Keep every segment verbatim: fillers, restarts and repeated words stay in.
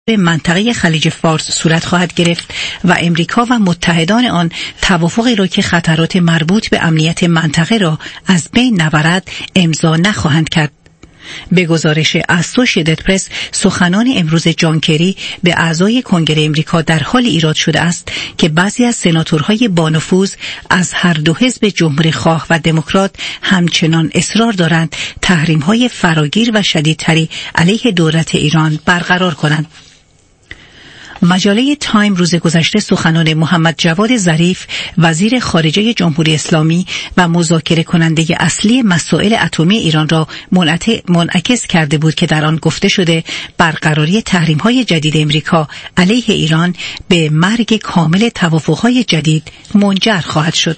به منطقه خلیج فارس صورت خواهد گرفت و امریکا و متحدان آن توافقی را که خطرات مربوط به امنیت منطقه را از بین نبرد امضا نخواهند کرد. به گزارش اسوشییتد پرس، سخنان امروز جان کری به اعضای کنگره امریکا در حال ایراد شده است که بعضی از سناتورهای بانفوذ از هر دو حزب جمهوری خواه و دموکرات همچنان اصرار دارند تحریم‌های فراگیر و شدیدتری علیه دولت ایران برقرار کنند. مجله تایم روز گذشته سخنان محمد جواد ظریف، وزیر خارجه جمهوری اسلامی و مذاکره کننده اصلی مسائل اتمی ایران را منعکس کرده بود که در آن گفته شده برقراری تحریم‌های جدید امریکا علیه ایران به مرگ کامل توافق‌های جدید منجر خواهد شد.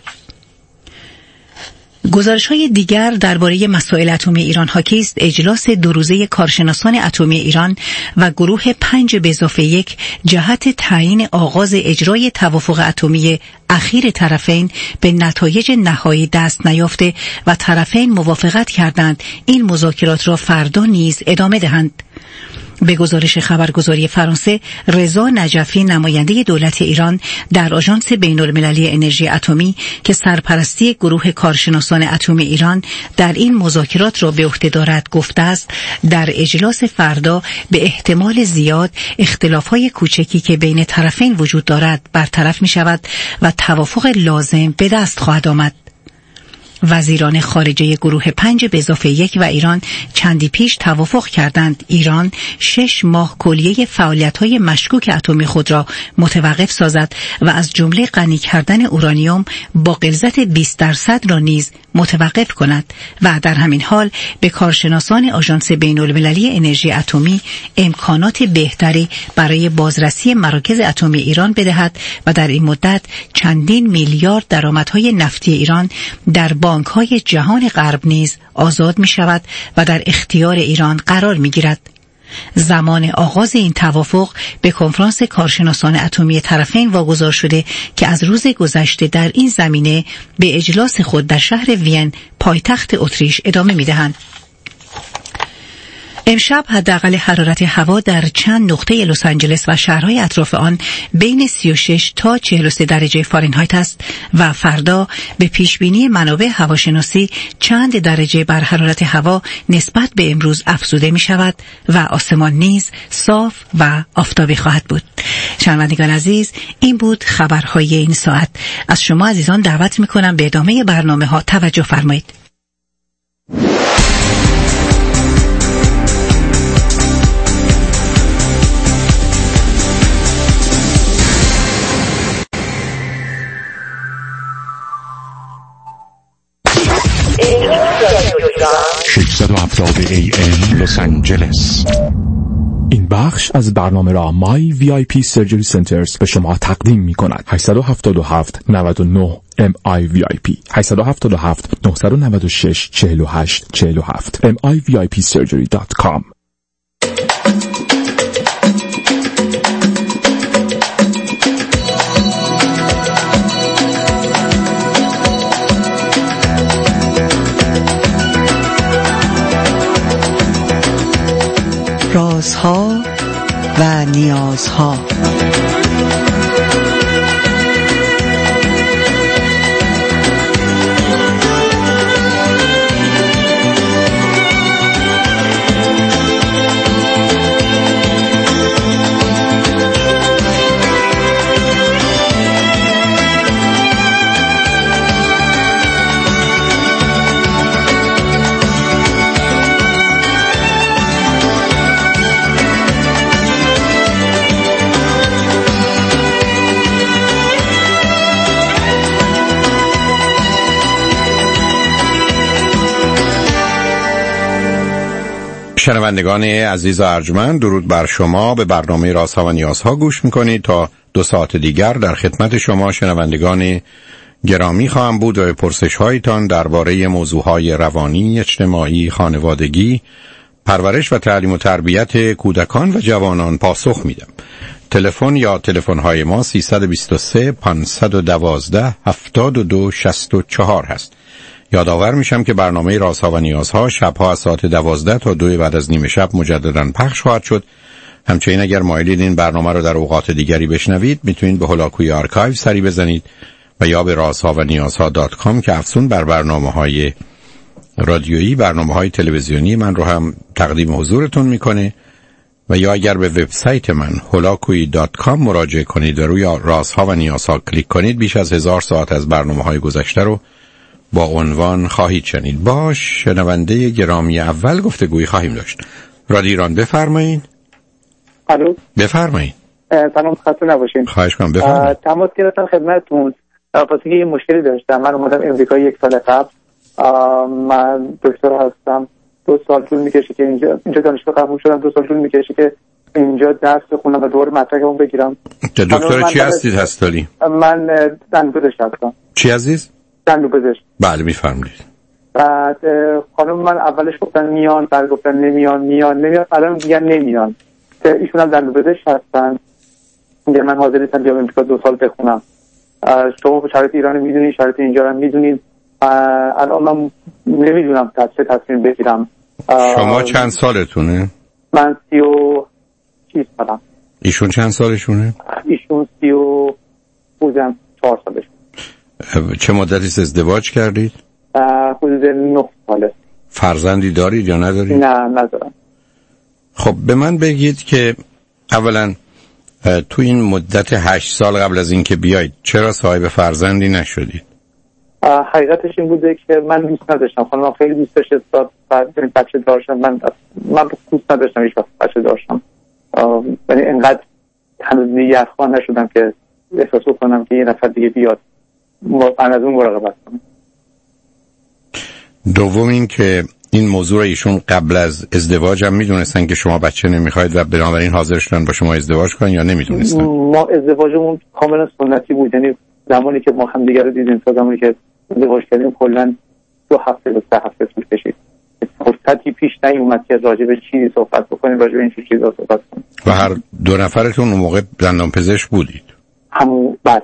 گزارش‌های دیگر درباره مسائل اتمی ایران حاکی است اجلاس دو روزه کارشناسان اتمی ایران و گروه پنج به اضافه یک جهت تعیین آغاز اجرای توافق اتمی اخیر طرفین به نتایج نهایی دست نیافته و طرفین موافقت کردند این مذاکرات را فردا نیز ادامه دهند. به گزارش خبرگزاری فرانسه، رضا نجفی نماینده دولت ایران در آژانس بین‌المللی انرژی اتمی که سرپرستی گروه کارشناسان اتمی ایران در این مذاکرات را به عهده دارد گفته است در اجلاس فردا به احتمال زیاد اختلاف‌های کوچکی که بین طرفین وجود دارد برطرف می‌شود و توافق لازم به دست خواهد آمد. وزیران خارجه گروه پنج به اضافه یک و ایران چندی پیش توافق کردند ایران شش ماه کلیه فعالیت‌های مشکوک اتمی خود را متوقف سازد و از جمله غنی کردن اورانیوم با غلظت بیست درصد را نیز متوقف کند و در همین حال به کارشناسان آژانس بین‌المللی انرژی اتمی امکانات بهتری برای بازرسی مراکز اتمی ایران بدهد و در این مدت چندین میلیارد درآمدهای نفتی ایران در بانک‌های جهان غرب نیز آزاد می شود و در اختیار ایران قرار می گیرد. زمان آغاز این توافق به کنفرانس کارشناسان اتمی طرفین واگذار شده که از روز گذشته در این زمینه به اجلاس خود در شهر وین پایتخت اتریش ادامه می دهند. امشب حداقل حرارت هوا در چند نقطه لس آنجلس و شهرهای اطراف آن بین سی و شش تا چهل و سه درجه فارنهایت است و فردا به پیشبینی منابع هواشناسی چند درجه بر حرارت هوا نسبت به امروز افزوده می شود و آسمان نیز صاف و آفتابی خواهد بود. شنوندگان عزیز، این بود خبرهای این ساعت. از شما عزیزان دعوت می کنم به ادامه برنامه ها توجه فرمایید. ششصد و هفتاد ای ام لس آنجلس. این بخش از برنامه را مای وی آی پی سرجری سنترز به شما تقدیم می کند. هشت هفت هفت نه نه ام آی وی آی پی هشت هفت هفت نه نه شش چهار هشت چهار هفت ام آی وی آی پی سرجری دات کام. رازها و نیازها. شنوندگان عزیز و ارجمند، درود بر شما. به برنامه رازها و نیازها گوش میکنید. تا دو ساعت دیگر در خدمت شما شنوندگان گرامی خواهم بود و به پرسش هایتان درباره موضوعهای روانی، اجتماعی، خانوادگی، پرورش و تعلیم و تربیت کودکان و جوانان پاسخ میدم. تلفن یا تلفن های ما سیصد و بیست و سه پانصد و دوازده هفتاد و دو شصت و چهار هست. یادآور میشم که برنامه رازها و نیازها شبها از ساعت دوازده تا دو بعد از نیم شب مجددا پخش خواهد شد همچنین اگر مایلید این برنامه رو در اوقات دیگری بشنوید میتونید به هولاکوی آرکایو سری بزنید و یا به رازها و نیازها دات کام که افزون بر برنامه‌های رادیویی، برنامه‌های تلویزیونی من رو هم تقدیم حضورتون میکنه و یا اگر به وبسایت من هولاکوی دات کام مراجعه کنید و روی رازها و نیازها کلیک کنید بیش از هزار ساعت از برنامه‌های گذشته رو با عنوان خواهید شنید. باش شنونده گرامی اول گفتگویی خواهیم داشت. رادیو ایران بفرمایید. الو بفرمایید. سلام، خسته نباشین. خواهش کنم بفرمایید. تماس گرفتم خدمتتون واسه اینکه یه مشکلی داشتم. من اومدم امریکا یک سال قبل. من دکتر هستم. دو سال طول میکشه که اینجا اینجا دانشگاه قبول شدم. دو سال طول میکشه که اینجا درس بخونم و دوباره مدرکمو بگیرم. دکتر چی هستید هستالی؟ من دندونپزشک هستم. چی عزیز؟ دندونپزشک. بله میفرمایید. بعد خانم من اولش گفتن میان، بعد گفتن نمیان میان نمیان الان میگن نمیان. ایشون هم دندونپزشک هستن. میگن من حاضر نیستم بیام امریکا دو سال بخونم. شما شرایط ایران میدونید، شرایط اینجا رو میدونید. الان من نمیدونم چه تصمیم بگیرم. شما چند سالتونه؟ من سی و شیش سالم. ایشون چند سالشونه؟ ایشون سی و بودم چهار سالشون. چه مدتی ازدواج کردید؟ حدود نه ساله. فرزندی دارید یا ندارید؟ نه ندارم. خب به من بگید که اولا تو این مدت هشت سال قبل از اینکه بیاید چرا صاحب فرزندی نشدید؟ حقیقتش این بوده که من دوست نداشتم. خانم خیلی دوست داشت بعد بچه داشتم. من من دوست نداشتم هیچ وقت بچه داشتم. یعنی انقدر هنوز نیت‌خواه نشدم که احساس کنم که یه نفر دیگه بیاد من از اون مراقبت کنم. دوم این که این موضوع ایشون قبل از ازدواج هم میدونستن که شما بچه نمیخواید و بنابراین حاضر شدن با شما ازدواج کنن یا نمیدونستن؟ ما ازدواجمون کاملا سنتی بود. یعنی زمانی که ما هم دیگه رو دیدیم تا زمانی که ازدواج کردیم کلا دو هفته تا سه هفته طول کشید. فرصتی پیش نیومد که راجع به چیزی صحبت بکنیم، راجع به این چیزا صحبت کنیم. و هر دو نفرتون اون موقع دندانپزشک بودید؟ همون بعد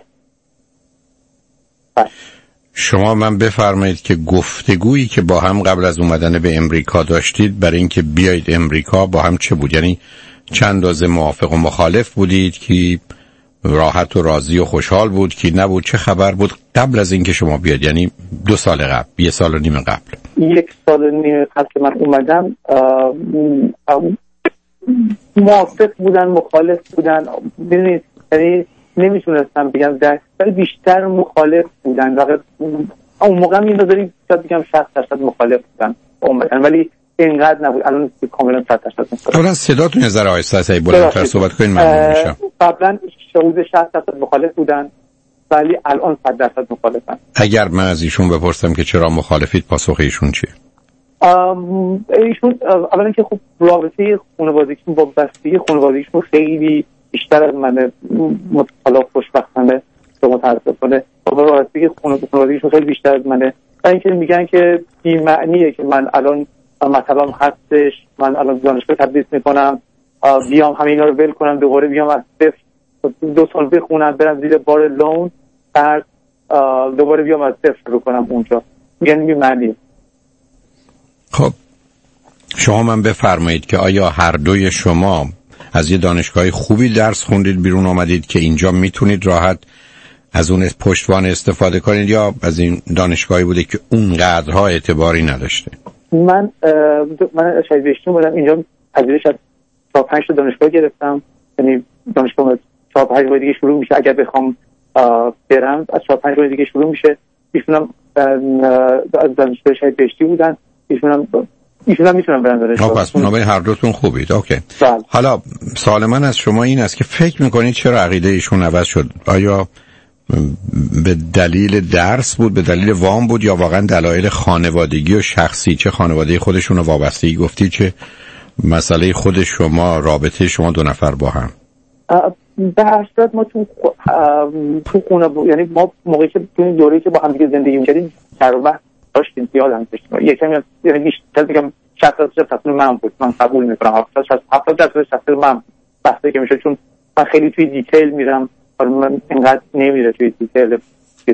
بعد شما من بفرمایید که گفتگویی که با هم قبل از اومدن به امریکا داشتید برای اینکه بیایید امریکا با هم چه بود؟ یعنی چند اندازه موافق و مخالف بودید؟ که راحت و راضی و خوشحال بود که نبود؟ چه خبر بود قبل از اینکه شما بیاد؟ یعنی دو سال قبل، یه سال و نیم قبل. یک سال و نیم قبل که من اومدم موافق بودن، مخالف بودن. ببینید یعنی نمیتونستم بگم در ولی بیشتر مخالف بودن. واقعا اون موقع می نظری شاید بگم شصت درصد مخالف بودن اومدن ولی اینقدر نبود. الان کاملا صد درصد مخالف. حالا صداتون یه ذره آهسته است، بلندتر صحبت کنین ممنون میشم. قبلا حدود شصت درصد مخالف بودن ولی الان صد درصد مخالفن. اگر من از ایشون بپرسم که چرا مخالفید پاسخ ایشون چیه؟ ایشون اولا که خب رابطه خانوادگیشون با بستگی خانوادگیشون خیلی بیشتر از من مطلع خوشبختانه به متاسفانه با رابطه خانوادگیشون خیلی بیشتر از منه. و اینکه میگن که بی معنیه که من الان مطلبم هستش، من الان دانشگاه تدریس میکنم، بیام همه اینا رو ول کنم دوباره بیام از صفر دو سال بخونم برم زیر بار لون بعد دوباره بیام از صفر رو کنم اونجا. میگن بی معنیه. خب شما من بفرمایید که آیا هر دوی شما از یه دانشگاه خوبی درس خوندید بیرون آمدید که اینجا میتونید راحت از اون پشتوانه استفاده کنید یا از این دانشگاهی بوده که اونقدرها اعتباری نداشته؟ من من شاید بهشون بودم اینجا پذیرش از چهار پنج تا دانشگاه گرفتم. یعنی دانشگاه چهار پنج ماه دیگه شروع میشه. اگر بخوام برم از چهار پنج ماه دیگه شروع میشه. ایشونم از دانشگاه شاید بهشتی بودن. ایشونم ایشونم میتونم برم دانشگاه. پس بنابراین هر دوتون خوبید. اوکی. بله. حالا سوال من از شما این است که فکر میکنید چرا عقیده ایشون عوض شد؟ آیا به دلیل درس بود، به دلیل وام بود یا واقعا دلایل خانوادگی و شخصی؟ چه خانواده خودشون رو وابستگی گفتی چه مسئله خود شما، رابطه شما دو نفر با هم؟ به هر صورت ما تو تو خونه ب... یعنی ما موقعی که تو دوره‌ای که با هم دیگه زندگی می‌کردیم تقریبا داشتیم یادم داشتیم یکم یعنی بیشتر بگم شصت درصد تصمیم من بود. من قبول می‌کنم هفتاد درصد تصمیم من بحثی که میشه چون من خیلی توی دیتیل میرم. من اینقدر نمیره توی دیتیل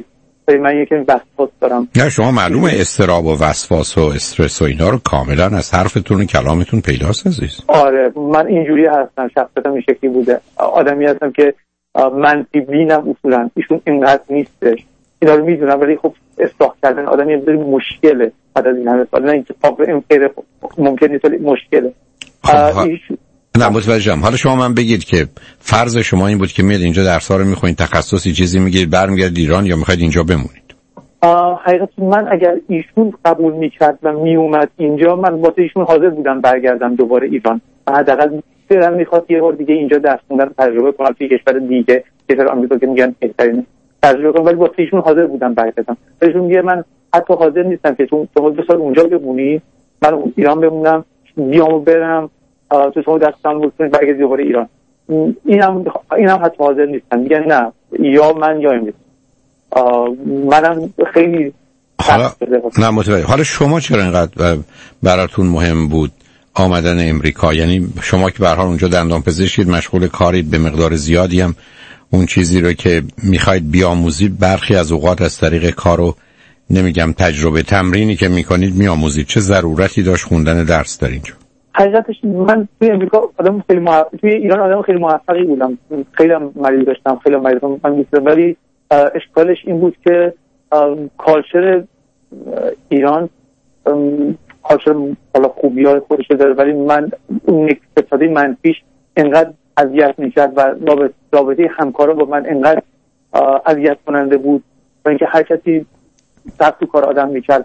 من یکی وسواس دارم. نه شما معلومه استراب و وسواس و استرس و اینا رو کاملا از حرفتون و کلامتون پیداست عزیز. آره من اینجوری هستم، شخصیتم این شکلی بوده، آدمی هستم که منفی بینم اصولا. ایشون اینقدر نیستش، اینا رو میدونم، ولی خب اصلاح کردن آدمی بسیار مشکله بعد از این همه سال. نه اینکه فقط این غیر ممکن نیست ولی مشکله. خب نه متوجهم. حالا شما من بگید که فرض شما این بود که میاد اینجا درس‌ها رو میخونید، تخصصی چیزی میگیرید، برمیگردید ایران یا میخواید اینجا بمونید؟ حقیقت من اگر ایشون قبول میکرد و میومد اینجا، من واسه ایشون حاضر بودم برگردم دوباره ایران. حداقل دلم میخواد یه بار دیگه اینجا درس خوندن تجربه کنم توی کشور دیگه، کشور آمریکا که میگن بهترینه، تجربه کنم. ولی واسه ایشون حاضر بودم برگردم. ایشون میگه من حتی حاضر نیستم که تو تو دو سال اونجا بمونی، من ایران بمونم، بیامو برم تو شما دستان بکنید برگردید دوباره ایران. اینم اینم حتی حاضر نیستم، میگن نه یا من یا امید. منم خیلی حالا نه متوجه. حالا شما چرا اینقدر براتون مهم بود آمدن امریکا؟ یعنی شما که به هر حال اونجا دندان پزشکید، مشغول کارید، به مقدار زیادی هم اون چیزی رو که میخواید بیاموزید برخی از اوقات از طریق کارو نمیگم تجربه تمرینی که میکنید میاموزید. چه ضرورتی داشت خوندن درس در اینجا؟ حقیقتش من توی امریکا آدم خیلی موفق، توی ایران آدم خیلی موفقی بودم، خیلی مریض داشتم، خیلی مریض داشتم، ولی اشکالش این بود که کالچر ایران کالچر حالا خوبی‌های خودش داره، ولی من اون اقتصادی منفیش انقدر اذیت می‌کرد و رابطه همکارا با من انقدر اذیت کننده بود و اینکه هر کسی سخت تو کار آدم می‌کرد.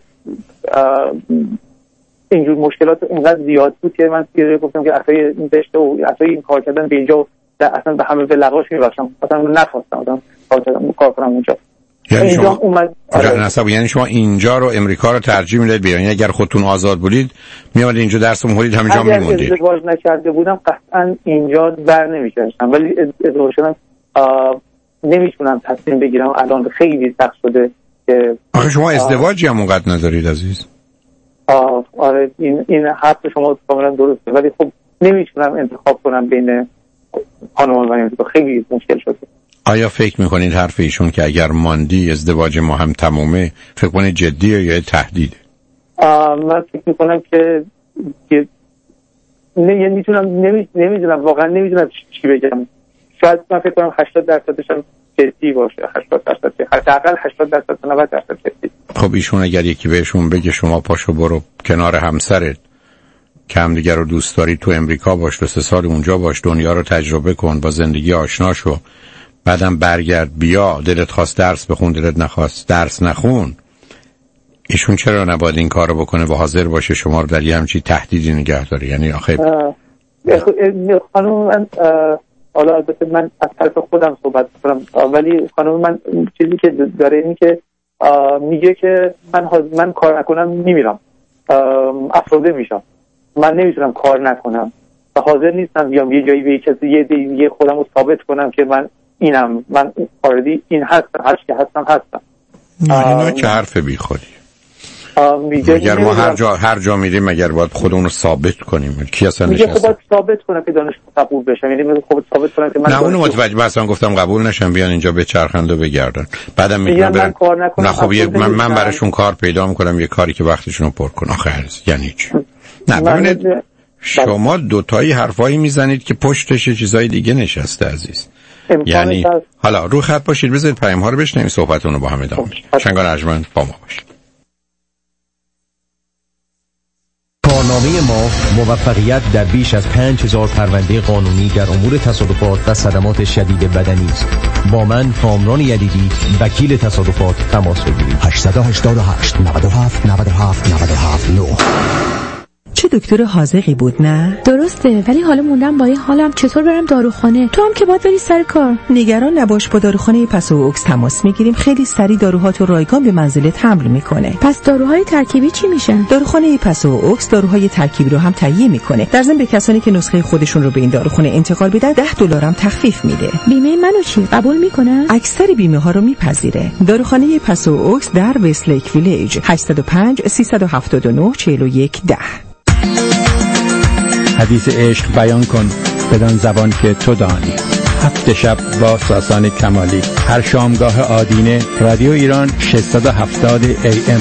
اینجور مشکلات اینقدر زیاد بود که من دیگه گفتم که اصلا این داشته و اصلا این کار کردن به اینجا اصلا به همه ولقاش میبخشم، اصلا نخواستم آدم کار کردم کار کنم اونجا. یعنی شما اومد آره. یعنی شما اینجا رو امریکا رو ترجیح میدید بیان؟ یعنی اگر خودتون آزاد بودید میامدید اینجا درس می‌خونید همینجا میموندید؟ اگر ازدواج نکرده بودم قطعا اینجا بر نمی‌گشتم، ولی ازدواج شدم نمیتونم تصمیم بگیرم. الان خیلی سخت شده که آخه شما ازدواجی هم اونقدر ندارید عزیز. آه آره این این حرف شما کاملا درسته، ولی خب نمیتونم انتخاب کنم بین خانواده و امریکا، خیلی مشکل شده. آیا فکر میکنید حرف ایشون که اگر ماندی ازدواج ما هم تمومه، فکر کنید جدیه یا تهدیده؟ من فکر میکنم که نه میتونم نمیدونم واقعا نمیدونم چی بگم. شاید من فکر کنم هشتاد درصدش هم جدی باشه، هشتاد درصد حداقل هشتاد درصد تا نود درصد جدی. خب ایشون اگر یکی بهشون بگه شما پاشو برو کنار همسرت که هم دیگر رو دوست داری تو امریکا باش، دو سه سال اونجا باش، دنیا رو تجربه کن، با زندگی آشنا شو، بعدم برگرد بیا، دلت خواست درس بخون، دلت نخواست درس نخون، ایشون چرا نباید این کارو بکنه و حاضر باشه شما رو در یه همچی تهدیدی نگه داره؟ یعنی آخه خانم من حالا البته من از طرف خودم صحبت کنم، ولی خانم من چیزی که داره اینه که میگه که من من کار نکنم میمیرم، افسرده میشم، من نمیتونم کار نکنم و حاضر نیستم بیام یه جایی به کسی یه دیگه خودم رو ثابت کنم که من اینم، من آردی این هستم، هر چی هستم هستم. اینا که حرف بی خودی. مگر ما هر جا هر جا میریم مگر باید خودمون رو ثابت کنیم؟ کی اصلا نشسته؟ میگه خب ثابت کنم که دانشگاه قبول بشم، یعنی من خب ثابت کنم که من نه اونو متوجه اصلا گفتم قبول نشم، بیان اینجا به چرخند و بگردن، بعدم میگن برن کار نکنم. نه خب یه من, من براشون کار پیدا میکنم، یه کاری که وقتشون رو پر کنه. آخه یعنی چی؟ نه ببینید شما دوتایی حرفایی میزنید که پشتش چیزای دیگه نشسته عزیز. یعنی هست. حالا رو خط باشید، بذارید پیام ها رو بشنویم، صحبتون رو با هم ادامه بدیم. شنگان ارجمند با ما باشید. کارنامه ما موفقیت در بیش از پنج هزار پرونده قانونی در امور تصادفات و صدمات شدید بدنی است. با من کامران یدیدی وکیل تصادفات تماس بگیرید. هشت هشت هشت نه هفت نه هفت نه هفت نه. چه دکتر حاذقی بود نه؟ درسته، ولی حالا موندم با این حالم چطور برم داروخانه؟ تو هم که باید بری سر کار. نگران نباش، با داروخانه پس و اوکس تماس میگیریم، خیلی سریع داروهاتو رایگان به منزلت حمل میکنه. پس داروهای ترکیبی چی میشن؟ داروخانه پس و اوکس داروهای ترکیبی رو هم تهیه میکنه. در ضمن به کسانی که نسخه خودشون رو به این داروخانه انتقال بدن ده دلار هم تخفیف میده. بیمه منو چی؟ قبول میکنه؟ اکثر بیمه ها رو میپذیره. داروخانه پس و اوکس در وستلیک ویلیج هشت صفر پنج سه هفت نه چهار یک ده. حدیث عشق بیان کن بدان زبان که تو دانی. هفت شب با ساسان کمالی. هر شامگاه آدینه رادیو ایران ششصد و هفتاد ای ام.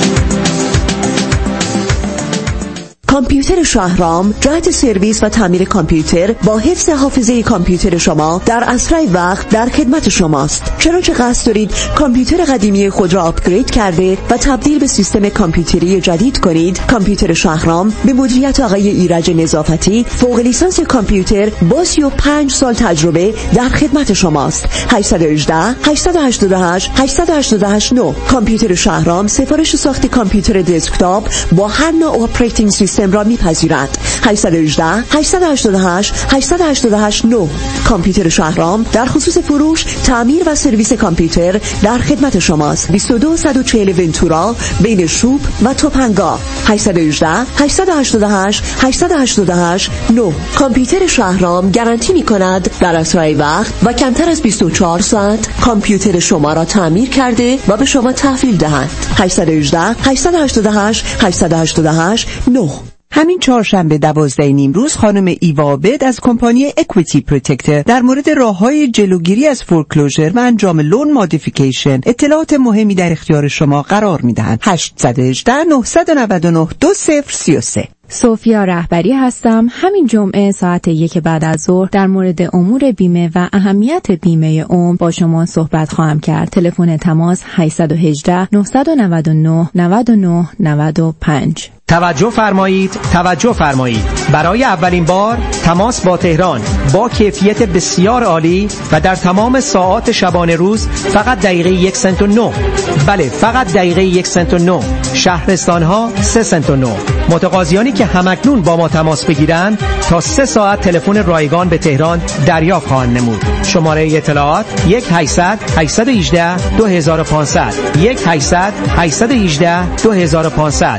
کامپیوتر شهرام جهت سرویس و تعمیر کامپیوتر با حفظ حافظه کامپیوتر شما در اسرع وقت در خدمت شماست. چنانچه قصد دارید کامپیوتر قدیمی خود را آپگرید کرده و تبدیل به سیستم کامپیوتری جدید کنید، کامپیوتر شهرام به مدیریت آقای ایرج نظافتی، فوق لیسانس کامپیوتر با سی و پنج سال تجربه در خدمت شماست. هشت یک هشت هشت هشت هشت هشت هشت هشت نه. کامپیوتر شهرام سفارش ساخت کامپیوتر دسکتاپ با هر نوع اپراتینگ سیستم را میپذیرد. هشت یک هشت هشت هشت هشت هشت هشت هشت نه. کامپیوتر شهرام در خصوص فروش، تعمیر و سرویس کامپیوتر در خدمت شماست. بیست و دو صد و چهل ونتورا بین شوب و توپنگا. هشت یک هشت هشت هشت هشت هشت هشت هشت نه. کامپیوتر شهرام گارانتی میکند در اسرع وقت و کمتر از بیست و چهار ساعت کامپیوتر شما را تعمیر کرده و به شما تحویل دهند. هشت یک هشت هشت هشت هشت هشت هشت هشت نه. همین چهارشنبه دوازده نیم روز خانم ایوا عابد از کمپانی اکویتی پروتکتر در مورد راه‌های جلوگیری از فورکلوزر و انجام لون مودیفیکیشن اطلاعات مهمی در اختیار شما قرار می‌دهند. هشت یک هشت نه نه نه دو صفر سه سه. سوفیا رهبری هستم. همین جمعه ساعت یک بعد از ظهر در مورد امور بیمه و اهمیت بیمه عمر با شما صحبت خواهم کرد. تلفن تماس هشت یک هشت نه نه نه نه نه نه پنج. توجه فرمایید، توجه فرمایید. برای اولین بار تماس با تهران با کیفیت بسیار عالی و در تمام ساعات شبانه روز فقط دقیقه یک سنت و نه. بله، فقط دقیقه یک سنت و نه. شهرستان ها سه سنت و نه. متقاضیانی که همکنون با ما تماس بگیرند تا سه ساعت تلفن رایگان به تهران دریافت خواهند نمود. شماره اطلاعات یک هشتصد هشتصد و هجده دو هزار و پانصد یک هشتصد هشتصد و هجده دو هزار و پانصد.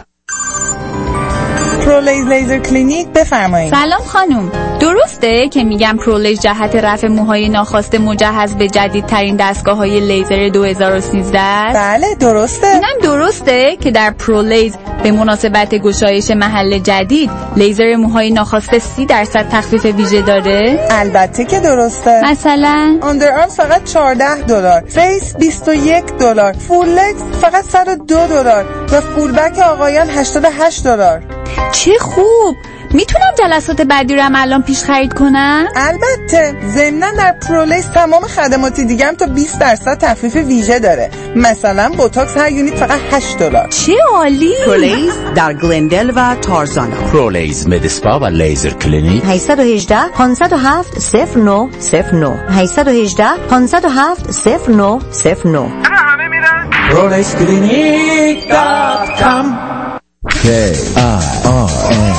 پرولیز لیزر کلینیک، بفرمایید. سلام خانم، درسته که میگم پرولیز جهت رفع موهای ناخواسته مجهز به جدیدترین دستگاه‌های لیزر دو هزار و سیزده است؟ بله درسته. اینم درسته که در پرولیز به مناسبت گشایش محل جدید لیزر موهای ناخواسته سی درصد تخفیف ویژه داره؟ البته که درسته. مثلا آندرآرم فقط چهارده دلار، فیس بیست و یک دلار، فول لگز فقط صد و دو دلار و فول بک آقایان هشتاد و هشت دلار. چه خوب! میتونم جلسات بعدی رو هم الان پیش خرید کنم؟ البته. ضمناً در پرولیز تمام خدمات دیگه هم تا بیست درصد تخفیف ویژه داره. مثلا بوتاکس هر یونیت فقط هشت دلار. چه عالی! پرولیز در گلندل و تارزانا. پرولیز مدسپا و لیزر کلینیک. هشت یک هشت پنج صفر هفت صفر نه صفر نه هشت یک هشت پنج صفر هفت صفر نه صفر نه. همه میرن پرولیز کلینیک دات کام. K I R N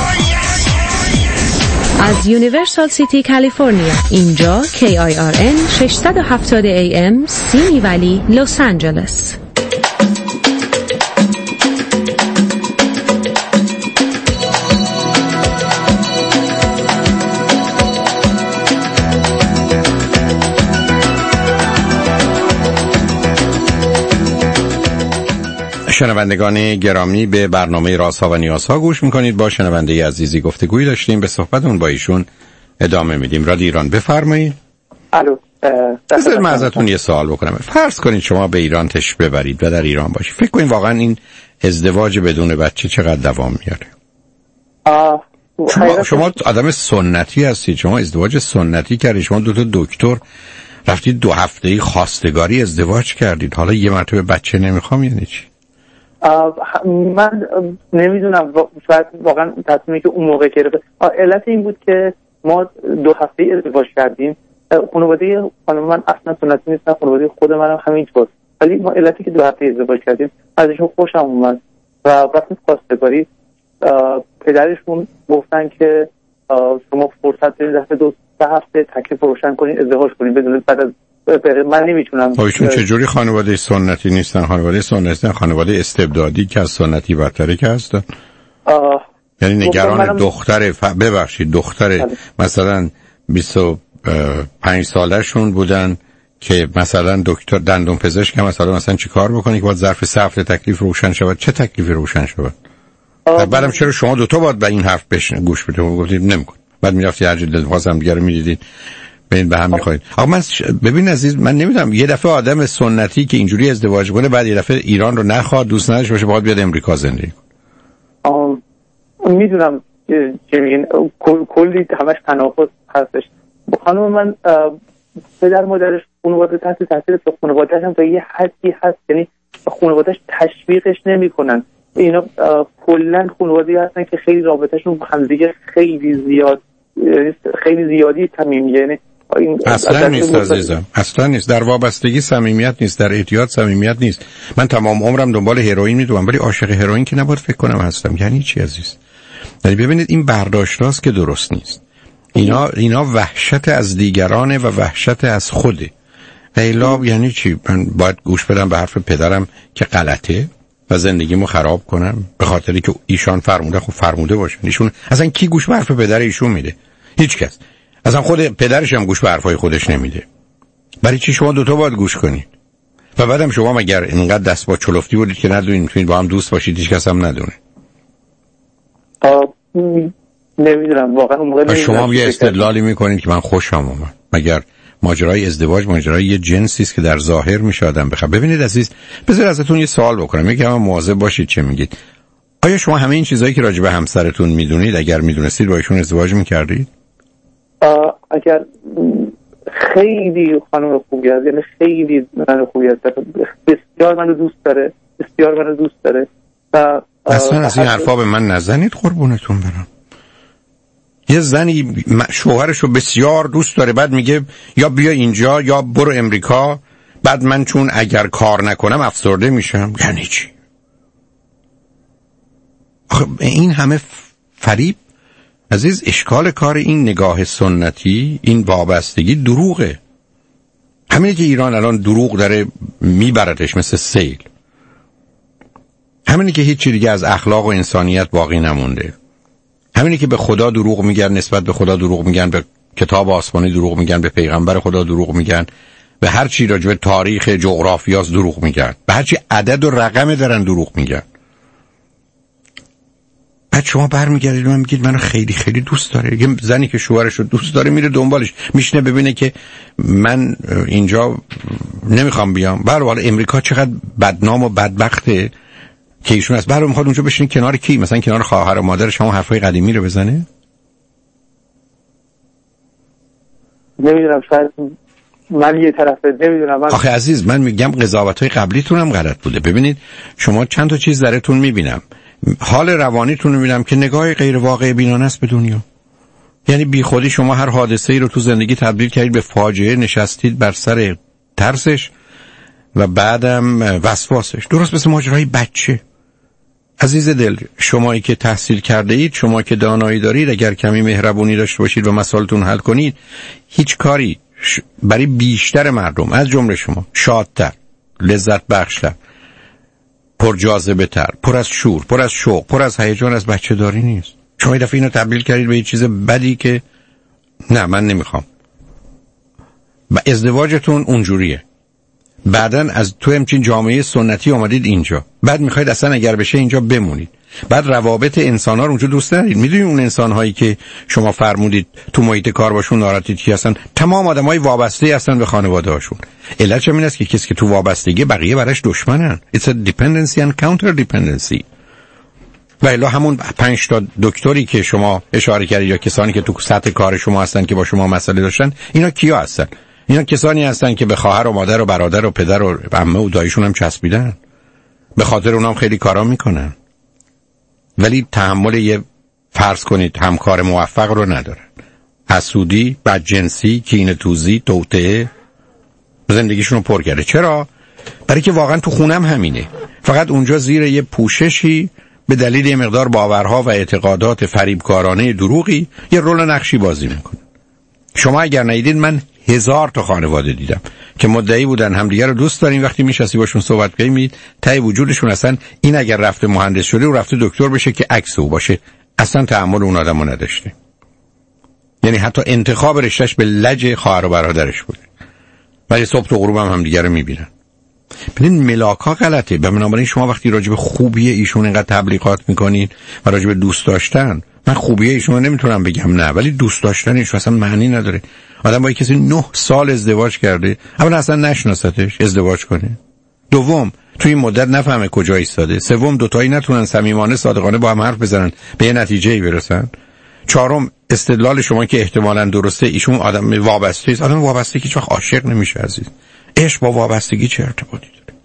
از یونیورسال سیتی کالیفرنیا. اینجا کی آی آر ان ششصد و هفتاد ای ام سیمی ولی لس آنجلس. شنوندگان گرامی، به برنامه رازها و نیازها گوش میکنید. با شنونده عزیزی گفتگویی داشتیم، به صحبتمون با ایشون ادامه میدیم. رادیو ایران، بفرمایید. الو. بذارید من ازتون یه سوال بکنم. فرض کنید شما به ایران تشریف ببرید و در ایران باشید. فکر کنید واقعا این ازدواج بدون بچه چقدر دوام میاره؟ شما, شما آدم سنتی هستید، شما ازدواج سنتی کردید، شما دو تا دکتر رفتید دو هفته‌ای خواستگاری ازدواج کردید، حالا یه مرتبه بچه نمیخوام یعنی چی؟ من نمیدونم، شاید واقعا تصمیمی که اون موقع گرفت علت این بود که ما دو هفته ازدواج کردیم. خانواده خانم من اصلا سنتی نیستن، خانواده خود منم همینطور، ولی ما علتی که دو هفته ازدواج کردیم ازشون خوشم اومد و رفتیم خواستگاری. پدرشون گفتن که شما فرصت دارید دفعه دو سه هفته تکلیف روشن کنید ازدواج کنید بدون بعد از من نمیتونم. ایشون چجوری خانواده سنتی نیستن؟ خانواده سنتی هستن، خانواده استبدادی که از سنتی برتره که هستن. یعنی نگران منم... دختر ف... ببخشید دختر بله. مثلا بیست و پنج ساله شون بودن که مثلا دکتر دندون پزشک مثلا مثلا چی کار بکنی که باید ظرف سه هفته تکلیف روشن شود؟ چه تکلیفی روشن شود؟ بعدم چرا شما دو تا باید به این حرف بشن گوش بدید و گفتید نمی‌کنید، بعد می‌رفتید هر جا دلخواست هم دیگه رو می‌دیدید ببین به هم میخواید. آقا من ش... ببین عزیز، من نمیدونم یه دفعه آدم سنتی که اینجوری ازدواج کنه بعد یه دفعه ایران رو نخواد، دوست نداشته باشه، باید بیاد امریکا زندگی کنه. میدونم چه میگین، کلی همش تناقض هستش. خانم من پدر مادرش خانواده تحت تاثیر خانواده‌اش هم تا یه حدی هست، یعنی خانواده‌اش تشویقش نمی‌کنن. اینا کلا خانواده‌ای هستن که خیلی رابطه‌شون با هم دیگه خیلی زیاد خیلی زیادی صمیمیه. یعنی اصلا نیست عزیزم، اصلا نیست. در وابستگی صمیمیت نیست، در اعتیاد صمیمیت نیست. من تمام عمرم دنبال هروئین میدوام ولی عاشق هروئین که نباید فکر کنم هستم. یعنی چی عزیز؟ یعنی ببینید این برداشتاست که درست نیست. اینا اینا وحشت از دیگرانه و وحشت از خوده. ایلا یعنی چی؟ من باید گوش بدم به حرف پدرم که غلطه و زندگیمو خراب کنم به خاطری که ایشان فرموده؟ خب فرموده باشه. ایشون اصلا کی گوش به حرف پدر ایشون میده؟ هیچ کس. اصلا خود پدرش هم گوش به حرفای خودش نمیده. برای چی شما دوتا باید گوش کنید؟ و بعدم شما مگر اینقدر دست با چلفتی بودید که ندونید میتونید با هم دوست باشید، هیچ کس هم ندونه؟ نمیدونم واقعا اون موقع. شما هم یه استدلالی میکنید که من خوشم اومد. مگر ماجرای ازدواج ماجرای یه جنسی است که در ظاهر میشه آدم بخواد. ببینید عزیز، بذار ازتون یه سوال بکنم، یکم مواظب باشید چه میگید. آیا شما همه این چیزایی که راجع به همسرتون میدونید اگر میدونستید با ایشون ازدواج میکردید؟ اگر خیلی خانم خوبی است، یعنی خیلی من خوبی است، بسیار منو دوست داره، بسیار منو دوست داره. اصلا از این حرفا به من نزنید قربونتون برم. یه زنی شوهرش رو بسیار دوست داره بعد میگه یا بیا اینجا یا برو امریکا، بعد من چون اگر کار نکنم افسرده میشم. یعنی چی؟ این همه فریب عزیز. اشکال کار این نگاه سنتی، این وابستگی دروغه. همینه که ایران الان دروغ داره میبردش مثل سیل. همینه که هیچی دیگه از اخلاق و انسانیت باقی نمونده. همینه که به خدا دروغ میگن، نسبت به خدا دروغ میگن، به کتاب آسمانی دروغ میگن، به پیغمبر خدا دروغ میگن، به هر چی راجع به تاریخ جغرافیاست دروغ میگن، به هر چی عدد و رقم دارن دروغ میگن. بعد شما برمیگردید و میگید منو خیلی خیلی دوست داره. یه زنی که شوهرش رو دوست داره میره دنبالش، میشنه ببینه که من اینجا نمیخوام بیام. برای حالا امریکا چقدر بدنام و بدبخته که ایشون از برای میخواد اونجا بشینه کنار کی؟ مثلا کنار خواهر و مادر شما حرفای قدیمی رو بزنه؟ نمیدونم، شاید من یه طرفه نمیدونم. من... آخه عزیز من میگم قضاوت‌های قبلیتون هم غلط بوده. ببینید شما چند تا چیز درتون میبینم. حال روانیتون رو میبینم که نگاه غیر واقع بینانه است به دنیا. یعنی بی خودی شما هر حادثه‌ای رو تو زندگی تبدیل کردید به فاجعه، نشستید بر سر ترسش و بعدم وسواسش. درست مثل ماجرای بچه. عزیز دل، شمایی که تحصیل کرده اید، شما که دانایی دارید، اگر کمی مهربونی داشته باشید و مسائلتون حل کنید، هیچ کاری برای بیشتر مردم از جمله شما شادتر، لذت بخشتر، پر جاذبه تر، پر از شور، پر از شوق، پر از هیجان از بچه داری نیست. شما یه دفعه اینو تبدیل کردید به یه چیز بدی که نه من نمیخوام. و ازدواجتون اونجوریه. بعدن از تو همچین جامعه سنتی اومدید اینجا، بعد میخواید اصلا اگر بشه اینجا بمونید، بعد روابط انسان ها رو اونجا دوست ندارید. میدونید اون انسان هایی که شما فرمودید تو محیط کار باشون ناراحتید کی هستن؟ تمام آدمای وابسته هستن به خانواده هاشون. علتش این است که کسی که تو وابستگی بقیه براش دشمنن. It's a dependency and counter dependency. و الا همون پنج تا دکتری که شما اشاره کردید یا کسانی که تو سطح کار شما هستن که با شما مسئله داشتن، اینا کیا هستن؟ اینا کسانی هستن که به خواهر و مادر و برادر و پدر و عمه و داییشون هم چسبیدن، به خاطر اونام خیلی کارا میکنن، ولی تحمل یه فرض کنید همکار موفق رو ندارن. حسودی، بدجنسی، کینه‌توزی، توطئه زندگیشون رو پر کرده. چرا؟ برای که واقعا تو خونم همینه، فقط اونجا زیر یه پوششی به دلیل یه مقدار باورها و اعتقادات فریبکارانه دروغی یه رول نقشی بازی میکنه. شما اگر ندیدید، من هزار تا خانواده دیدم که مدعی بودن همدیگه رو دوست داریم، وقتی میشستی باشون صحبت کنید ته وجودشون اصلا این اگر رفته مهندس شده و رفته دکتر بشه که عکس او باشه، اصلا تحمل اون آدمو نداشته. یعنی حتی انتخاب رشتهش به لج خواهر و برادرش بوده، ولی صبح تا غروب هم همدیگه رو میبینن. ببین ملاکا غلطه. بنابراین شما وقتی راجع به خوبی ایشون اینقدر تبلیغات میکنید و راجع به دوست داشتن من خوبیه ایشون نمیتونم بگم نه، ولی دوست داشتنش اصلا معنی نداره. آدم با کسی نه سال ازدواج کرده، اولا اصلا نشناستش ازدواج کنه، دوم توی این مدت نفهمه کجا ایستاده، سوم دوتایی نتونن صمیمانه صادقانه با هم حرف بزنن به یه نتیجه‌ای برسن، چهارم استدلال شما که احتمالاً درسته ایشون آدم وابسته است. آدم وابسته که هیچ وقت عاشق نمیشه عزیز. عشق با وابستگی چه ارتباطی داره؟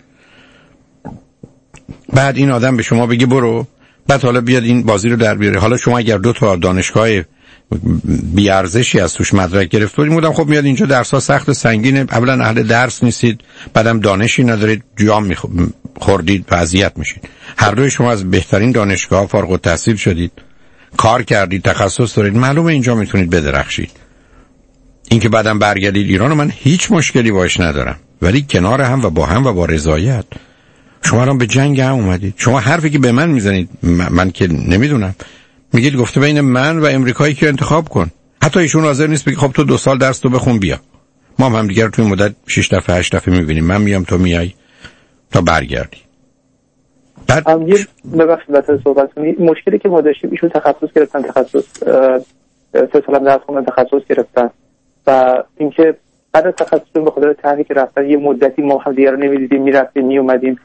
بعد این آدم به شما بگه برو، بعد حالا بیاد این بازی رو در بیاره. حالا شما اگر دو تا دانشگاه بی ارزشی از توش مدرک گرفتید، میگم خب میاد اینجا درس‌ها سخت و سنگینه، اولا اهل درس نیستید، بعدم دانشی ندارید، جام می‌خوردید و اذیت میشید. هر دوی شما از بهترین دانشگاه فارغ التحصیل شدید، کار کردید، تخصص دارید، معلومه اینجا میتونید بدرخشید. اینکه بعدم برگردید ایران، من هیچ مشکلی باش ندارم، ولی کنار هم و با هم و با رضایت. شما الان به جنگ هم اومدید. شما حرفی که به من میزنید، من, من که نمیدونم، میگید گفته بین من و امریکایی که انتخاب کن. حتی ایشون حاضر نیست بگه خب تو دو سال درس تو بخون بیا، ما هم همدیگر توی مدت شش دفعه هشت دفعه میبینیم، من میام تو میای تا برگردی. بعد هم یه ببخشید واسه صحبت کنید، مشکلی که ما داشتیم ایشون تخصص گرفتن، تخصص سه سال درس خوندن، تخصص گرفتن و اینکه بعد از تخصصشون به خاطر تحریک رفتن یه مدتی ما هم دیگه رو نمیدیدیم، میرفتیم میومدیم.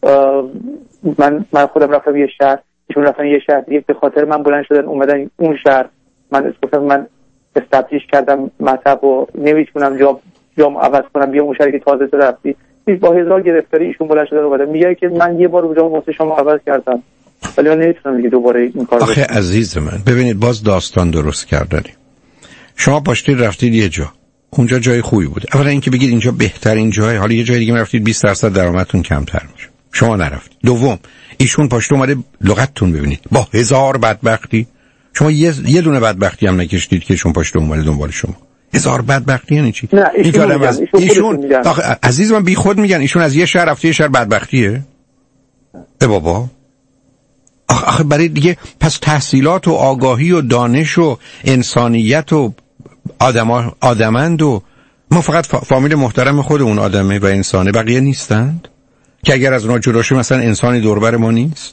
من من خودم رفتم یه شهر، ایشون رفتن یه شهر دیگه، به خاطر من بلند شدن اومدن اون شهر. من گفتم من استبدیش کردم مطلب و نمیتونم جام جام عوض کنم، بیا اون شهری که تازه تو رفتی. با هزار گرفتاری ایشون بلند شدن اومدن میگه که من یه بار اونجا واسه شما عوض کردم، ولی من نمیتونم دیگه دوباره این کارو. آخه عزیز من ببینید، باز داستان درست کردنی. شما پاشتید رفتید یه جا، اونجا جای خوبی بود. اولا اینکه بگید اینجا بهترین جای، حالا یه جای دیگه رفتید بیست درصد درآمدتون کمتر میشه، شما نرفتید. دوم ایشون پاشت اومده لغتتون ببینید، با هزار بدبختی شما یه یه دونه بدبختی هم نکشیدید که ایشون پاشت اومده دنبال شما. هزار بدبختی یعنی چی؟ نه ایشون, میگن. از... ایشون, ایشون... آخه عزیز من بی خود میگن ایشون از یه شهر رفته یه شهر بدبختیه. ای بابا، آخه, آخه برای دیگه پس تحصیلات و آگاهی و دانش و انسانیت و آدم آدمند و ما فقط فامیل محترم خود اون آدمه و انسانه، بقیه نیستند که اگر از اونها جدا شیم مثلا انسانی دوربر ما نیست.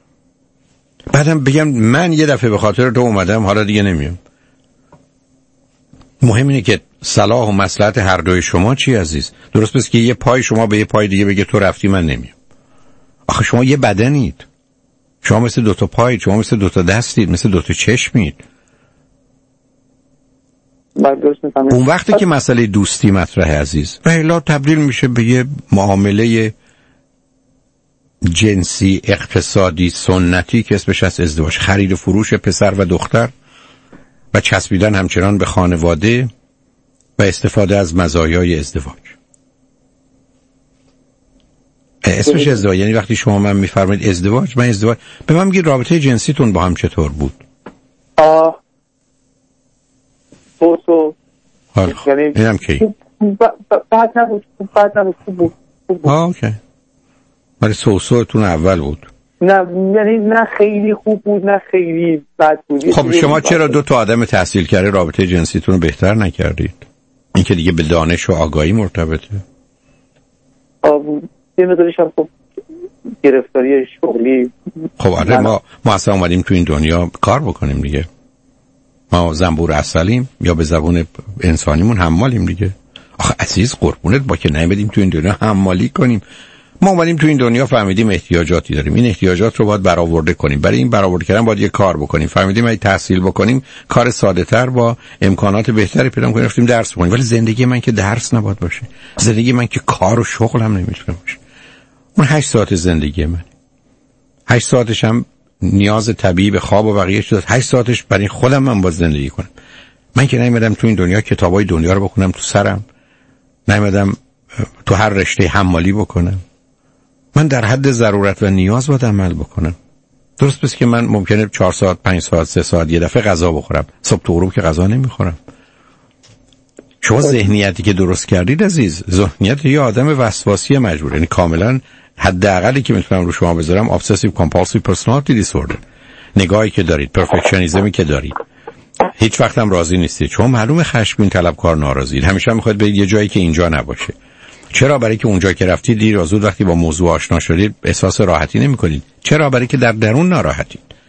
بعدم بگم من یه دفعه به خاطر تو اومدم، حالا دیگه نمیام. مهم اینه که صلاح و مصلحت هر دوی شما چی عزیز. درست پس که یه پای شما به یه پای دیگه بگه تو رفتی من نمیام. آخه شما یه بدنید، شما مثل دوتا پای، شما مثل دوتا دستید، مثل دوتا چشمید. اون وقتی که مسئله دوستی مطرحه عزیز، الا تبدیل میشه به یه معامله جنسی اقتصادی سنتی که اسمش از ازدواج، خرید و فروش پسر و دختر و چسبیدن همچنان به خانواده و استفاده از مزایای ازدواج. اسمش ازدواج یعنی وقتی شما من میفرمایید ازدواج، من ازدواج به من میگید رابطه جنسیتون با هم چطور بود؟ آه تو تو یعنی اینم کی؟ بعد نبود، بعد نبود، خوب بود. آه اوکی. ولی سوسوتون اول بود. نه یعنی نه خیلی خوب بود نه خیلی بد بود. خب شما چرا دو تا آدم تحصیل کرده رابطه جنسیتون رو بهتر نکردید؟ این که دیگه به دانش و آگاهی مرتبطه. آه یه مقدارش هم خب گرفتاری شغلی. خب آره ما ما اصلا اومدیم تو این دنیا کار بکنیم دیگه. ما زنبور اصلیم یا به زبون انسانیمون حمالیم دیگه. آخه عزیز قربونت با که نمیدیم تو این دنیا حمالی کنیم. ما اومدیم تو این دنیا فهمیدیم احتیاجاتی داریم، این احتیاجات رو باید برآورده کنیم. برای این برآورده کردن باید یه کار بکنیم. فهمیدیم اگه تحصیل بکنیم کار ساده‌تر با امکانات بهتری پیدا کنیم، رفتیم درس بخونیم. ولی زندگی من که درس نباید باشه، زندگی من که کار و شغل هم نمیتونه باشه. اون هشت ساعت زندگی من، هشت ساعتش هم نیاز طبیعی به خواب و بقیه چیزا، هشت ساعتش برای خودم من باید زندگی کنم. من که نمیدم تو این دنیا کتابای دنیا رو بخونم تو سرم، نمیدم تو هر رشته حمالی بکنم. من در حد ضرورت و نیاز باید عمل بکنم. درست پس که من ممکنه چهار ساعت، پنج ساعت، سه ساعت یه دفعه غذا بخورم، صبح تو غروب که غذا نمیخورم. شما ذهنیتی که درست کردید عزیز، ذهنیت یه آدم وسواسی مجبور، یعنی کاملا حداقلی که میتونم رو شما بذارم obsessive compulsive personality disorder. نگاهی که دارید، پرفکشنیسمی که دارید، هیچ وقت هم راضی نیستید. شما معلومه خشمگین، طلبکار، ناراضیید، همیشه میخواید برید یه جایی که اینجا نباشه. چرا؟ برای که اونجا که رفتید دیر یا زود وقتی با موضوع آشنا شدید احساس راحتی نمی‌کنید. چرا؟ برای که در درون ناراحتید.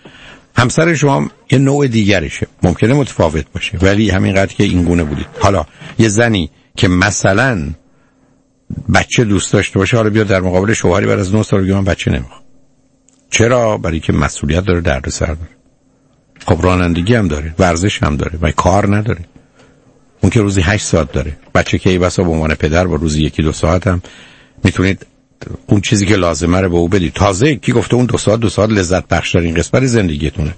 همسر شما یه نوع دیگرشه، ممکنه متفاوت باشه، ولی همینقدر که این گونه بودید. حالا یه زنی که مثلا بچه دوست داشته باشه، حالا بیاد در مقابل شوهری بعد از نه سال بگه من بچه نمیخوام. چرا؟ برای که مسئولیت داره، دردسر داره. خب رانندگی هم داره، ورزش هم داره و کار نداره. اون که روزی هشت ساعت داره. بچه که ای بسا به عنوان پدر با روزی یکی دو ساعت هم میتونید اون چیزی که لازمه رو به او بدید. تازه کی گفته اون دو ساعت دو ساعت لذت بخش ترین قسمت زندگیتونه؟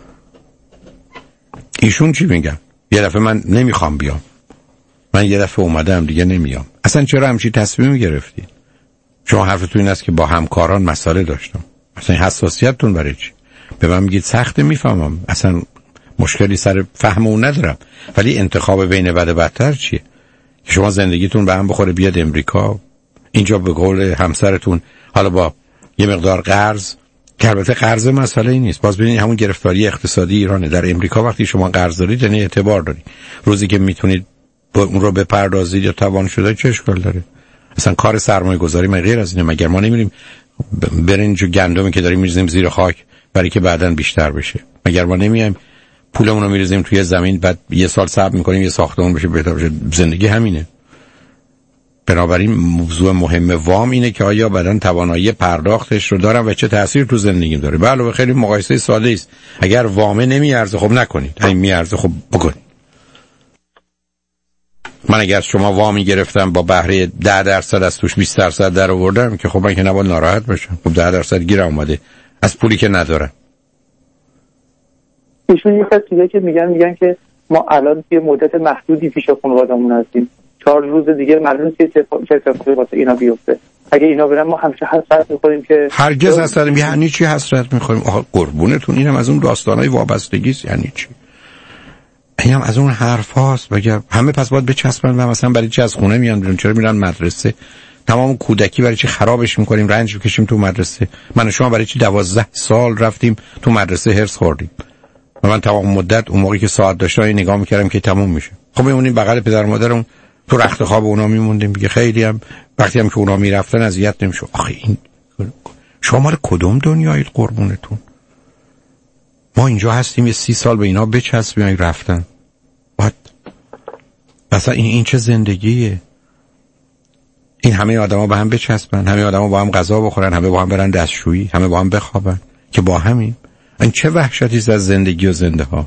ایشون چی میگن؟ یه دفعه من نمیخوام بیام، من یه دفعه اومدم دیگه نمیام. اصلا چرا همچین تصمیمی گرفتید؟ شما حرفتون این است که با همکاران مسئله داشتم. اصلا حساسیتتون برای چی؟ به من میگید سخته، میفهمم، اصلا مشکلی سر فهم اون ندارم، ولی انتخاب بین بد و بدتر چیه؟ که شما زندگیتون به هم بخوره بیاد امریکا، اینجا به قول همسرتون حالا با یه مقدار قرض، که البته قرض مسئله ای نیست، باز ببینید همون گرفتاری اقتصادی ایرانه. در امریکا وقتی شما قرض دارید یعنی اعتبار دارید، روزی که میتونید اون رو بپردازید یا توان شده چه اشکال داره؟ اصلا کار سرمایه گذاری من غیر از اینه. مگر ما نمیریم برنج و گندمی که داریم میریزیم زیر خاک برای که بعداً بیشتر بشه؟ مگر ما نمیایم پولمون رو میریزیم توی زمین بعد یه سال صبر میکنیم یه ساختمون بشه بهتر بشه؟ زندگی همینه. بنابراین موضوع مهم وام اینه که آیا بعداً توانایی پرداختش رو دارم و چه تأثیر تو زندگیم داره. به علاوه خیلی مقایسه ساده است. اگر وامه نمیارزه خب نکنید، اگه میارزه خب بکنید. من اگر شما وامی گرفتم با بهره ده درصد از توش بیست درصد در آوردم که خب من که نباید ناراحت باشم. خب ده درصد گیر اومده از پولی که ندارم. ایشون یک از چیزایی که میگن میگن که ما الان یه مدت محدودی پیش خانواده‌مون هستیم، چهار روز دیگه معلومه چه اتفاقی واسه اینا بیفته. اگه اینا برن ما همیشه حسرت می‌خوریم که هرگز حسرت یعنی چی حسرت می‌خوریم؟ آها قربونتون، اینم از اون داستانای وابستگی است. یعنی چی؟ اینم از اون حرف هاست. بگم همه پس باید بچسبن و مثلا برای چی از خونه میان بیرون؟ چرا میرن مدرسه؟ تمام کودکی برای چی خرابش میکنیم، رنج بکشیم تو مدرسه؟ من و شما برای چی دوازده سال رفتیم تو مدرسه هرس خوردیم و من تمام مدت اون موقعی که ساعت داشتم نگاه میکردم که تموم میشه. خب میمونیم بغل پدر مادرم تو رخت خواب اونا میموندیم دیگه. خیلی هم وقتی هم که اونا میرفتن اذیت نمیشد. آخه این شما مال کدوم دنیایید قربونتون؟ ما اینجا هستیم یه سی سال به اینا بچسبیم رفتن. بعد مثلا این این چه زندگیه؟ این همه آدما با هم بچسبن، همه آدما با هم غذا بخورن، همه با هم برن دستشویی، همه با هم بخوابن که با همین. این چه وحشتی است از زندگی و زنده ها.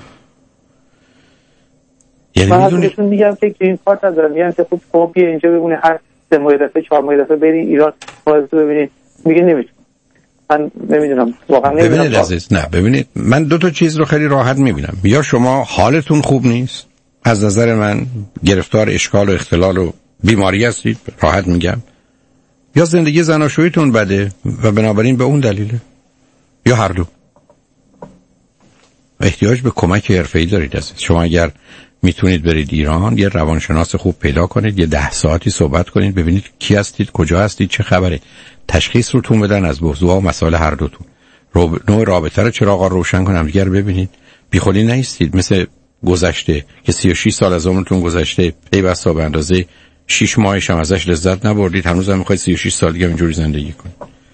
یعنی میدونی من میگم که این کارت ندارم، میگم که خب شما بیا اینجا بمونی، هر سه ماه دفعه چهار ماه دفعه بری ایران بازو ببینید. میگه نمیشه. من نمیدونم واقعا نمیدونم. ببینید عزیز، نه ببینید من دو تا چیز رو خیلی راحت میبینم. یا شما حالتون خوب نیست، از نظر من گرفتار اشکال و اختلال و بیماری هستید، راحت میگم، یا زندگی زناشوییتون بده و بنابراین به اون دلیله، یا هر دو. احتیاج به کمک حرفه‌ای دارید عزیز. شما اگر میتونید برید ایران، یه روانشناس خوب پیدا کنید، یه ده ساعتی صحبت کنید، ببینید کی هستید، کجا هستید، چه خبره، تشخیص رو تون بدن از موضوع و مسائل هر دوتون. رو... نوع رابطه رو چراغا روشن کنم دیگه رو ببینید. بیخودی نیستید مثل گذشته که سی و شش سال از عمرتون گذشته، پیوسته به اندازه شش ماهش هم ازش لذت نبردید، هنوز هم میخواید سی و شش سال دیگه اینجوری زندگی کنید.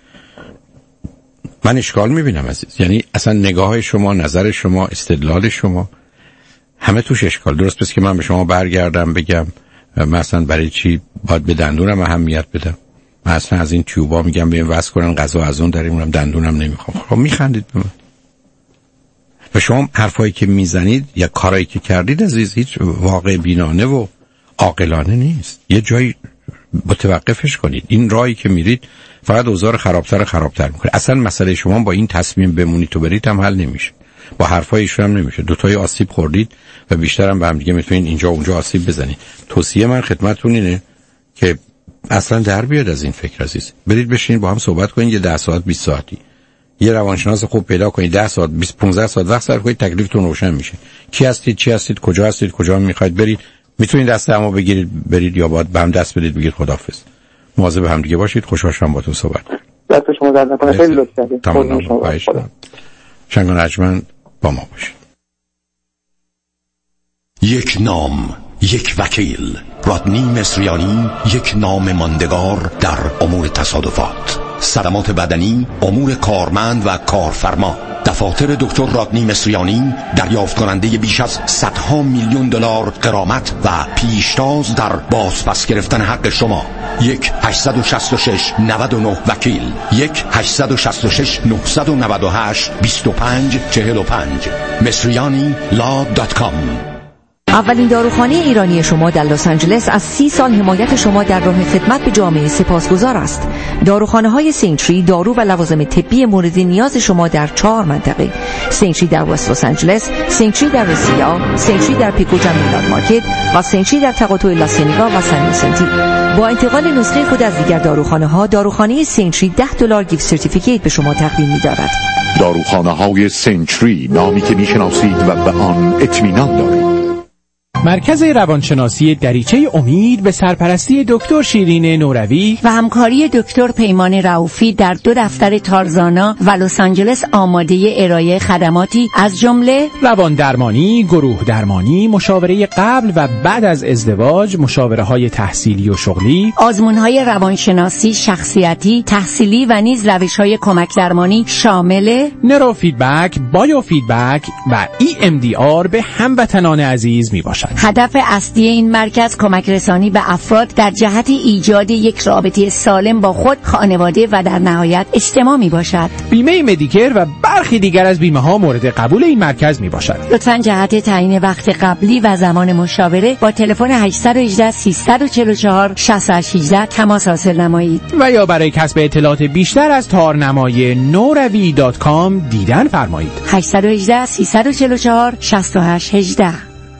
من اشکال میبینم عزیز. یعنی اصلا نگاه شما، نظر شما، استدلال شما همه توش اشکال. درست پس که من به شما برگردم بگم مثلا برای چی باید به دندونم اهمیت بدم؟ من اصلا از این تیوبا میگم به این وصل کنن غذا از اون داریم، دندونم نمیخوام. خب میخندید به من. و شما حرفایی که میزنید یا کارایی که کردید عزیز هیچ واقع بینانه و عاقلانه نیست. یه جایی متوقفش کنید. این راهی که میرید فقط اوضاع خرابتر و خرابتر میکنه. اصلا مسئله شما با این تصمیم بمونید تو برید هم حل نمیشه، با حرفایشون هم نمیشه. دو تای آسیب خوردید و بیشتر هم به هم دیگه میتونید اینجا اونجا آسیب بزنید. توصیه من خدمتتون اینه که اصلا در بیاد از این فکر عزیز. برید بشینید با هم صحبت کنید، یه ده ساعت بیست ساعتی یه روانشناس خوب پیدا کنید، ده ساعت بیست پانزده ساعت وقت صرف کنید، تکلیفتون روشن میشه. کی هستید، چی هستید، کجا هستید، کجا میخواید برید. میتونید دست همو بگیرید برید یا باید به هم دست بدید بگید خداحافظ. مواظب هم دیگه باشید. خوشحال شدم باهاتون صحبت کردم. دست شما درد نکنه. خیلی لطف کردید. تمام. شنگان رجمن با ما باشید. یک نام، یک وکیل. رادنی مصریانی، یک نام ماندگار در امور تصادفات. صدمات بدنی، امور کارمند و کارفرما. دفاتر دکتر رادنی مصریانی دریافت کننده بیش از صدها میلیون دلار غرامت و پیشتاز در بازپس گرفتن حق شما. یک هشت شش شش نه نه وکیل یک هشت شش شش نه نه هشت دو پنج چهل و پنج مصریانی لا دات کام. اولین داروخانه ایرانی شما در لس آنجلس از سی سال حمایت شما در راه خدمت به جامعه سپاسگزار است. داروخانه های سینتری دارو و لوازم طبی مورد نیاز شما در چهار منطقه: سینتری در وست لس آنجلس، سینتری در رسیا، سینتری در پیکوجا میلان مارکت و سینتری در تقاطع لاسینیگا و سن ویسنتی. با انتقال نسخه خود از دیگر داروخانه ها، داروخانه سینتری ده دلار گیفت سرتیفیکیت به شما تقدیم می‌دارد. داروخانه های سنچری، نامی که میشناسید و به آن اطمینان دارید. مرکز روانشناسی دریچه امید به سرپرستی دکتر شیرین نوروی و همکاری دکتر پیمان رؤوفی در دو دفتر تارزانا و لس آنجلس آماده ارائه خدماتی از جمله روان درمانی، گروه درمانی، مشاوره قبل و بعد از ازدواج، مشاوره های تحصیلی و شغلی، آزمون های روانشناسی شخصیتی، تحصیلی و نیز روش های کمک درمانی شامل نورو فیدبک، بایو فیدبک و ای ام دی آر به هموطنان عزیز می باشد. هدف اصلی این مرکز کمک رسانی به افراد در جهت ایجاد یک رابطه سالم با خود، خانواده و در نهایت اجتماع می باشد. بیمه مدیکر و برخی دیگر از بیمه ها مورد قبول این مرکز می باشد. لطفاً جهت تعیین وقت قبلی و زمان مشاوره با تلفن هشت یک هشت سه چهار چهار شش هشت یک هشت تماس حاصل نمایید و یا برای کسب اطلاعات بیشتر از تارنمای نوروی دات کام دیدن فرمایید. هشت یک هشت سه چهار چهار شش هشت یک هشت.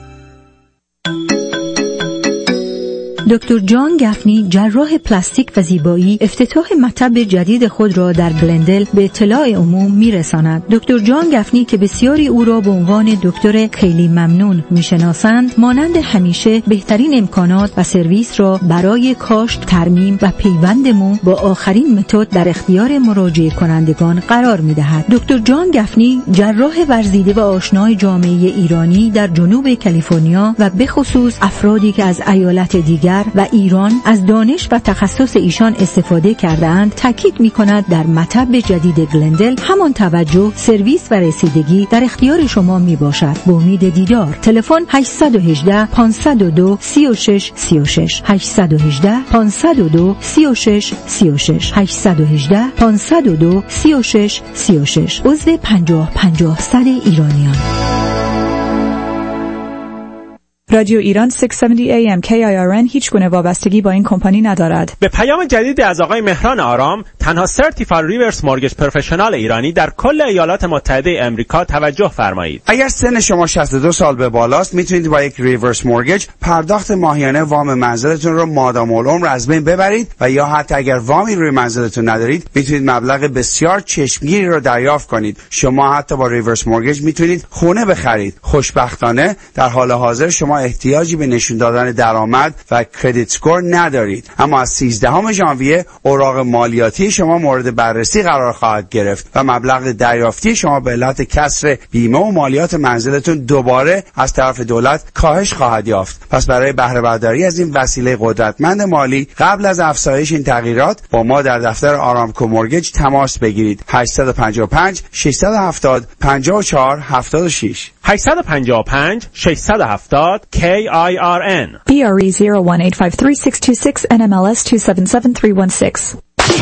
دکتر جان گفنی، جراح پلاستیک و زیبایی، افتتاح مطب جدید خود را در گلندل به اطلاع عموم میرساند. دکتر جان گفنی که بسیاری او را به عنوان دکتر خیلی ممنون میشناسند، مانند همیشه بهترین امکانات و سرویس را برای کاشت، ترمیم و پیوند مو با آخرین متد در اختیار مراجعه کنندگان قرار میدهد. دکتر جان گفنی جراح ورزیده و آشنای جامعه ایرانی در جنوب کالیفرنیا و به خصوص افرادی که از ایالت دیگر و ایران از دانش و تخصص ایشان استفاده کرده‌اند، تاکید می‌کند در مطب جدید گلندل همان توجه، سرویس و رسیدگی در اختیار شما میباشد. با امید دیدار. تلفن هشت یک هشت پنج صفر دو سه شش سه شش هشت یک هشت پنج صفر دو سه شش سه شش هشت یک هشت پنج صفر دو سه شش سه شش. عضو پنجاه پنجاه صد ایرانیان. رادیو ایران ششصد و هفتاد ای ام کی آی آر ان هیچ گونه وابستگی با این کمپانی ندارد. به پیام جدید از آقای مهران آرام، تنها سرتیفاید ریورس مورگیج پروفشنال ایرانی در کل ایالات متحده امریکا، توجه فرمایید. اگر سن شما شصت و دو سال به بالاست، میتونید با یک ریورس مورگیج پرداخت ماهیانه وام منزلتون رو مادام العمر از بین ببرید و یا حتی اگر وامی روی منزلتون ندارید، میتونید مبلغ بسیار چشمگیری رو دریافت کنید. شما حتی با ریورس مورگیج میتونید خونه بخرید. خوشبختانه در حال حاضر شما احتیاجی به نشون دادن درآمد و کردیت اسکور ندارید، اما از سیزدهم ژانویه اوراق مالیاتی شما مورد بررسی قرار خواهد گرفت و مبلغ دریافتی شما به علت کسر بیمه و مالیات منزلتون دوباره از طرف دولت کاهش خواهد یافت. پس برای بهره برداری از این وسیله قدرتمند مالی، قبل از افزایش این تغییرات با ما در دفتر آرامکو مورگیج تماس بگیرید. هشت پنج پنج شش هفت صفر پنج چهار هفت شش هشت پنج پنج شش هفت صفر کی آی آر ان بی آر ای zero one eight five three six two six ان ام ال اس two seven seven three one six.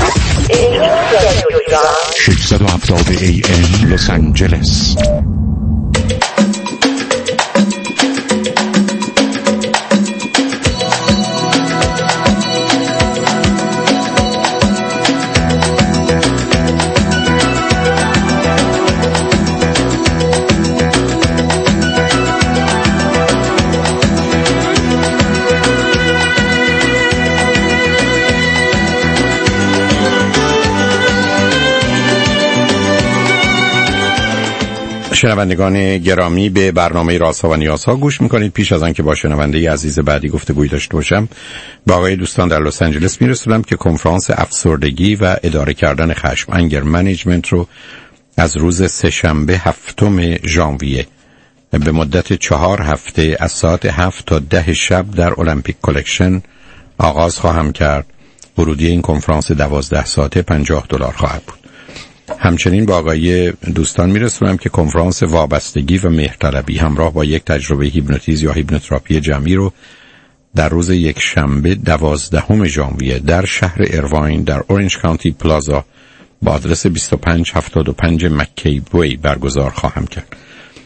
ششصد و هفتاد ای ام لس آنجلس. شنوندگان گرامی، به برنامه رازها و نیازها گوش میکنید. پیش از آن که با شنونده عزیز بعدی گفتگوی داشته باشم، با آقای دوستان در لس آنجلس میرسونم که کنفرانس افسردگی و اداره کردن خشم، انگر منیجمنت، رو از روز سه‌شنبه هفتم ژانویه به مدت چهار هفته از ساعت هفت تا ده شب در المپیک کلکشن آغاز خواهم کرد ورودی این کنفرانس دوازده ساعته پنجاه دلار خواهد بود. همچنین با آقای دوستان میرسونم که کنفرانس وابستگی و مهرطلبی همراه با یک تجربه هیپنوتیز یا هیپنوتراپی جمعی رو در روز یک شنبه دوازدهم ژانویه در شهر ایرواین در اورنج کانتی پلازا با آدرس بیست و پنج هفتاد و پنج مکی وی برگزار خواهم کرد.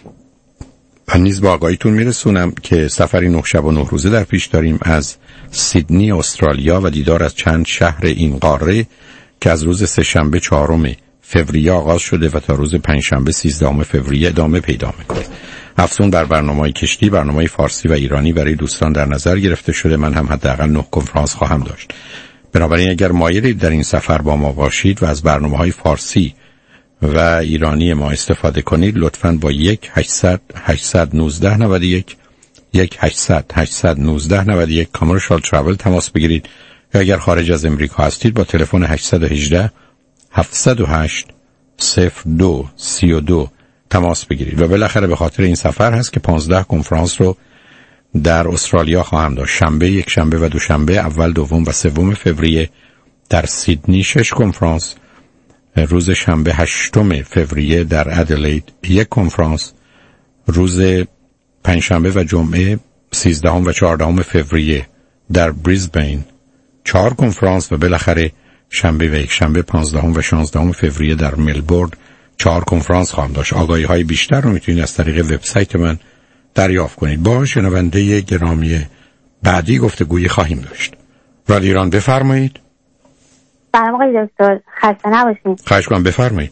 من نیز با آقایتون میرسونم که سفری نه شب و نه روزه در پیش داریم از سیدنی استرالیا و دیدار از چند شهر این قاره که از روز سه شنبه چهارم فوریه آغاز شده و تا روز پنج شنبه سیزدهم فوریه ادامه پیدا میکنه. افزون بر برنامه‌های کشتی، برنامه‌های فارسی و ایرانی برای دوستان در نظر گرفته شده. من هم حداقل نه کنفرانس خواهم داشت. بنابراین اگر مایلید در این سفر با ما باشید و از برنامه‌های فارسی و ایرانی ما استفاده کنید، لطفاً با یک هشتصد هشتصد و نوزده نود و یک یک هشتصد هشتصد و نوزده نود و یک کامرشال ترافل تماس بگیرید یا اگر خارج از امریکا هستید با تلفن هشت یک هشت هفت صفر هشت صفر دو سه دو تماس بگیرید. و بالاخره به خاطر این سفر هست که پانزده کنفرانس رو در استرالیا خواهم داشت. شنبه، یک شنبه و دوشنبه اول، دوم و سوم فوریه در سیدنی شش کنفرانس، روز شنبه هشتم فوریه در ادلید یک کنفرانس، روز پنجشنبه و جمعه سیزدهم و چهاردهم فوریه در بریزبین چهار کنفرانس و بالاخره شنبه و یک شنبه پانزدهم و شانزدهم فوریه در ملبورن چهار کنفرانس خواهم داشت. آگاهی های بیشتر رو میتونید از طریق وبسایت من دریافت کنید. با شنونده گرامی بعدی گفتگویی خواهیم داشت. رادیو ایران بفرمایید. سلام آقای دکتر، خسته نباشید. خواهش کنم بفرمایید.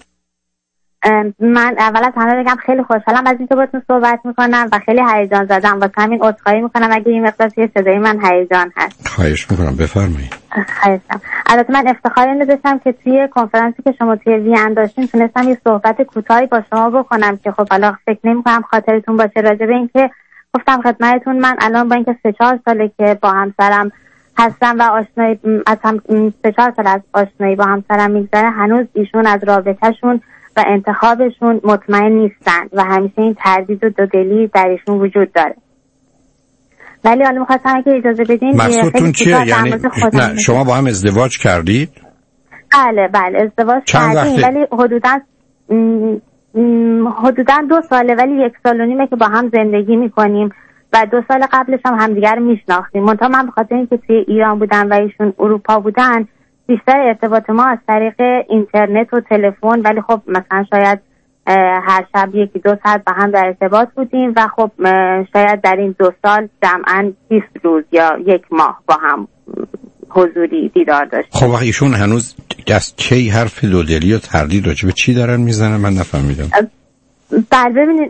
من اول از همه بگم خیلی خوشحالم از اینکه باهاتون صحبت میکنم و خیلی هیجان زدم، واسه همین عذرخواهی میکنم اگه این مقدار توی صدای من هیجان هست. خواهش میکنم بفرمایید. خواهشم. البته من افتخار اینو داشتم که توی کنفرانسی که شما توی وین داشتین تونستم یه صحبت کوتاهی با شما بکنم که خب حالا فکر نمیکنم خاطرتون باشه راجع به اینکه گفتم خدمتتون من الان با اینکه سه چهار ساله که با همسرم هستم و آشنایی از هم سه چهار سال از آشنایی با همسرم میگذره، هنوز ایشون از رابطهشون و انتخابشون مطمئن نیستن و همیشه این تردید و دودلی در ایشون وجود داره. ولی حالا می‌خواستم اگه اجازه بدین مقصودتون چیه؟ یعنی نه شما با هم ازدواج کردید؟ بله بله ازدواج کردیم ولی حدوداً حدوداً دو ساله، ولی یک سال و نیمه که با هم زندگی میکنیم و دو سال قبلش هم همدیگر میشناختیم. منتها من به خاطر اینکه توی ایران بودم و ایشون اروپا بودن بیشتر ارتباط ما از طریق اینترنت و تلفن، ولی خب مثلا شاید هر شب یکی دو ساعت با هم در ارتباط بودیم و خب شاید در این دو سال جمعاً بیست روز یا یک ماه با هم حضوری دیدار داشتیم. خب ایشون هنوز از کی حرف دودلی و تردید راجع به چی دارن میزنن؟ من نفهمیدم. بله ببینید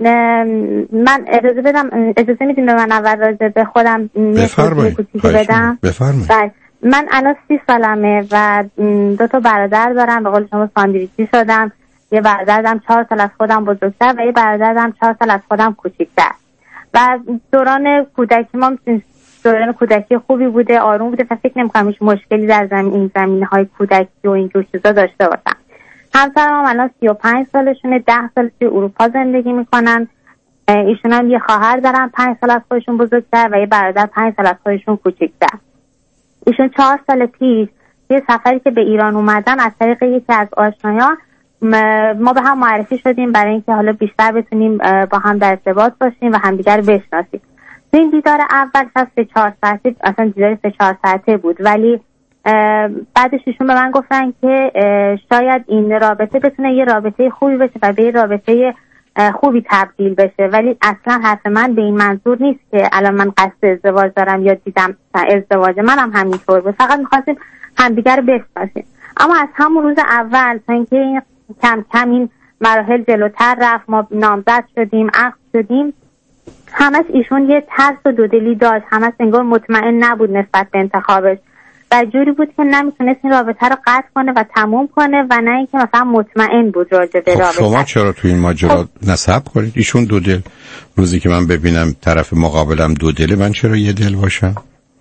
من اجازه بدم اجازه میدیم به من اول راجع به خودم بفرمایید. بدم بفرمایید. بله من الان سی سالمه و دو تا برادر دارم، به قول شما ساندویچی شدم. یه برادرم چهار سال از خودم بزرگتر و یه برادرم چهار سال از خودم کوچیکتر. و دوران کودکی ما دوران کودکی خوبی بوده، آروم بوده و فکر نمی‌کنم هیچ مشکلی در زمین این زمینه‌های کودکی و این جور چیزا داشته باشم. همسرم هم الان سی و پنج سالشونه، ده سال توی اروپا زندگی میکنن. ایشون هم یه خواهر دارن پنج سال از خودشون بزرگتر و یه برادر پنج سال از خودشون کوچیک‌تر. ایشون چهار سال پیش یه سفری که به ایران اومدن از طریق یکی از آشنایان ما به هم معرفی شدیم برای اینکه حالا بیشتر بتونیم با هم در ارتباط باشیم و همدیگر بشناسیم. تو این دیدار اول سه چهار ساعته اصلا دیدار سه چهار ساعته بود، ولی بعدش ایشون به من گفتن که شاید این رابطه بتونه یه رابطه خوبی بشه و به یه رابطه خوبی تبدیل بشه، ولی اصلا حرف من به این منظور نیست که الان من قصد ازدواج دارم یا دیدم ازدواج منم همینطور بود، فقط می‌خواستیم همدیگر رو بشناسیم. اما از همون روز اول تا اینکه کم کم این مراحل جلوتر رفت، ما نامزد شدیم، عقد شدیم، همش ایشون یه ترس و دودلی داشت، همش انگار مطمئن نبود نسبت به انتخابش و جوری بود که نمیتونست این رابطه رو قطع کنه و تموم کنه و نه اینکه مثلا مطمئن بود راجع به رابطه. شما چرا تو این ماجرا خب. نصب کنید؟ ایشون دو دل، روزی که من ببینم طرف مقابلم دو دله من چرا یه دل باشم؟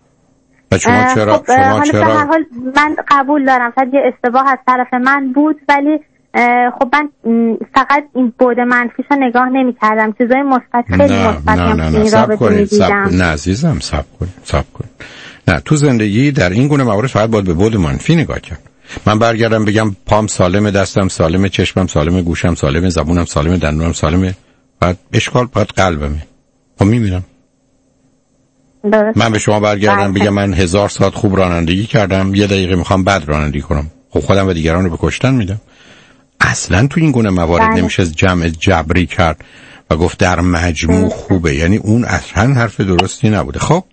و شما چرا خب شما چرا به هر حال من قبول دارم شاید یه اشتباه از طرف من بود، ولی خب من فقط این بود منفیشو نگاه نمی‌کردم، چیزای مثبت خیلی مثبت هم این رابطه می‌دیدم. نه عزیزم صبر کنید صبر کنید نه، تو زندگی در این گونه موارد فقط باید به بعد منفی نگاه کرد. من برگردم بگم پام سالمه، دستم سالمه، چشمم سالمه، گوشم سالمه، زبونم سالمه، دندونم سالمه، بعد اشکال بعد قلبمه. خب میمیرم. من به شما برگردم بگم من هزار ساعت خوب رانندگی کردم، یه دقیقه میخوام بد رانندگی کنم، خب خودم و دیگران رو به کشتن میدم. اصلا تو این گونه موارد بله. نمیشه جمع جبری کرد و گفت در مجموع خوبه، یعنی اون اصلا حرف درستی نبوده. خب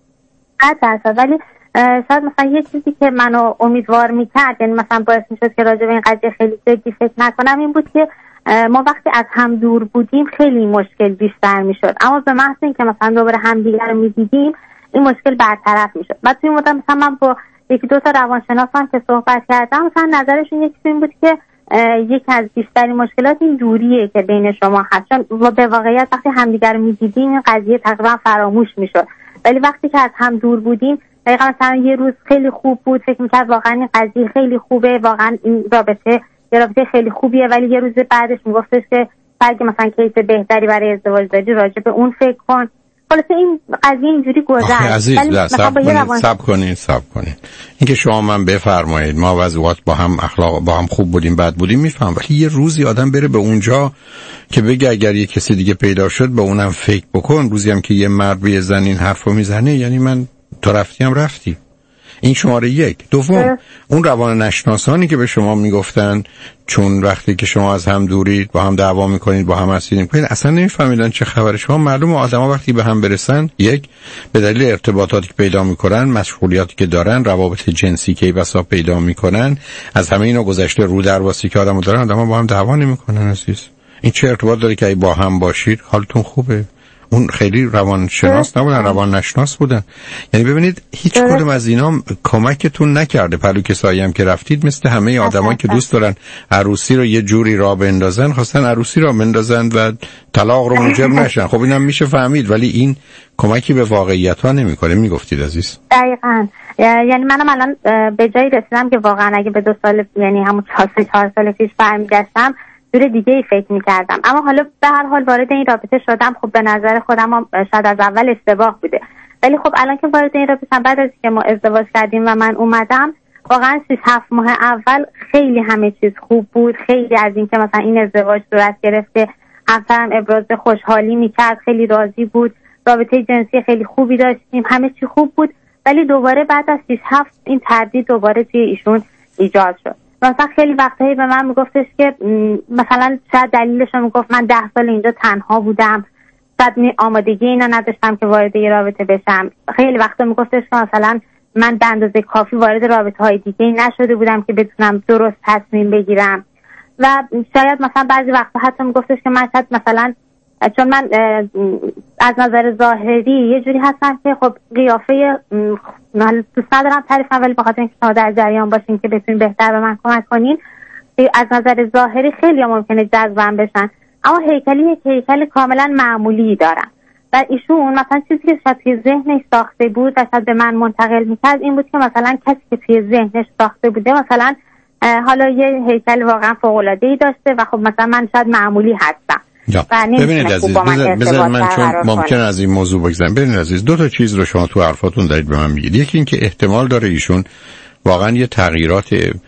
حتی ولی شاید مثلا یه چیزی که منو امیدوار میکرد، یعنی مثلا باعث میشد که راجع به این قضیه خیلی جدی فکر نکنم، این بود که ما وقتی از هم دور بودیم خیلی مشکل بیشتر میشد، اما به محض اینکه مثلا دوباره همدیگر رو میدیدیم این مشکل برطرف میشد. بعد توی مدت مثلا من با یکی دو تا روانشناسم که صحبت کردم، مثلا نظرشون یکی این بود که یکی از بیشترین مشکلات این دوریه که بین شما هست، چون به واقعیت وقتی همدیگر رو میدیدیم این قضیه تقریبا فراموش میشد، ولی وقتی که از هم دور بودیم دقیقا مثلا یه روز خیلی خوب بود، فکر میکرد واقعا این قضیه خیلی خوبه، واقعا این رابطه یه رابطه خیلی خوبیه، ولی یه روز بعدش میگفتش که اگه مثلا کیس بهتری برای ازدواج داری راجع به اون فکر کن. خلاصه این قضیه اینجوری گذشت. عزیز صبر کنید صبر کنید صبر کنید اینکه شما من بفرمایید ما وضعیت با هم اخلاق با هم خوب بودیم بد بودیم میفهم، ولی یه روزی آدم بره به اونجا که بگه اگر یه کسی دیگه پیدا شد به اونم فکر بکن، روزی هم که یه مرد به یه زن این حرفو میزنه، یعنی من تو رفتی هم رفتی. این شماره یک. دوم، اون روان نشناسانی که به شما میگفتن چون وقتی که شما از هم دورید با هم دعوا میکنید با هم اسیر میکنید اصلا نمیفهمیدن چه خبره. شما معلومه آدما وقتی به هم برسن، یک به دلیل ارتباطاتی که پیدا میکنن، مشغولیاتی که دارن، روابط جنسی که بسا پیدا میکنن، از همه اینا گذشته رو درواسی که آدمو دارن، آدما با هم دعوا نمیکنن. عزیز این چه ارتباط داره که با هم باشید حالتون خوبه؟ اون خیلی روانشناس نبودن، روان نشناس بودن. یعنی ببینید هیچ کدوم از اینا کمکتون نکرده. پلو کسایی هم که رفتید مثل همه آدمایی که دوست دارن عروسی رو یه جوری راه بندازن، خواستن عروسی را بندازن و طلاق رو موجب نشن. خب اینم میشه فهمید، ولی این کمکی به واقعیت ها نمیکنه. میگفتید عزیز. دقیقاً. یعنی منم الان به جایی رسیدم که واقعا اگه به دو سال یعنی همون چهار سال پیش برمیگشتم جور دیگه ای فکر می‌کردم، اما حالا به هر حال وارد این رابطه شدم. خب به نظر خودم هم شاید از اول اشتباه بوده، ولی خب الان که وارد این رابطه شدم، بعد از اینکه ما ازدواج کردیم و من اومدم، واقعا شش هفت ماه اول خیلی همه چیز خوب بود. خیلی از اینکه مثلا این ازدواج صورت گرفت که همسرم ابراز خوشحالی می‌کرد، خیلی راضی بود، رابطه جنسی خیلی خوبی داشتیم، همه چی خوب بود. ولی دوباره بعد از شش هفت این تردید دوباره توی ایشون ایجاد شد. مثلا خیلی وقتایی به من میگفتش که مثلا شاید دلیلش رو میگفت من ده سال اینجا تنها بودم، شاید آمادگی اینا نداشتم که وارد یه رابطه بشم. خیلی وقتا میگفتش که مثلا من به اندازه کافی وارد رابطه های دیگه نشده بودم که بتونم درست تصمیم بگیرم. و شاید مثلا بعضی وقتا حتی میگفتش که من شاید مثلا چون من از نظر ظاهری یه جوری هستم که خب قیافه دوست ندارم تعریفم، ولی بخاطر اینکه شما در جریان باشین که بتونین بهتر به من کمک کنین، از نظر ظاهری خیلی ممکنه جذبم بشن، اما هیکلی یک هیکل کاملا معمولی دارم. و ایشون مثلا چیزی که شاید توی ذهنش ساخته بود و شاید به من منتقل میکرد این بود که مثلا کسی که توی ذهنش ساخته بوده مثلا حالا یه هیکل واقعا فوق‌العاده‌ای داشته و خب مثلا من شاید معمولی هستم. ببینید عزیز، بذار من چون ممکن از این موضوع بگذارم. ببینید عزیز، دو تا چیز رو شما تو حرفاتون دارید به من میگید. یکی این که احتمال داره ایشون واقعا یه تغییرات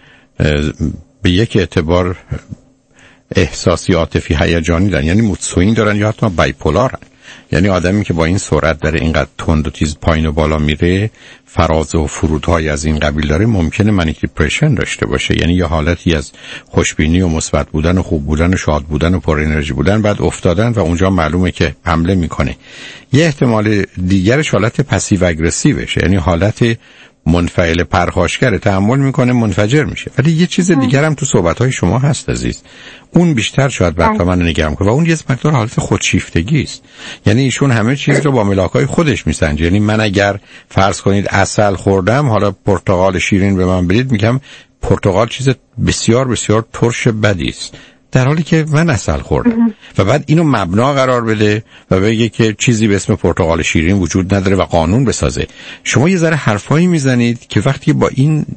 به یک اعتبار احساسی عاطفی هیجانی دارن، یعنی مود سوینگ دارن یا حتی بایپولارن. یعنی آدمی که با این سرعت داره اینقدر تند و تیز پایین و بالا میره، فراز و فرودهای از این قبیل داره، ممکنه منیک دیپرشن داشته باشه. یعنی یه حالتی از خوشبینی و مثبت بودن و خوب بودن و شاد بودن و پر انرژی بودن بعد افتادن و اونجا معلومه که حمله میکنه. یه احتمال دیگرش حالت پسیو اگریسیوشه، یعنی حالت منفعل پرخاشگر، تحمل میکنه منفجر میشه. ولی یه چیز دیگر هم تو صحبت‌های شما هست عزیز، اون بیشتر شاید برای من نگران کنه و اون یه مقدار حالت خودشیفتگی است. یعنی ایشون همه چیز رو با ملاکای خودش میسنجه. یعنی من اگر فرض کنید عسل خوردم، حالا پرتقال شیرین به من بدید، میگم پرتقال چیز بسیار بسیار ترش بدی است، در حالی که من عسل خوردم. و بعد اینو مبنا قرار بده و بگه که چیزی به اسم پرتقال شیرین وجود نداره و قانون بسازه. شما یه ذره حرفایی میزنید که وقتی با این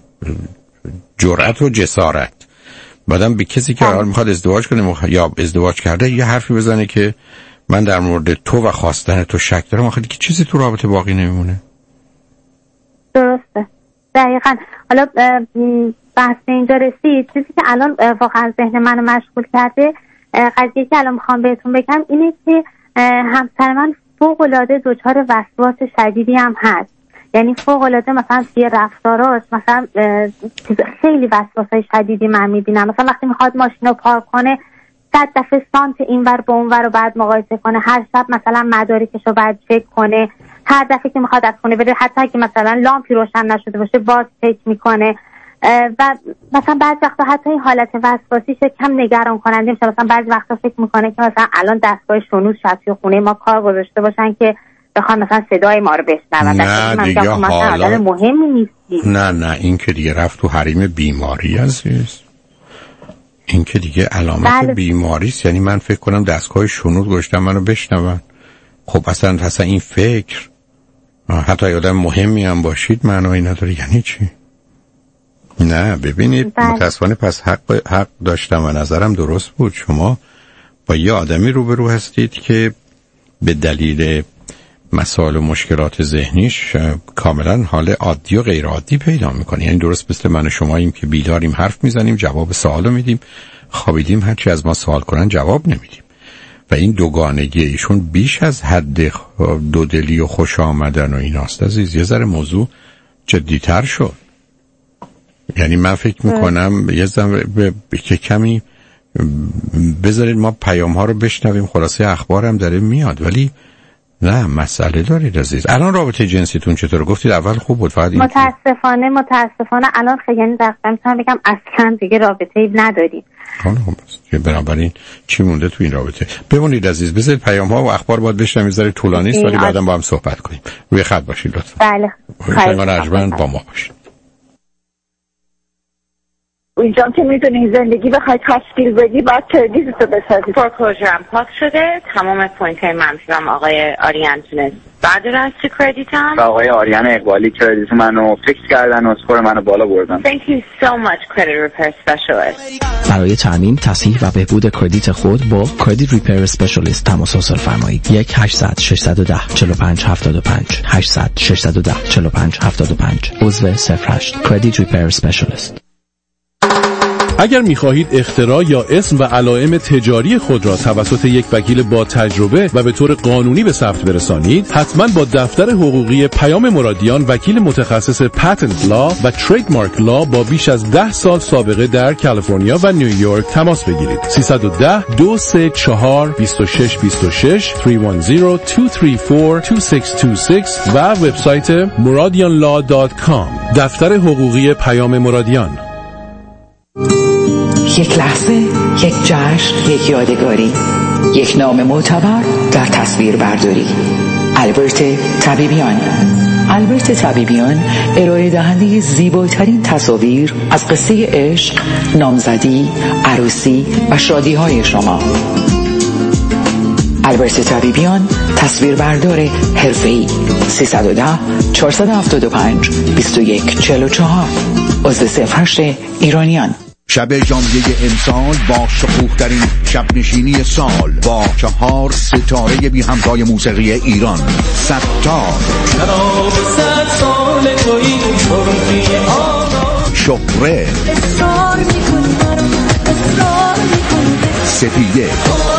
جرأت و جسارت بعدم به کسی که حال میخواد ازدواج کنه یا ازدواج کرده یه حرفی بزنه که من در مورد تو و خواستن تو شک دارم، آخه که چیزی تو رابطه باقی نمیمونه. درسته دقیقاً. حالا بحث اینجا رسید، چیزی که الان واقعا ذهن منو مشغول کرده، قضیه که الان میخوام بهتون بگم اینه که همسر من فوق‌العاده دچار وسواس شدیدی هم هست. یعنی فوق‌العاده مثلا توی رفتاراش مثلا خیلی وسواسای شدیدی من میبینم. مثلا وقتی میخواد ماشین رو پارک کنه صد دفعه سانت اینور به اونور رو بعد مقایسه کنه، هر شب مثلا مدارکش رو بعد چک کنه، هر دفعه که میخواد از خونه بره حتی اگه مثلا لامپی روشن نشده باشه باز چک میکنه. و مثلا بعضی وقتا حتی این حالت وسواسیش کم نگران کننده میشه. مثلا بعضی وقتا فکر میکنه که مثلا الان دستگاه شنود شب توی خونه ما کار گذاشته باشن که بخوام مثلا صدای ما رو بشنون. نه دیگه حالا مهمی نیستی. نه نه این که دیگه رفت تو حریم بیماری عزیز، این که دیگه علامت بله. بیماری است. یعنی من فکر کنم دستگاه شنود گذاشتن منو بشنون. خب اصلا اصلا این فکر حتی آدم مهمی هم باشید معنایی نداره. یعنی چی؟ نه ببینید بله. متاسفانه پس حق حق داشتم و نظرم درست بود. شما با یه آدمی روبرو هستید که به دلیل مسائل و مشکلات ذهنیش کاملا حال عادی و غیر عادی پیدا میکنه. یعنی درست مثل من و شماییم که بیداریم حرف میزنیم، جواب سوالو میدیم، خوابیدیم هرچی از ما سوال کنن جواب نمیدیم. و این دوگانگی ایشون بیش از حد دودلی و خوش آمدن و ایناست عزیز. یه ذره موضوع جدی‌تر شد. یعنی من فکر میکنم یه ذره که کمی بذارید ما پیام ها رو بشنویم، خلاصه اخبار هم داره میاد، ولی نه مسئله دارید عزیز. الان رابطه جنسیتون چطور؟ گفتید اول خوب بود فقط متاسفانه متاسفانه الان خیلی یعنی دقیقا میتونم بگم اصلا دیگه رابطه ای ندارید. خب بنابراین چی مونده تو این رابطه؟ بمونید عزیز، بذارید پیام ها و اخبار باید بشنویم، میذارید طولانی است ولی بعداً با هم صحبت کنیم. روی خط باشید لطفا. بله خیلی با ما باشید. اینجا که میدونی زندگی بخوای تشکیل بدی باید کردیتتو بسازی. فورکلوزرم پاس شده، تمام پوینت های منفیم آقای آریان تونست بردار از تو کردیتم و آقای آریان اقبالی کردیت منو فیکس کردن و اسکور منو بالا بردن. Thank you so much credit repair specialist. برای تامین تصحیح و بهبود کردیت خود با کردیت ریپیر اسپشیالیست تماس حاصل فرمایید. یک هشتصد ششصد و ده چهل و پنج هفتاد و پنج هشتصد ششصد و ده چهل و پنج هفتاد و پنج عضو صفر هشت کردیت ریپیر اسپشیالیست. اگر می‌خواهید اختراع یا اسم و علائم تجاری خود را توسط یک وکیل با تجربه و به طور قانونی به ثبت برسانید، حتما با دفتر حقوقی پیام مرادیان، وکیل متخصص پتنت لا و ترید مارک لا با بیش از ده سال سابقه در کالیفرنیا و نیویورک تماس بگیرید. سیصد و ده دو سه چهار دو شش دو شش سه یک صفر دو سه چهار دو شش دو شش و وبسایت مرادیان لا دات کام. دفتر حقوقی پیام مرادیان. یک لحظه، یک جشن، یک یادگاری، یک نام معتبر در تصویر برداری. البرت طبیبیان. البرت طبیبیان ارائه دهنده زیباترین تصاویر از قصه عشق، نامزدی، عروسی و شادی های شما. البرت طبیبیان تصویر بردار حرفه‌ای. سیصد و ده چهارصد و هفتاد و پنج بیست و یک چهل و چهار عضو صفر هشت ایرانیان. شب ژانویه امسال با شکوه‌ترین شب نشینی سال با چهار ستاره بی همتای موسیقی ایران. ستار شهره سپیده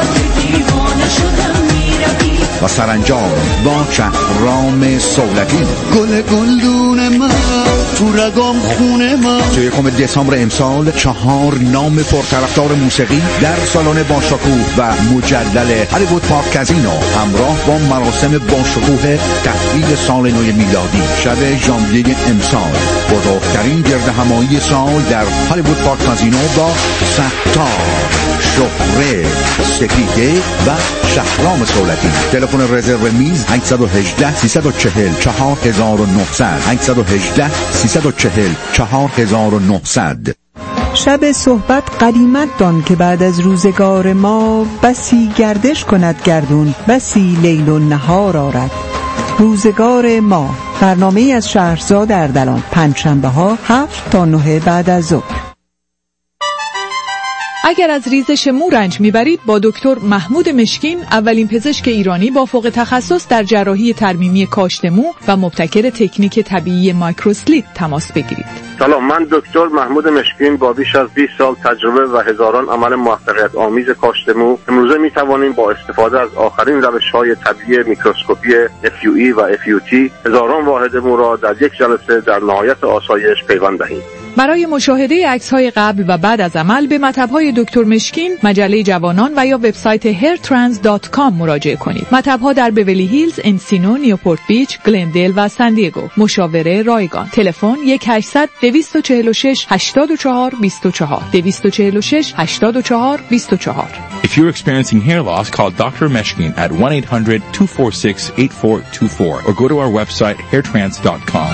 و سرانجام با شهرام سولتی. گل گلدون من تو رگام خونه من. سی و یکم دسامبر امسال چهار نام پرطرفدار موسیقی در سالن باشکوه و مجلل هالیوود پارک کازینو همراه با مراسم باشکوه تحویل سال نو میلادی. شب ژانویه امسال بزرگترین گردهمایی سال در هالیوود پارک کازینو با ستار، شهره، سپیده و شهرام سولتی. تلفن رزرو میز هشت یک هشت سه چهار چهار چهار نه صفر صفر هشت یک هشت سه چهار چهار نه صفر صفر. شب صحبت قدیمت دان که بعد از روزگار ما بسی گردش کند گردون، بسی لیل و نهار آرد. روزگار ما، برنامه از شهرزاد اردلان، پنجشنبه ها هفت تا نه بعد از ظهر. اگر از ریزش مو رنج میبرید با دکتر محمود مشکین، اولین پزشک ایرانی با فوق تخصص در جراحی ترمیمی کاشت مو و مبتکر تکنیک طبیعی مایکروسلیت تماس بگیرید. سلام، من دکتر محمود مشکین با بیش از بیست سال تجربه و هزاران عمل موفقیت آمیز کاشت مو امروزه می توانیم با استفاده از آخرین روش‌های طبیعی میکروسکوپی اف یو ای و اف یو تی هزاران واحد مو را در یک جلسه در نهایت آسایش پیوند دهیم. برای مشاهده عکس‌های قبل و بعد از عمل به مطب‌های دکتر مشکین، مجله جوانان و یا وبسایت هیر ترانس دات کام مراجعه کنید. مطب‌ها در بیولی هیلز، انسینو، نیوپورت بیچ، گلندل و سان دیگو. مشاوره رایگان. تلفن یک هشتصد دویست و چهل و شش هشتاد و چهار بیست و چهار دویست و چهل و شش هشتاد و چهار بیست و چهار. If you're experiencing hair loss, call Doctor Meshkin at one eight hundred two four six eight four two four or go to our website hair trance dot com.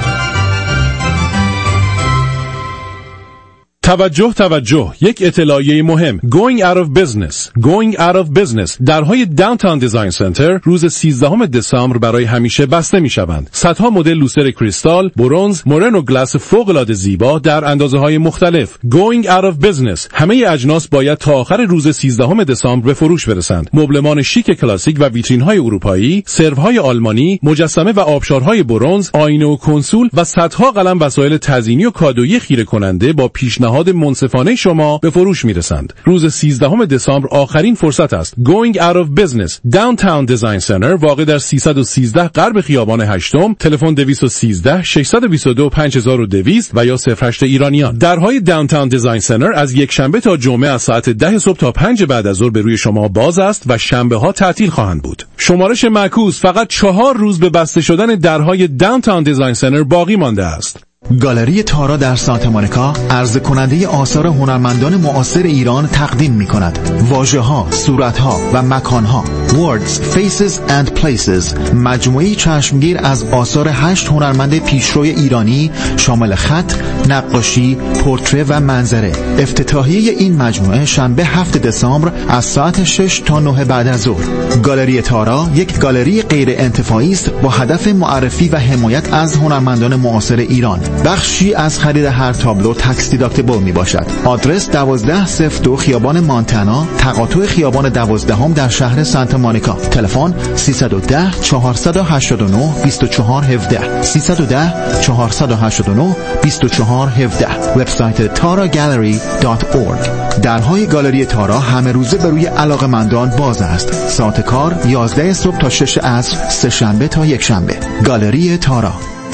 توجه توجه یک اطلاعیه مهم. Going out of business Going out of business درهای داونتاون دیزاین سنتر روز سیزدهم دسامبر برای همیشه بسته می شوند. صدها مدل لوسر کریستال، برنز، مورنو گلاس فوق العاده زیبا در اندازه های مختلف. Going out of business همه اجناس باید تا آخر روز سیزدهم دسامبر به فروش برسند. مبلمان شیک کلاسیک و ویترین های اروپایی، سرو های آلمانی، مجسمه و آبشارهای برنز، آینه و کنسول و صدها قلم وسایل تزیینی و کادویی خیره کننده با پیشنهاد منصفانه شما به فروش میرسند. روز سیزدهم دسامبر آخرین فرصت است. Going out of business Downtown Design Center واقع در سیصد و سیزده غرب خیابان هشتم. تلفن دویست و سیزده ششصد و بیست و دو پنج و دویست و یا صفر هشت ایرانیان. درهای Downtown Design Center از یک شنبه تا جمعه از ساعت ده صبح تا پنج بعد از ظهر به روی شما باز است و شنبه ها تعطیل خواهند بود. شمارش معکوس فقط چهار روز به بسته شدن درهای Downtown Design Center باقی مانده است. گالری تارا در سانتا مونیکا عرضه کننده آثار هنرمندان معاصر ایران تقدیم می کند. واژه ها، صورت ها و مکان ها Words, Faces and Places مجموعی چشمگیر از آثار هشت هنرمند پیشروی ایرانی شامل خط، نقاشی، پورتره و منظره. افتتاحیه این مجموعه شنبه هفتم دسامبر از ساعت شش تا نه بعد از ظهر. گالری تارا یک گالری غیر انتفاعی است با هدف معرفی و حمایت از هنرمندان معاصر ایران. بخشی از خرید هر تابلو تکس دیداکتیبل می باشد. آدرس دوازده صفر دو خیابان مانتانا، تقاطع خیابان دوازدهم در شهر سانتا مونیکا. تلفن سیصد و ده چهارصد و هشتاد و نه بیست و چهار هفده سیصد و ده چهارصد و هشتاد و نه بیست و چهار هفده. وبسایت تارا گالری دات اورگ. درهای گالری تارا همه روزه به روی علاقه‌مندان باز است. ساعت کار یازده صبح تا شش عصر، سه شنبه تا یک شنبه. گالری تارا.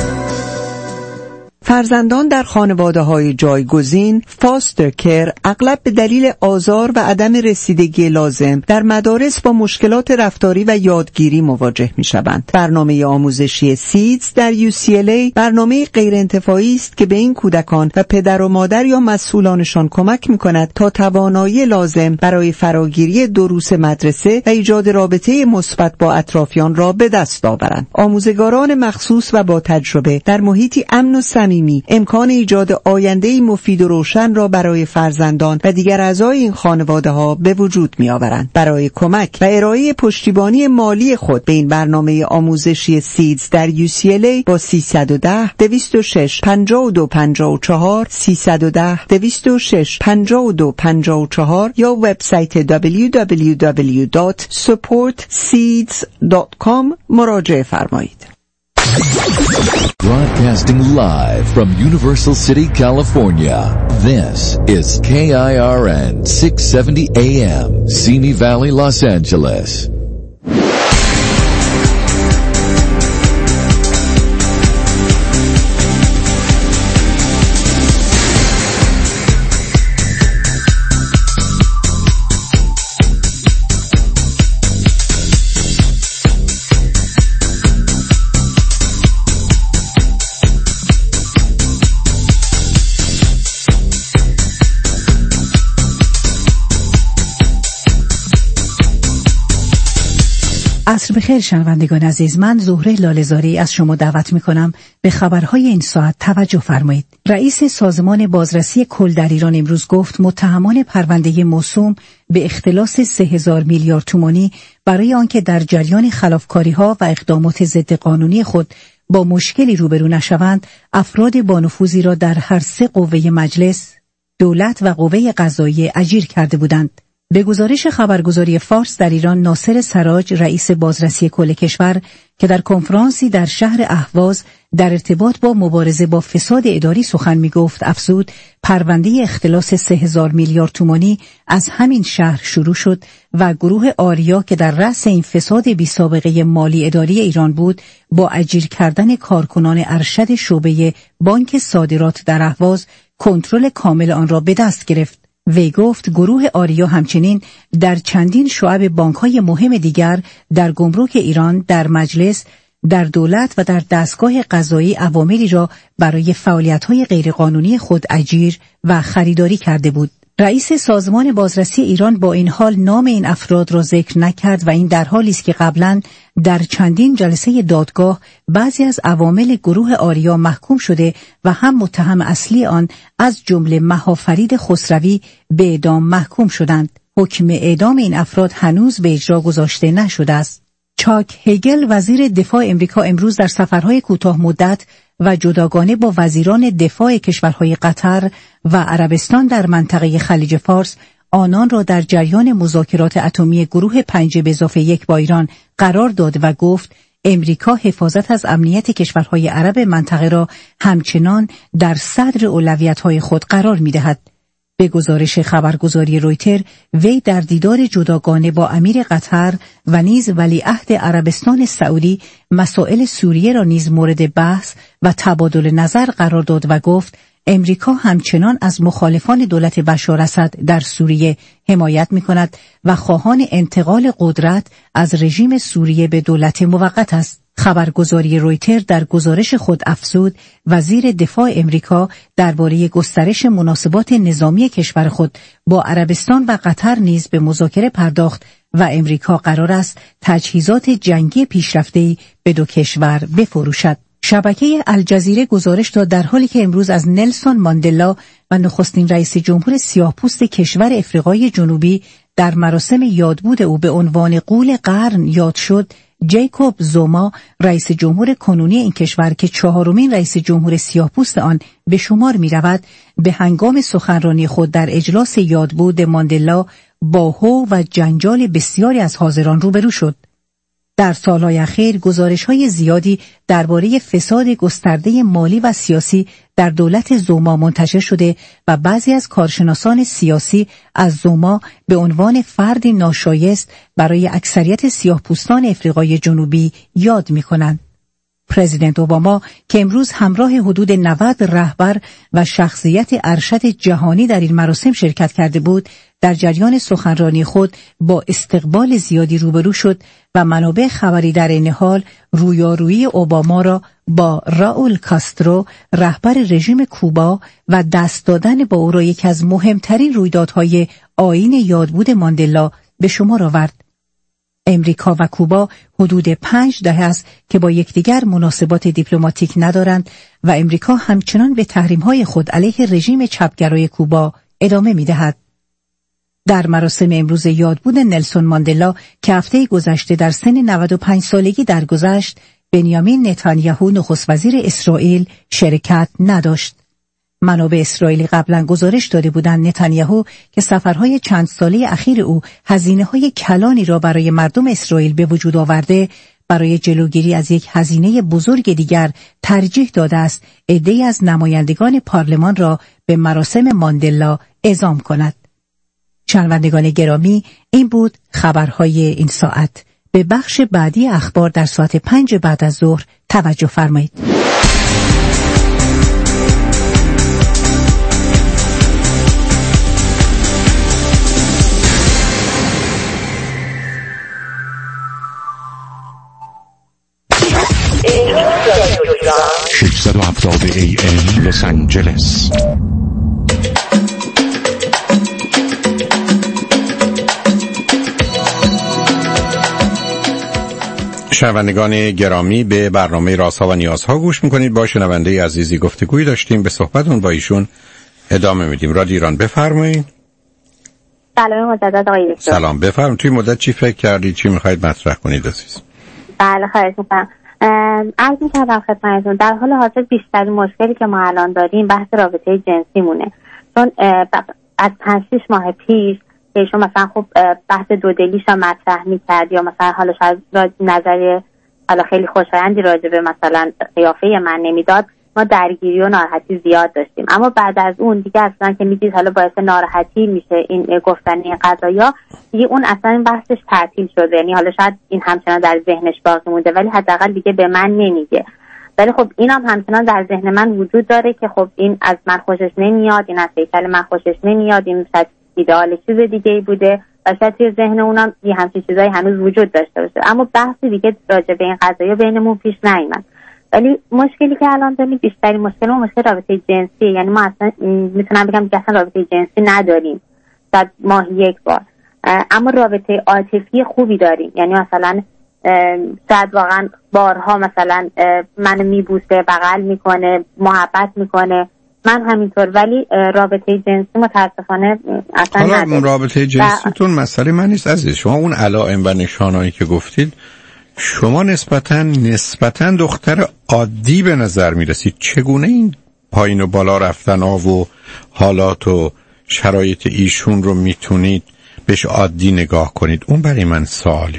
فرزندان در خانواده‌های جایگزین فاستر کر اغلب به دلیل آزار و عدم رسیدگی لازم در مدارس با مشکلات رفتاری و یادگیری مواجه می‌شوند. برنامه آموزشی سیدز در یو سی ال ای برنامه غیرانتفاعی است که به این کودکان و پدر و مادر یا مسئولانشان کمک می‌کند تا توانایی لازم برای فراگیری دروس مدرسه و ایجاد رابطه مثبت با اطرافیان را به دست آورند. آموزگاران مخصوص و با تجربه در محیطی امن و صمیمی امکان ایجاد آینده‌ای مفید و روشن را برای فرزندان و دیگر اعضای این خانواده‌ها به وجود می‌آورند. برای کمک و ارائه پشتیبانی مالی خود به این برنامه آموزشی سیدز در یو سی ال ای با سیصد و ده دویست و شش پنجاه و دو پنجاه و چهار سیصد و ده دویست و شش پنجاه و دو پنجاه و چهار یا وبسایت دبلیو دبلیو دبلیو دات ساپورت سیدز دات کام مراجعه فرمایید. Broadcasting live from Universal City, California. This is K I R N six seventy A M, Simi Valley, Los Angeles. عصر بخیر شنوندگان عزیز، من زهره لاله‌زاری از شما دعوت می‌کنم به خبرهای این ساعت توجه فرمایید. رئیس سازمان بازرسی کل در ایران امروز گفت متهمان پرونده موسوم به اختلاس سه هزار میلیارد تومانی برای آنکه در جریان خلافکاری‌ها و اقدامات ضد قانونی خود با مشکلی روبرو نشوند، افراد با نفوذی را در هر سه قوه مجلس دولت و قوه قضاییه اجیر کرده بودند. به گزارش خبرگزاری فارس در ایران، ناصر سراج رئیس بازرسی کل کشور که در کنفرانسی در شهر اهواز در ارتباط با مبارزه با فساد اداری سخن می‌گفت، افزود پرونده اختلاس سه هزار میلیارد تومانی از همین شهر شروع شد و گروه آریا که در رأس این فساد بی سابقه مالی اداری ایران بود، با اجیر کردن کارکنان ارشد شعبه بانک صادرات در اهواز کنترل کامل آن را به دست گرفت. وی گفت گروه آریا همچنین در چندین شعب بانک‌های مهم دیگر در گمرک ایران، در مجلس، در دولت و در دستگاه قضایی عواملی را برای فعالیت‌های غیرقانونی خود اجیر و خریداری کرده بود. رئیس سازمان بازرسی ایران با این حال نام این افراد را ذکر نکرد و این در حالی است که قبلاً در چندین جلسه دادگاه بعضی از عوامل گروه آریا محکوم شده و هم متهم اصلی آن از جمله مهافرید خسروی به اعدام محکوم شدند. حکم اعدام این افراد هنوز به اجرا گذاشته نشده است. چاک هگل وزیر دفاع امریکا امروز در سفرهای کوتاه مدت و جداگانه با وزیران دفاع کشورهای قطر و عربستان در منطقه خلیج فارس آنان را در جریان مذاکرات اتمی گروه پنج به اضافه یک با ایران قرار داد و گفت امریکا حفاظت از امنیت کشورهای عرب منطقه را همچنان در صدر اولویت‌های خود قرار می‌دهد. به گزارش خبرگزاری رویتر، وی در دیدار جداگانه با امیر قطر و نیز ولیعهد عربستان سعودی مسائل سوریه را نیز مورد بحث و تبادل نظر قرار داد و گفت امریکا همچنان از مخالفان دولت بشار اسد در سوریه حمایت می‌کند و خواهان انتقال قدرت از رژیم سوریه به دولت موقت است. خبرگزاری رویتر در گزارش خود افزود وزیر دفاع امریکا درباره گسترش مناسبات نظامی کشور خود با عربستان و قطر نیز به مذاکره پرداخت و امریکا قرار است تجهیزات جنگی پیشرفته‌ای به دو کشور بفروشد. شبکه الجزیره گزارش داد در حالی که امروز از نلسون ماندلا و نخستین رئیس جمهور سیاه‌پوست کشور افریقای جنوبی در مراسم یادبود او به عنوان غول قرن یاد شد، جیکوب زوما رئیس جمهور کنونی این کشور که چهارمین رئیس جمهور سیاه‌پوست آن به شمار می‌رود، به هنگام سخنرانی خود در اجلاس یادبود ماندلا با هو و جنجال بسیاری از حاضران روبرو شد. در سالهای اخیر گزارش‌های زیادی درباره فساد گسترده مالی و سیاسی در دولت زوما منتشر شده و بعضی از کارشناسان سیاسی از زوما به عنوان فردی ناشایست برای اکثریت سیاه‌پوستان افریقای جنوبی یاد می‌کنند. پرزیدنت اوباما که امروز همراه حدود نود رهبر و شخصیت ارشد جهانی در این مراسم شرکت کرده بود، در جریان سخنرانی خود با استقبال زیادی روبرو شد و منابع خبری در این حال رویارویی اوباما را با راول کاسترو رهبر رژیم کوبا و دست دادن با او را یکی از مهمترین رویدادهای آیین یادبود ماندلا به شمار آورد. امریکا و کوبا حدود پنج دهه است که با یکدیگر مناسبات دیپلماتیک ندارند و امریکا همچنان به تحریم‌های خود علیه رژیم چپگرای کوبا ادامه می‌دهد. در مراسم امروز یادبود نلسون ماندلا که هفته گذشته در سن نود و پنج سالگی درگذشت، بنیامین نتانیاهو نخست وزیر اسرائیل شرکت نداشت. منابع اسرائیلی قبلا گزارش داده بودند نتانیاهو که سفرهای چند ساله اخیر او هزینه‌های کلانی را برای مردم اسرائیل به وجود آورده، برای جلوگیری از یک هزینه بزرگ دیگر ترجیح داده است عده‌ای از نمایندگان پارلمان را به مراسم ماندلا اعزام کند. شنوندگان گرامی، این بود خبرهای این ساعت. به بخش بعدی اخبار در ساعت پنج بعد از ظهر توجه فرمایید. ششصد و هفتاد ای ام لس آنجلس. شنوندگان گرامی، به برنامه رازها و نیازها گوش میکنید. با شنونده عزیزی گفتگویی داشتیم، به صحبتون با ایشون ادامه میدیم. رادیو ایران، بفرمایید. سلام مجدد آقای دکتر. سلام، بفرمایید. توی مدت چی فکر کردید، چی میخواید مطرح کنید عزیز؟ بله خواهش میکنم. عرض میکردم خدمتتون در حال حاضر بیشترین مشکلی که ما الان داریم بحث رابطه جنسی مونه چون از پنج شیش ماه پیش که ایشون مثلا خب بحث دودلیش رو مطرح میکرد یا مثلا حالا شاید نظر حالا خیلی خوشایندی راجع به مثلا قیافه من نمیداد، ما درگیری و ناراحتی زیاد داشتیم. اما بعد از اون دیگه اصلا که میدید حالا باعث ناراحتی میشه این گفتن این قضایا، دیگه اون اصلا این بحثش تعطیل شده. یعنی حالا شاید این همچنان در ذهنش باقی مونده ولی حداقل دیگه به من نمیگه. ولی خب اینم هم همچنان در ذهن من وجود داره که خب این از من خوشش نمیاد، این از هیکل من خوشش نمیاد، این شاید ایدئال چیز دیگه ای بوده و شاید توی ذهن اونم یه همچین چیزایی هنوز وجود داشته باشه. اما بحثی دیگه راجع به این قضایا بینمون پیش نیامد. ولی مشکلی که الان داریم بیشتری مشکل ما مشکل رابطه جنسی، یعنی ما اصلا میتونم بگم که اصلا رابطه جنسی نداریم، شاید ماهی یک بار، اما رابطه عاطفی خوبی داریم. یعنی مثلا شاید واقعا بارها مثلا منو میبوسه، بغل میکنه، محبت میکنه، من همینطور. ولی رابطه جنسی متاسفانه اصلا حالا نداریم. رابطه جنسیتون مسئله من نیست عزیز. شما اون علائم و نشانهایی که گفتید، شما نسبتاً نسبتاً دختر عادی به نظر میرسید. چگونه این پایین و بالا رفتن ها و حالات و شرایط ایشون رو میتونید بهش عادی نگاه کنید؟ اون برای من سواله.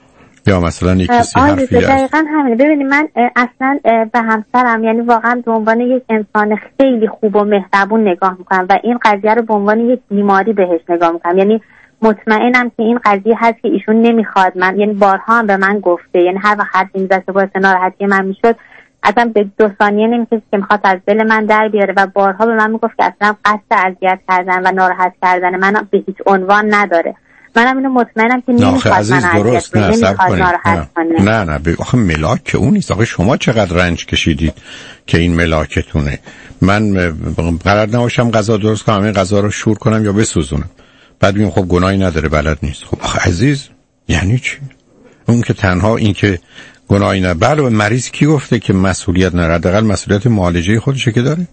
یا مثلا یک کسی حرفی هست؟ دقیقاً همینه. ببینید من اصلا به همسرم یعنی واقعا به عنوان یک انسان خیلی خوب و مهربون نگاه میکنم و این قضیه رو به عنوان یک بیماری بهش نگاه میکنم. یعنی مطمئنم که این قضیه هست که ایشون نمیخواد من، یعنی بارها هم به من گفته، یعنی هر وقت حرفی میزد که باعث ناراحتی من میشد اصلا به دو ثانیه نمیکشید که میخواد از دل من در بیاره و بارها به من میگفت که اصلا قصد اذیت کردن و ناراحت کردن من به هیچ عنوان نداره. منم اینو مطمئنم که نمیخواد من اذیت کنه، نمیخواد ناراحت کنه. نه نه ب... آخه ملاک که اون نیست. آخه شما چقدر رنج کشیدید که این ملاکتونه. من قرار نباشم غذا درست کنم، این غذا رو شور کنم یا بسوزونم، بعد میگم خب گناهی نداره، بلد نیست. خب آخه عزیز یعنی چی؟ اون که تنها این که گناهی نداره. بله مریض کی گفته که مسئولیت نداره؟ حداقل مسئولیت معالجه خودشه که داره.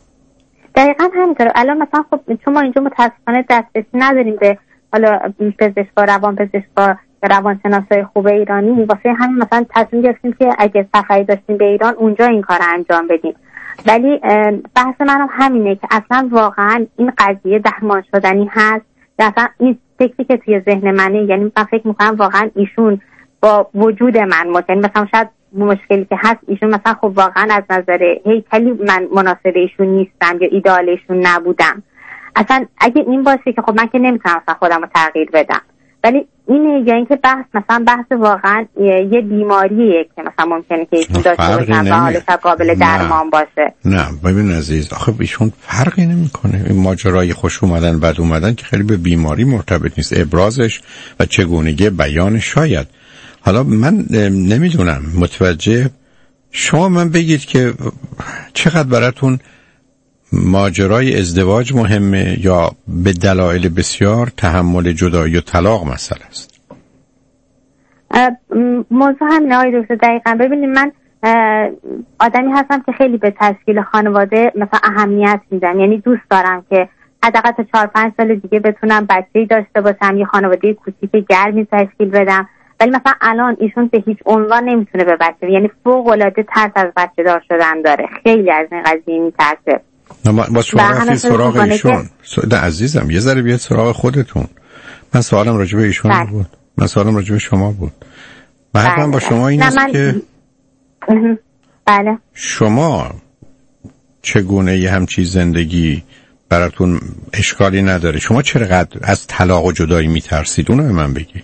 دقیقاً همینطوره. الان مثلا خب چون ما اینجا متاسفانه دسترسی نداریم به حالا پزشکا، روان پزشکا، روانشناسای خوب ایرانی، واسه همین مثلا تصمیم گرفتیم که اگه سفری داشتیم به ایران اونجا این کار انجام بدیم. ولی بحث منم همینه که اصلا واقعا این قضیه درمان شدنی هست. اصلا این فکری که توی ذهن منه، یعنی من فکر میکنم واقعا ایشون با وجود من ممکن مثلا شاید مشکلی که هست ایشون مثلا خب واقعا از نظر هیکلی من مناسب ایشون نیستم یا ایدئال ایشون نبودم. اصلا اگه این باشه که خب من که نمیتونم مثلا خودم رو تغییر بدم. ولی اینه یا اینکه بحث مثلا بحث واقعا یه بیماریه که مثلا ممکنه که ایشون داشته باشه و حالش قابل درمان باشه. نه ببین عزیز، آخه ایشون فرقی نمیکنه. این ماجرای خوش اومدن بد اومدن که خیلی به بیماری مرتبط نیست، ابرازش و چگونگی بیان. شاید حالا من نمیدونم متوجه شما من بگید که چقدر براتون ماجرای ازدواج مهمه یا به دلایل بسیار تحمل جدایی و طلاق مسئله است؟ موضوع همینه آقای دکتر. دقیقاً ببینید من آدمی هستم که خیلی به تشکیل خانواده مثلا اهمیت میدم. یعنی دوست دارم که حداقل تا چهار پنج سال دیگه بتونم بچه‌ای داشته باشم، یه خانواده کوچیک گرمی تشکیل بدم. ولی مثلا الان ایشون به هیچ عنوان نمیتونه به بچه، یعنی فوق‌العاده ترس از بچه دار شدن داره. خیلی از این قضیه میترسه. با شما رفتید سراغ ایشون؟ نه عزیزم یه ذره بیاد سراغ خودتون. من سوالم راجع به ایشون بله. بود. من سوالم راجع به شما بود. من حتما با شما این است من... که بله شما چگونه یه همچین زندگی براتون اشکالی نداره؟ شما چقدر از طلاق و جدایی میترسید؟ اونو به من بگید.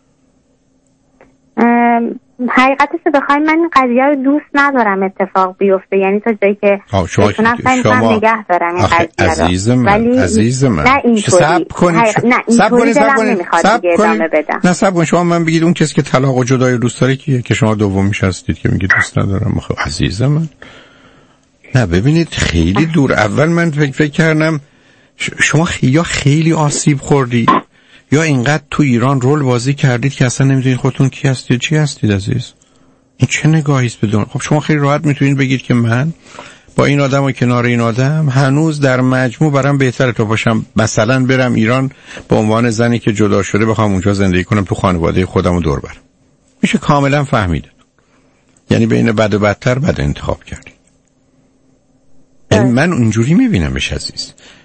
حقیقتش رو بخوایم من این قضیه رو دوست ندارم اتفاق بیفته. یعنی تا جایی که شما شما نگه دارم این قضیه عزیز من ولی عزیز من نه اینطوری سب کنید حقیق... نه اینطوری دلم نمیخواد دیگه ادامه بدم. نه سب کنید. شما من بگید اون کسی که طلاق و جدایی دوست داره کیه که شما دومیش هستید که میگید دوست ندارم؟ خب عزیز من نه ببینید خیلی دور. اول من فکر, فکر کردم شما یا خیلی آسیب خوردید یا اینقدر تو ایران رول بازی کردید که اصلا نمیدونید خودتون کی هستید چی هستید. عزیز این چه نگاهی است بدون؟ خب شما خیلی راحت میتونید بگید که من با این آدم و کنار این آدم هنوز در مجموع برام بهتره تا باشم مثلا برم ایران به عنوان زنی که جدا شده بخوام اونجا زندگی کنم، تو خانواده خودم رو دور برم. میشه کاملا فهمید. یعنی بین بد و بدتر بد انتخاب کردید. یعنی من اونجوری میبینمش عزیز.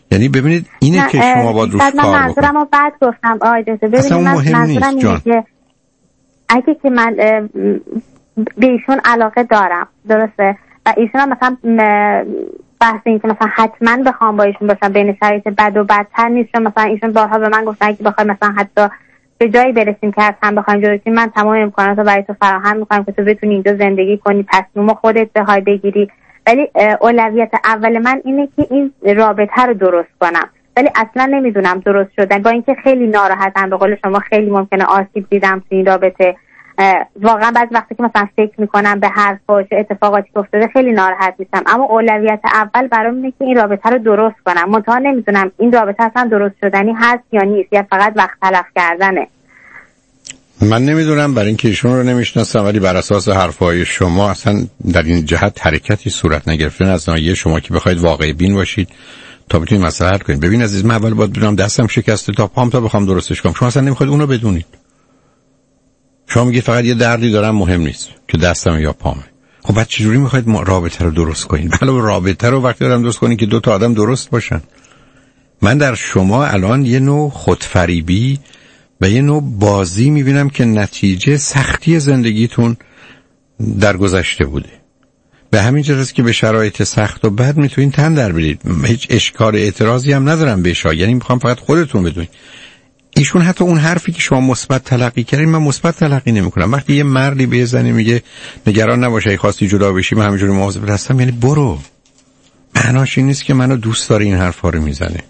یعنی ببینید اینه که شما باید روش کار بکنید. من منظورم رو بعد گفتم آقای دکتر. ببینید من منظورم اینه که اگه که من به ایشون علاقه دارم درسته و ایشون هم مثلا بحث این که مثلا حتما بخوام با ایشون باشم بین شرایط بد و بدتر نیست، چون مثلا ایشون بارها به من گفتن اگه بخوای مثلا حتی به جایی برسیم که اصلا بخوایم جدا شیم من تمام امکاناتو برای تو فراهم میکنم که تو بتونی اینجا زندگی کنی، تصمیمو خودت بخوای بگیری، ولی اولویت اول من اینه که این رابطه رو درست کنم. ولی اصلا نمیدونم درست شدن، با اینکه خیلی ناراحتم، به قول شما خیلی ممکنه آسیب دیدم تو این رابطه. واقعا بعضی وقتی که مثلا فکر میکنم به حرفاش اتفاقاتی که افتاده خیلی ناراحت میشم، اما اولویت اول برام اینه که این رابطه رو درست کنم. منتها نمیدونم این رابطه اصلا درست شدنی هست یا نیست یا فقط وقت تلف کردنه. من نمیدونم، برای اینکه ایشون رو نمیشناسم، ولی بر اساس حرفهای شما اصلا در این جهت حرکتی صورت نگرفته از ناحیه شما که بخواید واقع بین باشید تا بتونید مسئله حل کنید. ببین عزیز، من اول باید بدونم دستم شکسته تا پام تا بخوام درستش کنم. شما اصلا نمیخواید اون رو بدونید. شما میگید فقط یه دردی دارم مهم نیست که دستم یا پامه. خب بعد چجوری میخواید رابطه رو درست کنید؟ بله رابطه رو وقتی دارم درست کنید که دو تا آدم درست باشن. من در شما الان یه نوع خودفریبی و یه نوع بازی میبینم که نتیجه سختی زندگیتون در گذشته بوده. به همین جهت که به شرایط سخت و بد میتونید تن در بدید. هیچ اشکال اعتراضی هم ندارم بهش، یعنی میخوام فقط خودتون بدونید. ایشون حتی اون حرفی که شما مثبت تلقی کردین من مثبت تلقی نمیکنم. وقتی یه مردی به زنی میگه نگران نباش اگه خواستی جدا بشی من همینجوری مواظبت هستم، یعنی برو. معناش این نیست که منو دوست داره این حرفا رو میزنه.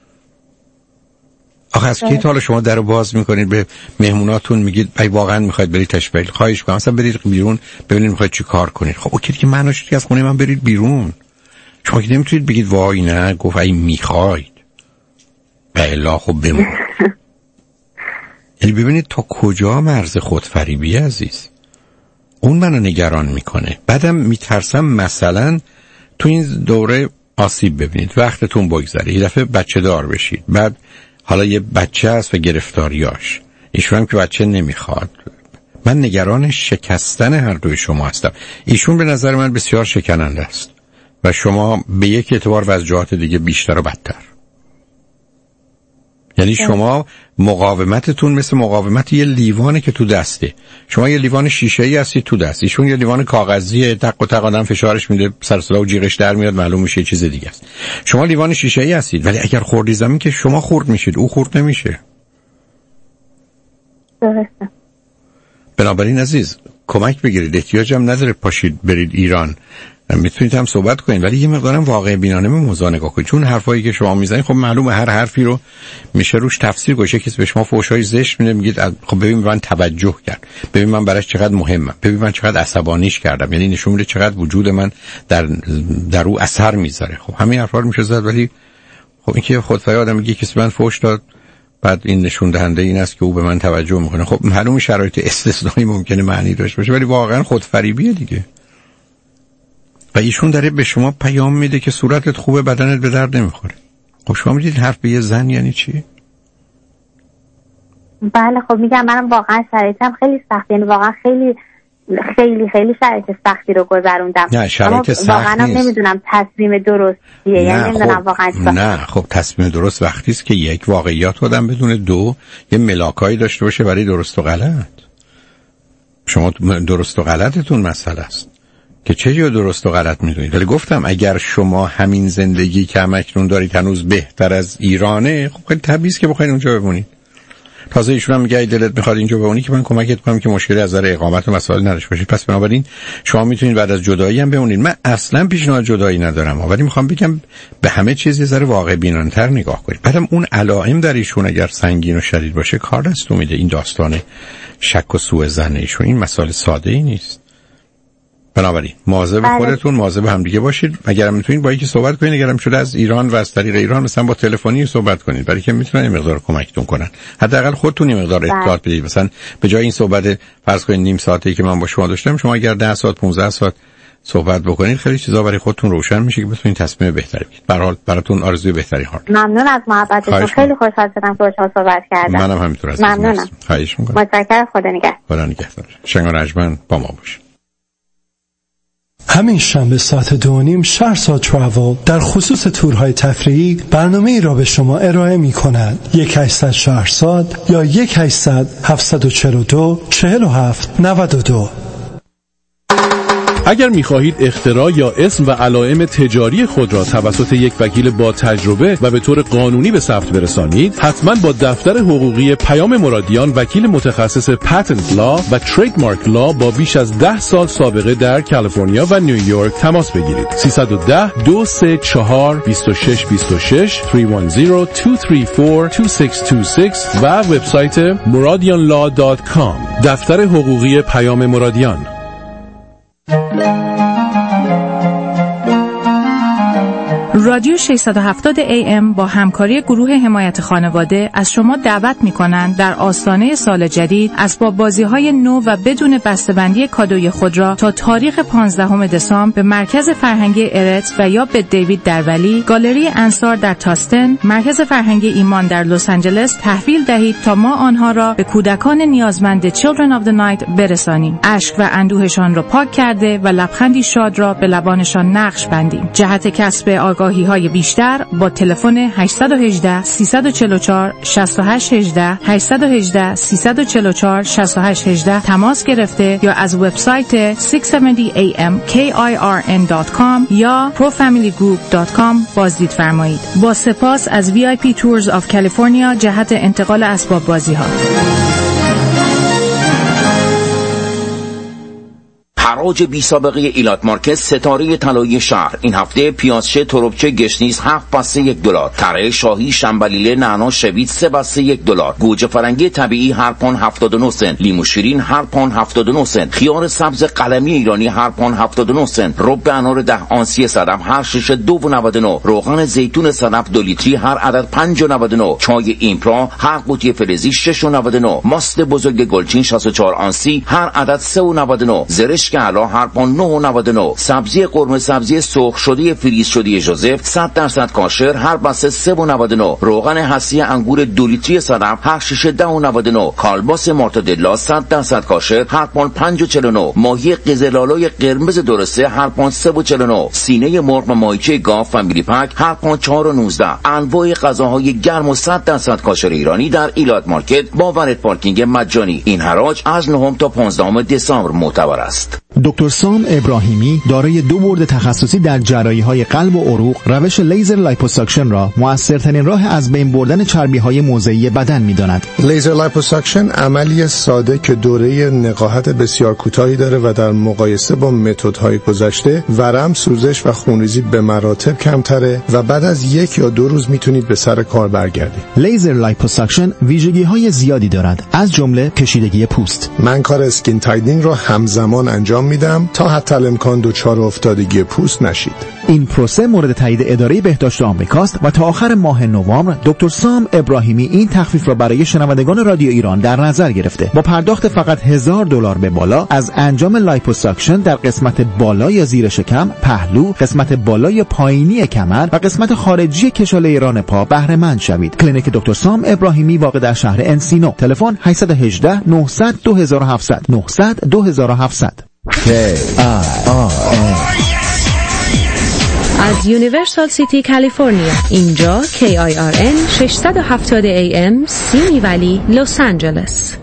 آخه از کی تا حالا شما درو باز میکنید به مهموناتون میگید ای واقعا میخواید برید تشبیه خواهش کنم مثلا برید بیرون ببینید میخواید چی کار کنید؟ خب اوکی که معناش که از خونه من برید بیرون. شما که نمیتونید بگید وای نه گفت ای میخواید بلا خب بمون. یعنی ببینید تا کجا مرز خودفریبی عزیز. اون منو نگران میکنه. بعدم میترسم مثلا تو این دوره آسیب ببینید، وقتتون بگذره، یه دفعه بچه دار بشید، بعد حالا یه بچه هست و گرفتاریاش، ایشون هم که بچه نمیخواد. من نگران شکستن هر دوی شما هستم. ایشون به نظر من بسیار شکننده است و شما به یک اعتبار و از جهات دیگه بیشتر و بدتر. یعنی شما مقاومتتون مثل مقاومت یه لیوانه که تو دسته. شما یه لیوان شیشه‌ای هستی تو دست، ایشون یه لیوان کاغذیه، تق و تق آدم فشارش میده سر صدا و جیغش در میاد، معلوم میشه چیز دیگه است. شما لیوان شیشه‌ای هستید ولی اگر خوردی زمین که شما خورد میشید، او خورد نمیشه. درسته. بنابراین عزیز کمک بگیرید، احتیاجم نداره پاشید برید ایران، میتونید هم صحبت کنید ولی یه مقدارم واقع بینانه به موضوع نگاه کنید، چون حرفایی که شما میزنید خب معلومه هر حرفی رو میشه روش تفسیر گوشه. کسی به شما فحشای زشت میده میگید خب ببین من توجه کرد، ببین من براش چقدر مهمم، ببین من چقدر عصبانیش کردم، یعنی نشون میده چقدر وجود من در در او اثر میذاره. خب همین حرفا رو میشه زد، ولی خب این که خودفریب آدم میگه کسی من فحش داد بعد این نشون دهنده این است که او به من توجه میکنه. خب معلومه شرایط استثنایی ممکنه معنی داشته باشه ولی واقعا خودفریبیه دیگه. و ایشون داره به شما پیام میده که صورتت خوبه بدنت به درد نمیخوره. خب شما میدید حرف به یه زن یعنی چی؟ بله خب میگم منم واقعا شرایطم خیلی سخته، یعنی واقعا خیلی خیلی خیلی شرایط سختی رو گذروندم. نه شرایط سخت واقعا نیست. نمیدونم تصمیم درستیه، یعنی نمیدونم خب واقعا نه خب تصمیم درست وقتی است که یک واقعیات آدم بدونه، دو یه ملاکایی داشته باشه برای درست و غلط. شما درست و غلطتون مسئله است که چه جور درست و غلط میدونید. ولی گفتم اگر شما همین زندگی که همکنون دارید هنوز بهتر از ایرانه، خب خیلی طبیعیه که بخواید اونجا بمونید. تازه ایشون هم میگه ای دلت میخواد اینجا بمونی که من کمکت کنم که مشکلی از نظر اقامت و مسائل نداشته باشید. پس بنابراین شما میتونید بعد از جدایی هم بمونید. من اصلا پیشنهاد جدایی ندارم، ولی میخوام بگم به همه چیز یه ذره واقع بینانه‌تر نگاه کنید. بعدم اون علائم در ایشون اگر سنگین و شدید باشه کار دستو میده. این داستان شک و سوء ظن ایشون این مسائل ساده ای نیست. بنابراین مواظب خودتون، مواظب هم دیگه باشید. اگرم میتونید با یکی صحبت کنید، اگرم شده از ایران و از طریق ایران مثلا با تلفنی صحبت کنید، برای که میتونن این مقدار کمکتون کنن. حداقل خودتون این مقدار اطلاعات بدید. مثلا به جای این صحبت فرض کنید نیم ساعتی که من با شما داشتم، شما اگر ده ساعت پانزده ساعت صحبت بکنید خیلی چیزا برای خودتون روشن میشه که بتونید تصمیم بهتری بگیرید. به هر حال براتون آرزوی بهتری ها. ممنون از محبتتون، خیلی خوشحال شدم که با شما صحبت کردم. منم همینطور از ممنونم. خواهش می‌کنم. متشکرم. خدا نگهدار. خدا نگهدار. شنگ رجمن با ما باشید. همین شنبه ساعت دو و نیم شهرزاد تراول در خصوص تورهای تفریحی برنامه ای را به شما ارائه می کند. یک هشتصد شهرزاد یا یک هشتصد هفتصد و چهل و دو چهل و هفت نود و دو. اگر می‌خواهید اختراع یا اسم و علائم تجاری خود را توسط یک وکیل با تجربه و به طور قانونی به ثبت برسانید، حتما با دفتر حقوقی پیام مرادیان، وکیل متخصص پتنت لا و ترید مارک لا با بیش از ده سال سابقه در کالیفرنیا و نیویورک تماس بگیرید. سیصد و ده دو سه چهار بیست و شش بیست و شش سه یک صفر دو سه چهار دو شش دو شش و وبسایت مرادیان لا دات کام. دفتر حقوقی پیام مرادیان. رادیو ششصد و هفتاد ای ام با همکاری گروه حمایت خانواده از شما دعوت می‌کنند در آستانه سال جدید اسباب بازی‌های نو و بدون بسته‌بندی کادوی خود را تا تاریخ پانزدهم دسامبر به مرکز فرهنگی ارت و یا به دیوید در ولی، گالری انصار در تاستن، مرکز فرهنگی ایمان در لس آنجلس تحویل دهید تا ما آنها را به کودکان نیازمند Children of the Night برسانیم. اشک و اندوهشان را پاک کرده و لبخندی شاد را به لبانشان نقش بندیم. جهت کسب آگاهی های بیشتر با تلفن هشت یک هشت سه چهار چهار شش هشت یک هشت هشت یک هشت سه چهار چهار شش هشت یک هشت تماس گرفته یا از وبسایت ششصد و هفتاد ای ام کی آی آر ان دات کام یا پرو فامیلی گروپ دات کام بازدید فرمایید. با سپاس از وی آی پی Tours of California جهت انتقال اسباب بازی ها. حراج بی سابقه ایلات مارکت، ستاره طلایی شهر. این هفته پیازچه تربچه گشنیز هفت بسته یک دلار، تره شاهی شنبلیله نعنا شوید سه بسته یک دلار، گوجه فرنگی طبیعی هر پوند هفتاد و نه سنت، لیمو شیرین هر پوند هفتاد و نه سنت، خیار سبز قلمی ایرانی هر پوند هفتاد و نه سنت، رب انار ده آنسی صدف هر شش دو و نود و نه، روغن زیتون صدف دو لیتری هر عدد پنج و نود و نه، چای ایمپرا هر قوطی فلزی شش و نود و نه، ماست بزرگ گلچین شصت و چهار آنسی هر عدد سه و نود و نه، زرشک علا هر پوند نه و نود و نه، سبزی قرمه سبزی سرخ شده فریز شده ژوزف صد درصد کاشر هر بسته سه و نود و نه، روغن حسی انگور دو لیتری صدف هر شش ده و نود و نه، کالباس مارتادلا صد درصد کاشر هر پوند پنج و چهل و نه، ماهی قزل‌آلای قرمز درسته هر پوند سه و چهل و نه، سینه مرغ و ماهیچه گاو فامیلی پک هر پوند چهار و نوزده. انواع غذاهای گرم و صد درصد کاشر ایرانی در ایلات مارکت با ورد پارکینگ مجانی. این حراج از نهم تا پانزدهم دسامبر معتبر است. دکتر سام ابراهیمی دارای دو بورد تخصصی در جراحی‌های قلب و عروق، روش لیزر لایپوساکشن را موثرترین راه از بین بردن چربی‌های موضعی بدن می‌داند. لیزر لایپوساکشن عملی ساده که دوره نقاهت بسیار کوتاهی داره و در مقایسه با متدهای گذشته ورم، سوزش و خونریزی به مراتب کمتره و بعد از یک یا دو روز میتونید به سر کار برگردید. لیزر لایپوساکشن ویژگی‌های زیادی دارد، از جمله کشیدگی پوست. من کار اسکین تایدینگ را همزمان انجام میدم تا حتی الامکان دچار افتادگی پوست نشید. این پروسه مورد تایید اداره بهداشت آمریکاست و تا آخر ماه نوامبر دکتر سام ابراهیمی این تخفیف را برای شنوندگان رادیو ایران در نظر گرفته. با پرداخت فقط هزار دلار به بالا از انجام لایپوساکشن در قسمت بالا یا زیر شکم، پهلو، قسمت بالا یا پایینی کمر و قسمت خارجی کشاله ران پا بهره مند شوید. کلینیک دکتر سام ابراهیمی واقع در شهر انسینو. تلفن هشت یک هشت نه صفر صفر دو هفت صفر صفر نه صفر صفر دو هفت صفر صفر. از یونیورسال سیتی کالیفرنیا، اینجا کی آی آر ان ششصد و هفتاد ای ام سیمی ولی لس آنجلس.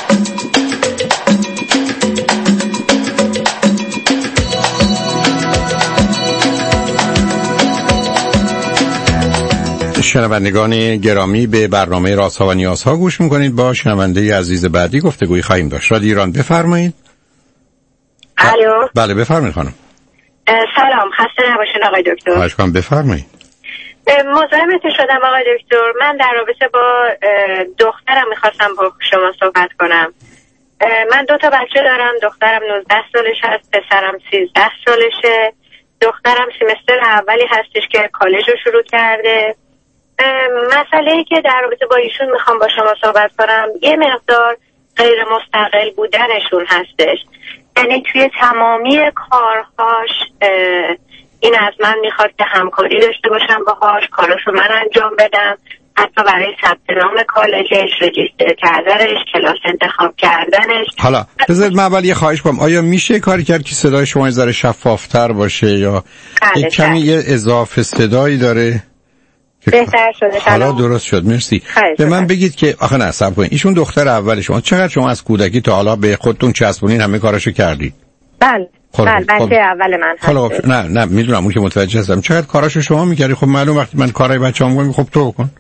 شنوندگان گرامی، به برنامه رازها و نیازها گوش میکنید. با شنونده عزیز بعدی گفتگوی خواهیم داشت. رادیو ایران، بفرمایید. الو. بله بفرمایید خانم. سلام، خسته نباشید آقای دکتر. خواهش کنم، بفرمایید. مزاحمت شدم آقای دکتر. من در رابطه با دخترم میخواستم با شما صحبت کنم. من دو تا بچه دارم. دخترم نوزده سالش هست، پسرم سیزده سالشه. دخترم سیمستر اولی هستش که کالج رو شروع کرده. مسئله‌ای که در رابطه با ایشون میخوام با شما صحبت کنم یه مقدار غیر مستقل بودنشون هستش. یعنی توی تمامی کارهاش این از من میخواد که همکاری داشته باشم باهاش، کاراشو من انجام بدم، حتی برای ثبت نام کالجش، رجیستر کردنش، کلاس انتخاب کردنش. حالا بذارید من اول یه خواهش کنم، آیا میشه کاری کرد که صدای شما یه ذره شفافتر باشه یا یک کمی یه اضافه صدایی داره؟ بهتر شده. حالا درست شد، مرسی. به من بگید که آخه نه صبر کنید، ایشون دختر اول شما، چقدر شما از کودکی تا حالا به خودتون چسبونین همه کاراشو کردید؟ بله بله بچه اول من هست. حالا نه نه میدونم اون که متوجه هستم، چقدر کاراشو شما میکردی؟ خب معلوم وقتی من کارای بچه‌ام میگم خب تو بکن.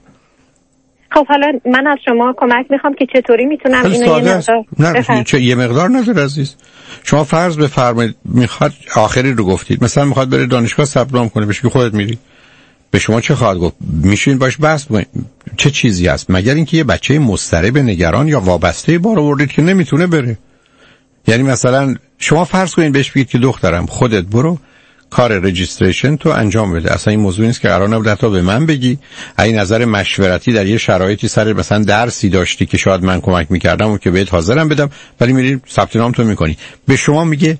خب حالا من از شما کمک میخوام که چطوری میتونم اینو یه مقدار نه چه یه مقدار نداره عزیز. شما فرض بفرمایید میخواد آخری رو گفتید مثلا میخواد بره دانشگاه ثبت نام کنه، بهش خودت میری، به شما چه خواهد گفت؟ میشین باش بحث بکنید چه چیزی هست، مگر اینکه یه بچه مضطرب نگران یا وابسته بار آوردید که نمیتونه بره. یعنی مثلا شما فرض کنید بهش بگید که دخترم خودت برو کار رجیستریشن تو انجام بده، اصلا این موضوع نیست که قرار نبود حتی به من بگی. این نظر مشورتی در یه شرایطی سر مثلا درسی داشتی که شاید من کمک میکردم و که بهت حاضرم بدم، ولی میری ثبت نام تو میکنی، به شما میگه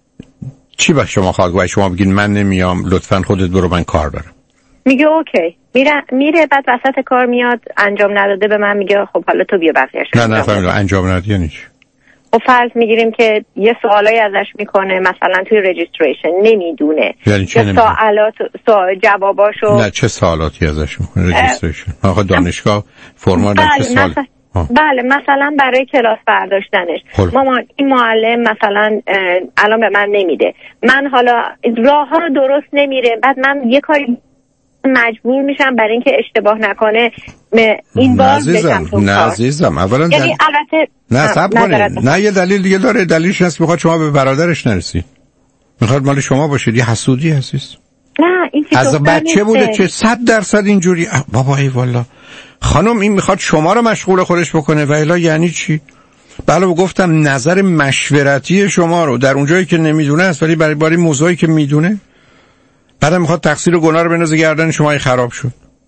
چی؟ با شما خواهد گفت شما بگین من نمیام لطفاً خودت برو من کار دارم. میگه اوکی، میره میره بعد وسط کار میاد انجام نداده به من میگه خب حالا تو بیا بقیه‌اش. نه نه فهمیدم انجام ندادی یعنی چی؟ خب فرض میگیریم که یه سوالایی ازش میکنه مثلا توی رجیستریشن نمیدونه، یعنی چه نمیدونه؟ سوالات سوال جواباشو. نه چه سوالاتی ازش میکنه رجیستریشن؟ آخه دانشگاه فرمال بله چه سوال؟ مثلا بله مثلا برای کلاس برداشتنش مامان این معلم مثلا الان به من نمیده، من حالا راه ها رو درست نمیره، بعد من یه کاری مجبور میشم برای اینکه اشتباه نکنه این بار بشم تو نه عزیزم اولا یعنی دل... البته نه صبر کنید، نه یه دلیل دیگه داره، دلیلش هست میخواد شما به برادرش نرسی، میخواد مال شما باشید، یه حسودی هستیست. نه این از بچه بوده چه صد درصد اینجوری بابا ای والا خانم این میخواد شما رو مشغول خودش بکنه و الا یعنی چی؟ بله گفتم نظر مشورتی شما رو در اونجایی که نمیدونه است ولی برای باری موضوعی که میدونه بعدم میخواد تقصیر و گناه رو بندازه گردن شما خراب شد.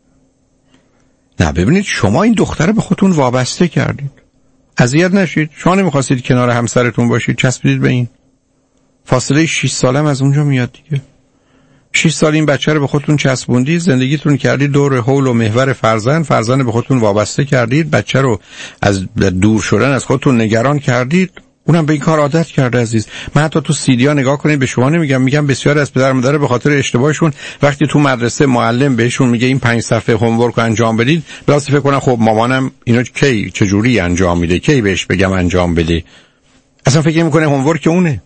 نه ببینید شما این دختره به خودتون وابسته کردید، اذیت نشید، شما نمیخواستید کنار همسرتون باشید چسبیدید به این، فاصله شش سالم از اونجا میاد دیگه، شش سال این بچه رو به خودتون چسبوندید، زندگیتون کردید دور حول و محور فرزند، فرزند به خودتون وابسته کردید، بچه رو از دور شدن از خودتون نگران کردید، اونم به این کار عادت کرده عزیز. من حتی تو سیدیا نگاه کنید به شما نمیگم، میگم بسیار از پدر مادر به خاطر اشتباهشون وقتی تو مدرسه معلم بهشون میگه این پنج صفحه هومورک انجام بدید واسه فکر کنن خب مامانم اینو کی چه جوری انجام میده، کی بهش بگم انجام بده، اصلا فکر میکنه هومورک اونه.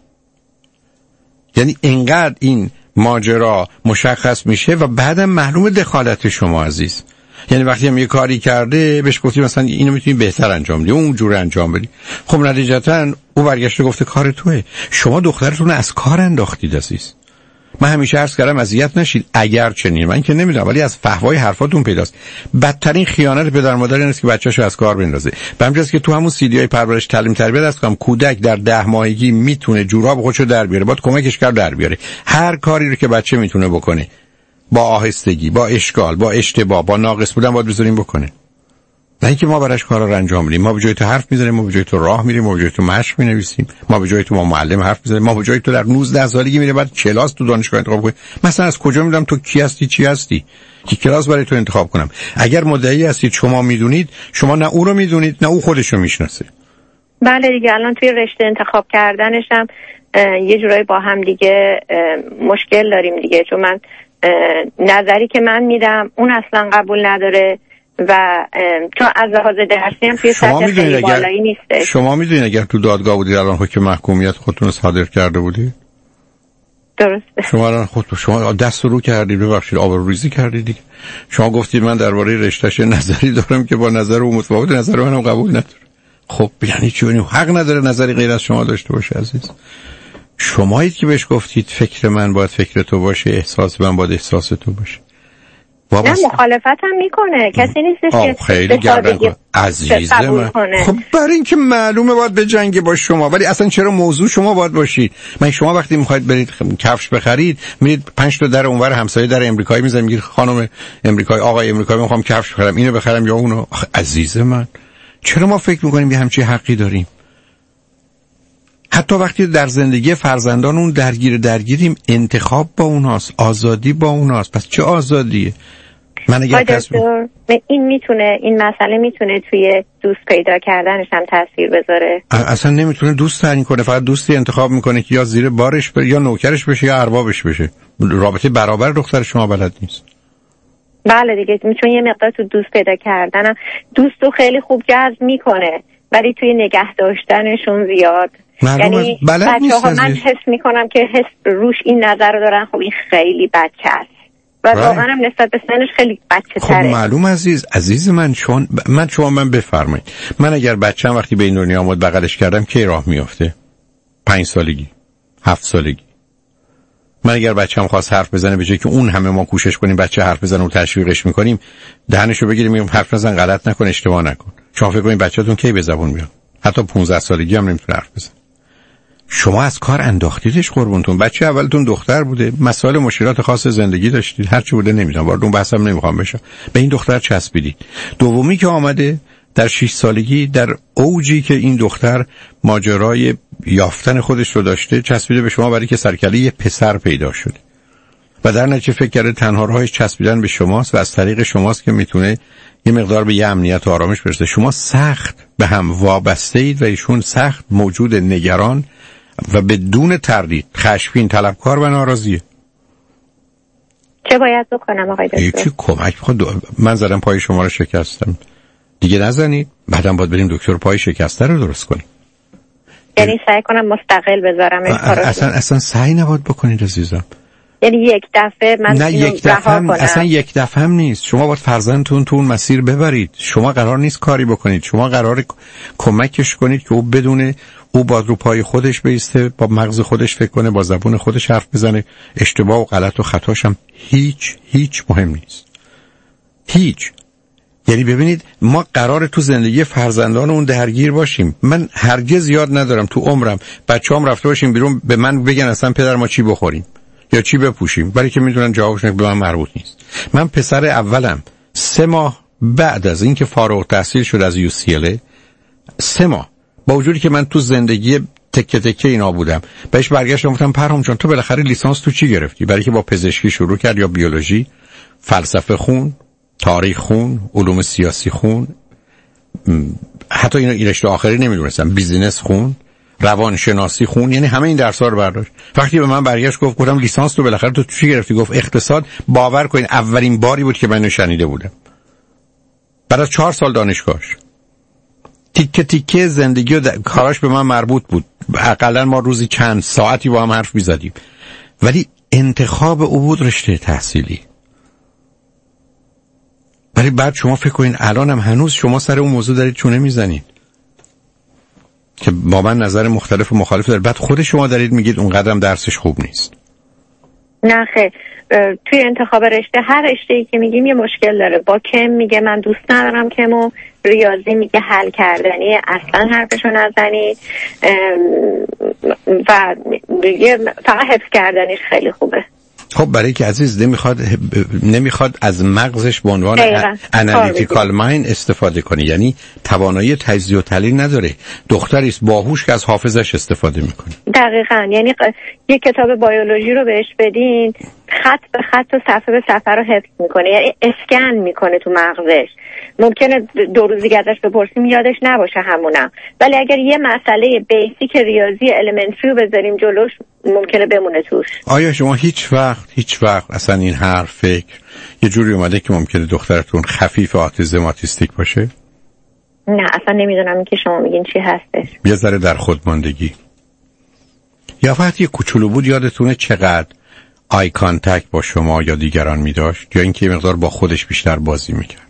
یعنی اینقدر این ماجرا مشخص میشه و بعدم معلوم دخالت شما عزیز. یعنی وقتی هم یه کاری کرده بهش گفتی مثلا اینو میتونی بهتر انجام بدی، اون جور انجام بدی، خب نتیجتا او برگشته گفته کار توئه، شما دخترتون از کار انداختید عزیز. من همیشه عرض کردم اذیت نشید، اگر چنین من که نمیدونم ولی از فحوای حرفاتون پیداست بدترین خیانت پدر مادر این است که بچه‌شو از کار بندازه. به همین جاست که تو همون سیدیای پرورش تعلیم تربیت هست که کودک در ده ماهگی میتونه جوراب خودشو در بیاره، باید کمکش کرد در بیاره. هر کاری رو که بچه میتونه بکنه با آهستگی، با اشکال، با اشتباه، با ناقص بودن باید بذاریم بکنه. نه اینکه ما براش کارا رو انجام میدیم، ما به جای تو حرف میزنیم، ما به جای تو راه میریم، ما به جای تو مشق مینویسیم، ما به جای تو ما معلم حرف میزنیم، ما به جای تو در نوزده سالگی میره بعد کلاس تو دانشگاه انتخاب کنی. مثلا از کجا میدونم تو کی هستی چی هستی که کلاس برای تو انتخاب کنم؟ اگر مدعی هستید شما میدونید، شما نه او رو میدونید نه او خودش رو میشناسه. بله دیگه الان توی رشته انتخاب کردنش هم یه جورایی با هم دیگه مشکل داریم دیگه، چون من نظری که من میدم اون اصلا قبول نداره و چون از لحاظ درسی هم توی سطح خیلی بالایی نیسته. شما میدونید اگر تو دادگاه بودید الان حکم محکومیت خودتون رو صادر کرده بودید؟ درسته. شما الان خود شما دست رو کردید، ببخشید آبروریزی کردید دیگه. شما گفتید من درباره رشتهش نظری دارم که با نظر او متفاوت، نظر منم قبول نداره. خب یعنی چی؟ حق نداره نظری غیر از شما داشته باشه عزیز. شمایید که بهش گفتید فکر من باید فکر تو باشه، احساس من باید احساس تو باشه. نه مخالفت هم میکنه، کسی نیستش که خیلی گردن کنه عزیز من. خب برای اینکه معلومه باید به جنگ با شما، ولی اصلا چرا موضوع شما باید باشید؟ من شما وقتی میخواید برید کفش بخرید میرید پنج تا در اونور همسایه در امریکایی میزنید میگید خانم امریکایی آقای امریکایی میخوام کفش بخرم، اینو بخرم یا اونو؟ عزیز من چرا ما فکر میکنیم یه همچین حقی داریم؟ حتی وقتی در زندگی فرزندانمون درگیر درگیریم انتخاب با اوناست، آزادی با اوناست. پس چه آزادیه؟ من اگر دکتر این میتونه این مسئله میتونه توی دوست پیدا کردنش هم تاثیر بذاره؟ اصلا نمیتونه دوست تعیین کنه، فقط دوستی انتخاب میکنه که یا زیر بارش بره یا نوکرش بشه یا اربابش بشه. رابطه برابر دختر شما بلد نیست. بله دیگه، میتونه یه مقدار تو دوست پیدا کردنم دوستو خیلی خوب جذب میکنه ولی توی نگه داشتنشون زیاد. یعنی بچه‌ها من حس میکنم که حس روش این نظر رو دارن خب این خیلی بچه است و واقعا هم نسبت به سنش خیلی بچه تره. خب معلوم عزیز عزیز من چون من شما من بفرمایید من اگر بچه‌م وقتی به این دنیا آمد بغلش کردم کی راه میافته؟ پنج سالگی، هفت سالگی. من اگر بچه‌م خواست حرف بزنه به جای که اون همه ما کوشش کنیم بچه حرف بزنه و تشویقش میکنیم دهنشو بگیریم میگیم حرف نزن، غلط نکن، اشتباه نکن. شما فکر کنید بچه‌تون کی به زبون میاد؟ حتی پانزده سالگی هم نمیتونه حرف بزنه. شما از کار انداختیدش قربونتون. بچه اولتون دختر بوده، مسائل مشکلات خاص زندگی داشتید، هر چی بوده نمیدونم، وارد اون بحثم نمیخوام بشم. به این دختر چسبیدید. دومی که آمده در شش سالگی در اوجی که این دختر ماجرای یافتن خودش رو داشته چسبیده به شما برای که سرکله یه پسر پیدا شده و در نتیجه فکر کرده تنها راهش چسبیدن به شماست و از طریق شماست که میتونه یه مقدار به یه امنیت و آرامش برسه. شما سخت به هم وابسته اید و ایشون سخت موجود نگران و بدون تردید خشمگین، طلبکار و ناراضیه. چه باید بکنم آقای دکتر؟ یکی کمک بخواد. من زدم پای شما رو شکستم، دیگه نزنید، بعدم باید بریم دکتر پای شکسته رو درست کنیم. یعنی سعی کنم مستقل بذارم این کارو؟ اصلا اصلا سعی نباید بکنید عزیزم. یعنی یک دفعه من نه یک دفعه هم، اصلا یک دفعه هم نیست. شما باید فرزندتون تو اون مسیر ببرید. شما قرار نیست کاری بکنید، شما قرار کمکش کنید که او بدونه او باید رو پای خودش بیسته، با مغز خودش فکر کنه، با زبون خودش حرف بزنه. اشتباه و غلط و خطاش هم هیچ هیچ مهم نیست، هیچ. یعنی ببینید ما قرار تو زندگی فرزندان اون درگیر باشیم. من هرگز یاد ندارم تو عمرم بچه‌ام رفته باشیم بیرون به من بگن اصلا پدر ما چی بخوریم یا چی بپوشیم، برای که میدونن جوابش به من مربوط نیست. من پسر اولم سه ماه بعد از اینکه فارغ التحصیل شد از یو سی ال، سه ماه با وجودی که من تو زندگی تکه تکه اینا بودم، بهش برگشتم گفتم پرهام جان تو بالاخره لیسانس تو چی گرفتی؟ برای که با پزشکی شروع کرد یا بیولوژی، فلسفه خون، تاریخ خون، علوم سیاسی خون، حتی این این رشته آخری نمیدونستم، بیزینس خون، روانشناسی خون، یعنی همه این درس‌ها رو برداشت. وقتی به من برگشت گفت گفتم لیسانس تو بالاخره تو چی گرفتی؟ گفت اقتصاد. باور کنین اولین باری بود که من شنیده بودم بعد از چهار سال دانشگاهش. تیکه تیکه زندگی و کاراش به من مربوط بود، حداقل ما روزی چند ساعتی با هم حرف می‌زدیم، ولی انتخاب او بود رشته تحصیلی. ولی بعد شما فکر کنین الان هم هنوز شما سر اون موضوع دارید چونه میزنید که با من نظر مختلف و مخالف داره، بعد خود شما دارید میگید اون قدرم درسش خوب نیست. نه خیر، توی انتخاب رشته هر رشته‌ای که میگیم یه مشکل داره. با کم میگه من دوست ندارم کمو، ریاضی میگه حل کردنی اصلا حرفشو نزنید و فقط حفظ کردنیش خیلی خوبه. خب برای که عزیز نمیخواد نمیخواد از مغزش به عنوان انالیتیکال مایند استفاده کنه، یعنی توانایی تجزیه و تحلیل نداره. دختری است باهوش که از حافظش استفاده میکنه. دقیقاً، یعنی یه کتاب بیولوژی رو بهش بدین خط به خط و صفحه به صفحه رو حفظ میکنه، یعنی اسکن میکنه تو مغزش. ممکنه دو روز دیگه ازش بپرسیم یادش نباشه همونم، ولی اگر یه مسئله بیسیک ریاضی المنتری رو بذاریم جلوش ممکنه بمونه توش. آیا شما هیچ وقت هیچ وقت اصلا این هر فکر یه جوری اومده که ممکنه دخترتون خفیف آتیزم آتیستیک باشه؟ نه اصلا نمیدونم این که شما میگین چی هستش. یه ذره در خودماندگی یا فقط یه کوچولو بود یادتونه چقدر آی کانتکت با شما یا دیگران می‌داشت، یا اینکه مقدار با خودش بیشتر بازی می‌کرد؟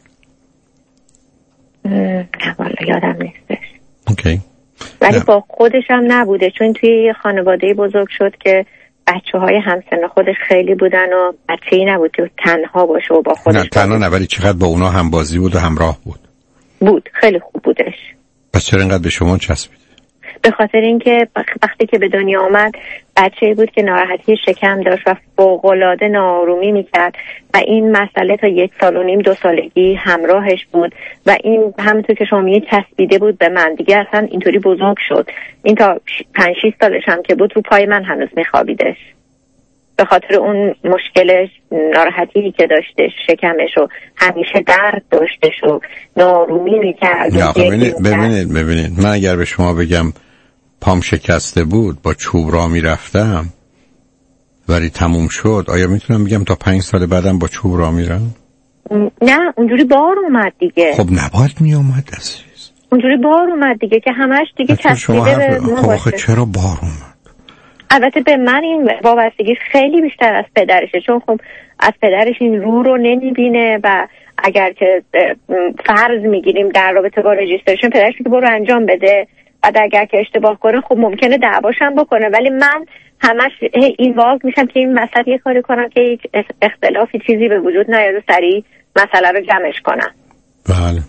نه والا یادم نیستش. اوکی. ولی نه. با خودش هم نبوده، چون توی یه خانواده بزرگ شد که بچه‌های همسن خودش خیلی بودن و بچه‌ای نبود که تنها باشه و با خودش. نه تنها نه، ولی چقدر با اونا هم بازی بود و همراه بود. بود خیلی خوب بودش. پس چرا اینقدر به شما چسبید؟ به خاطر اینکه وقتی که به دنیا آمد بچه‌ای بود که ناراحتی شکم داشت و فوق‌العاده ناآرومی میکرد و این مسئله تا یک سال و نیم دو سالگی همراهش بود و این همونطور که شما میگید چسبیده بود به من دیگه، اصلا اینطوری بزرگ شد. این تا پنج شش سالش هم که بود رو پای من هنوز میخوابیدش به خاطر اون مشکلش، ناراحتی که داشته، شکمش و همیشه درد داشتش و نارومی میکرد. ببینید ببینید ببینید من اگر به شما بگم پام شکسته بود با چوب راه میرفتم ولی تموم شد، آیا میتونم بگم تا پنج سال بعدم با چوب راه میرم؟ نه، اونجوری بار اومد دیگه. خب نباید میومد عزیز، اونجوری بار اومد دیگه که همش دیگه چسبیده به ما. خب آخه چرا بار اومد؟ البته به من این وابستگی خیلی بیشتر از پدرشه، چون خب از پدرش این رو رو نمیبینه و اگر که فرض میگیریم در رابطه با رجیسترشن پدرش که برو انجام بده، بعد اگر که اشتباه کنه خب ممکنه دعواشم بکنه، ولی من همش این واقع میشم که این وسط یه کاری کنم که هیچ اختلافی چیزی به وجود نیاد و سریع مسئله رو جمعش کنم. بله.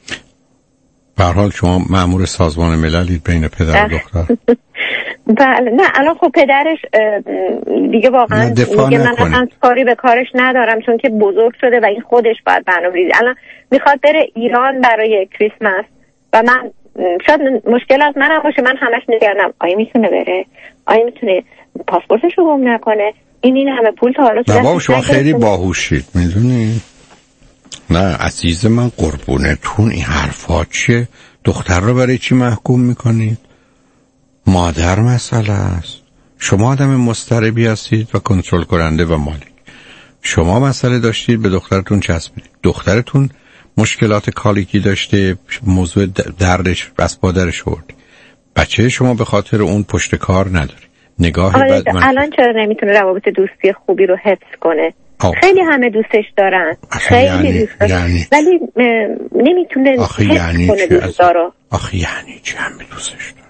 به هر حال شما مأمور سازمان مللید بین پدر و دختر. بله. نه الان خب پدرش دیگه واقعا میگه من اصلا کاری به کارش ندارم چون که بزرگ شده و این خودش باید برنامه‌ریزی. الان میخواد بره ایران برای کریسمس و من شاید مشکل از منم باشه، من همش نگردم آیا میتونه بره، آیا میتونه پاسپورتش رو گم نکنه، این این همه پول تا حالا نه بابا شما خیلی باهوشید میدونی. نه عزیز من قربونتون این حرفا چیه؟ دختر رو برای چی محکوم میکنید؟ مادر مسئله است. شما آدم مضطربی هستید و کنترل کننده و مالک. شما مسئله داشتید به دخترتون چسبیدید. دخترتون مشکلات کالیکی داشته، موضوع دردش از پادرش آورد. بچه شما به خاطر اون پشت کار نداره. نگاه بد من الان چرا نمیتونه روابط دوستی خوبی رو حفظ کنه؟ آه. خیلی همه دوستش دارن، خیلی یعنی، دوست دارن یعنی... ولی نمیتونه حفظ یعنی کنه دوستا رو. آخه یعنی چه همه دوستش دارن؟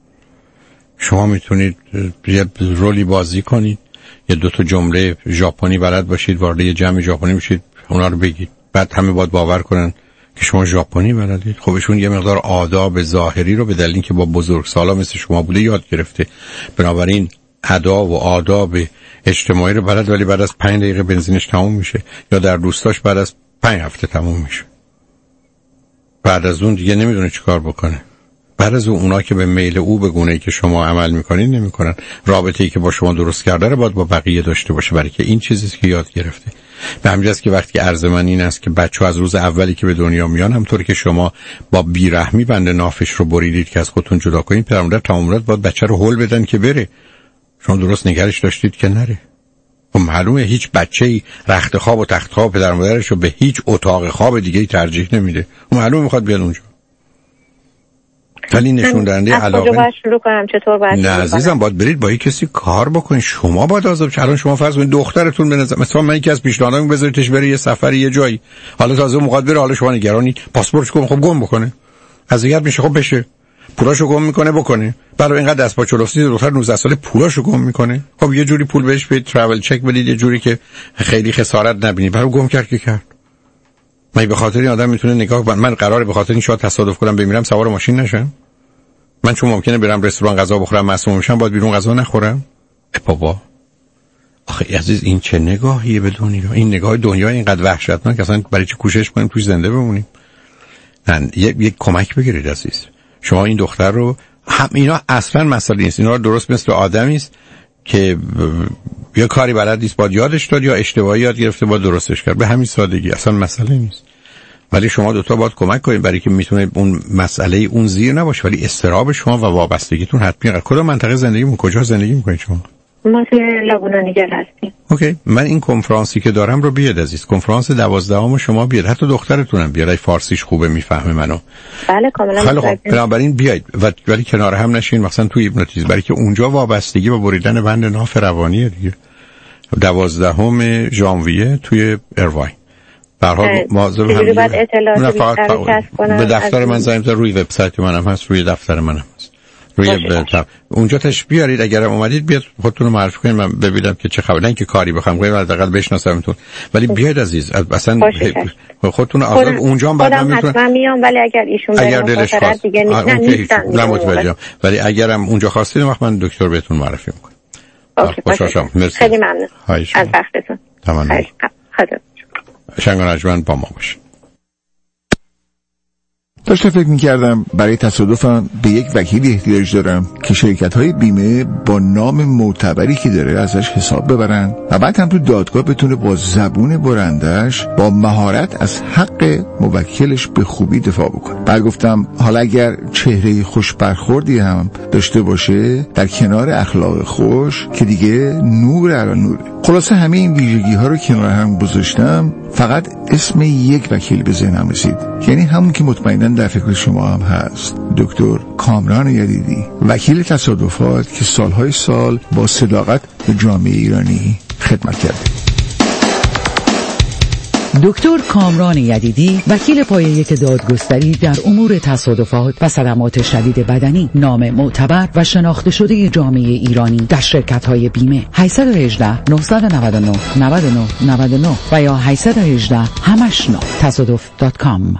شما میتونید یه رولی بازی کنید، یه دو تا جمله ژاپنی بلد باشید، وارد یه جمع ژاپنی بشید، اونا رو بگید، بعد همه باید باور کنن که شما ژاپنی بلدید. خبشون یه مقدار آداب ظاهری رو به دلیل اینکه با بزرگسالا مثل شما بوده یاد گرفته، بنابراین ادا و آداب اجتماعی رو بلد، ولی بعد از پنج دقیقه بنزینش تموم میشه، یا در دوستاش بعد از پنج هفته تموم میشه. بعد از اون دیگه نمیدونه چیکار بکنه. بعد از اون اونا که به میل او به گونه‌ای که شما عمل میکنید نمیکنن. رابطه‌ای که با شما درست کرده رو باید با بقیه داشته باشه، برای که این چیزیه که یاد گرفته. به همین جاست که وقتی عرض من این است که بچه‌ها از روز اولی که به دنیا میان، همونطور که شما با بیرحمی بند نافش رو بریدید که از خودتون جدا کنید، پدر مادر تمام عمر باید بچه رو هول بدن که بره. شما درست نگرش داشتید که نره. خب معلومه هیچ بچه‌ای رخت خواب و تخت خواب پدر مادرش رو به هیچ اتاق خواب دیگه‌ای ترجیح نمیده. خب معلومه میخواد بیاد اونجا. ولی نشون دهنده علاقه باید شروع کنم چطور باید نه عزیزم باید برید با کسی کار بکنید. شما باید آزاد شید. الان شما فرض کنید دخترتون به نظر مثلا من یکی از پیشنهادام بذاریدش بره یه سفری یه جایی، حالا تازه موقع بره، حالا شما نگرانید پاسپورتش گم، خب گم بکنه، اذیت میشه، خب بشه، پولاشو گم میکنه بکنه. برای اینقدر دست پا چلفتی دختر نوزده ساله پولاشو گم میکنه، خب یه جوری پول بهش بدید، ترافل چک بدید، یه جوری که خیلی خسارت نبینید. برای گم کرد که کرد. من به خاطر این آدم میتونه نگاه کنه من قراره به خاطر این شاید تصادف کنم بمیرم سوار ماشین نشم؟ من چون ممکنه برم رستوران غذا بخورم مسموم میشم باید بیرون غذا نخورم؟ ای بابا آخه عزیز این چه نگاهیه به دنیا؟ این نگاه دنیا اینقدر وحشتناک اصلا برای چی کوشش کنیم توش زنده بمونیم؟ نه یک یک کمک بگیرید عزیز. شما این دختر رو هم اینا اصلا مسئله نیست، اینا درست مثل آدمی است که یا کاری بلد نیست باید یادش داد یا اشتباهی یاد گرفته باید درستش کرد، به همین سادگی، اصلا مسئله نیست. ولی شما دوتا باید کمک کنید برای که میتونه اون مسئله اون زیر نباشه، ولی استراب شما و وابستگیتون حتمی. کدوم منطقه زندگی میکنید؟ کجا زندگی میکنید شما؟ ما توی لاگونا نیگر هستیم. اوکی، من این کنفرانسی که دارم رو بیاد عزیز، کنفرانس دوازدهم شما بیاد، حتی دخترتونم بیاد، ای فارسیش خوبه میفهمه منو. بله کاملا. خیلی خوب، بنابراین بیاید و ولی کنار هم نشین مثلا توی هیپنوتیزم، برای که اونجا وابستگی با بریدن بند ناف روانیه دیگه. دوازدهم ژانویه توی ایرواین. در حال مواظب هم دیگه. بعد اطلاعات بیشتری کنم. به دفتر من زنگ بزنید، روی وبسایت منم هست، روی دفتر منم هست. روی بلتاب اونجا تش بیارید، اگر اومدید بیاد خودتون رو معرفی کنید، من ببینم که چه خبره، نه اینکه کاری بخوام کنم حداقل بشناسمتون، ولی بیاید عزیز اصلا خودتون آزاد اونجا هم بعدا میتونم حتما میام، ولی اگر ایشون اگر دلش خواست دیگه نه نیستن نه متوجهم، ولی اگرم اونجا خواستید وقت من دکتر بهتون معرفی میکنم. خوشحالم، مرسی، خیلی ممنون از وقتتون. تمام. شنگ و نجمن با ما باشید. داشتم فکر می‌کردم برای تصادفم به یک وکیلی احتیاج دارم که شرکت‌های بیمه با نام معتبری که داره ازش حساب ببرن و بعد هم تو دادگاه بتونه با زبون برندش با مهارت از حق موکلش به خوبی دفاع بکنه. بعد گفتم حالا اگر چهره خوش برخوردی هم داشته باشه در کنار اخلاق خوش که دیگه نور علی نوره. خلاصه همه این ویژگی‌ها رو کنار هم گذاشتم، فقط اسم یک وکیل به ذهنم رسید، یعنی همون که مطمئناً در فکر شما هم هست، دکتر کامران یدیدی، وکیل تصادفات که سالهای سال با صداقت به جامعه ایرانی خدمت کرده. دکتر کامران یدیدی، وکیل پایه یک دادگستری در امور تصادفات و صدمات شدید بدنی، نام معتبر و شناخته شده جامعه ایرانی در شرکت‌های بیمه. هشت یک هشت نه نه نه نه نه نه نه نه و یا هشت یک هشت همش نه تصادف دات کام.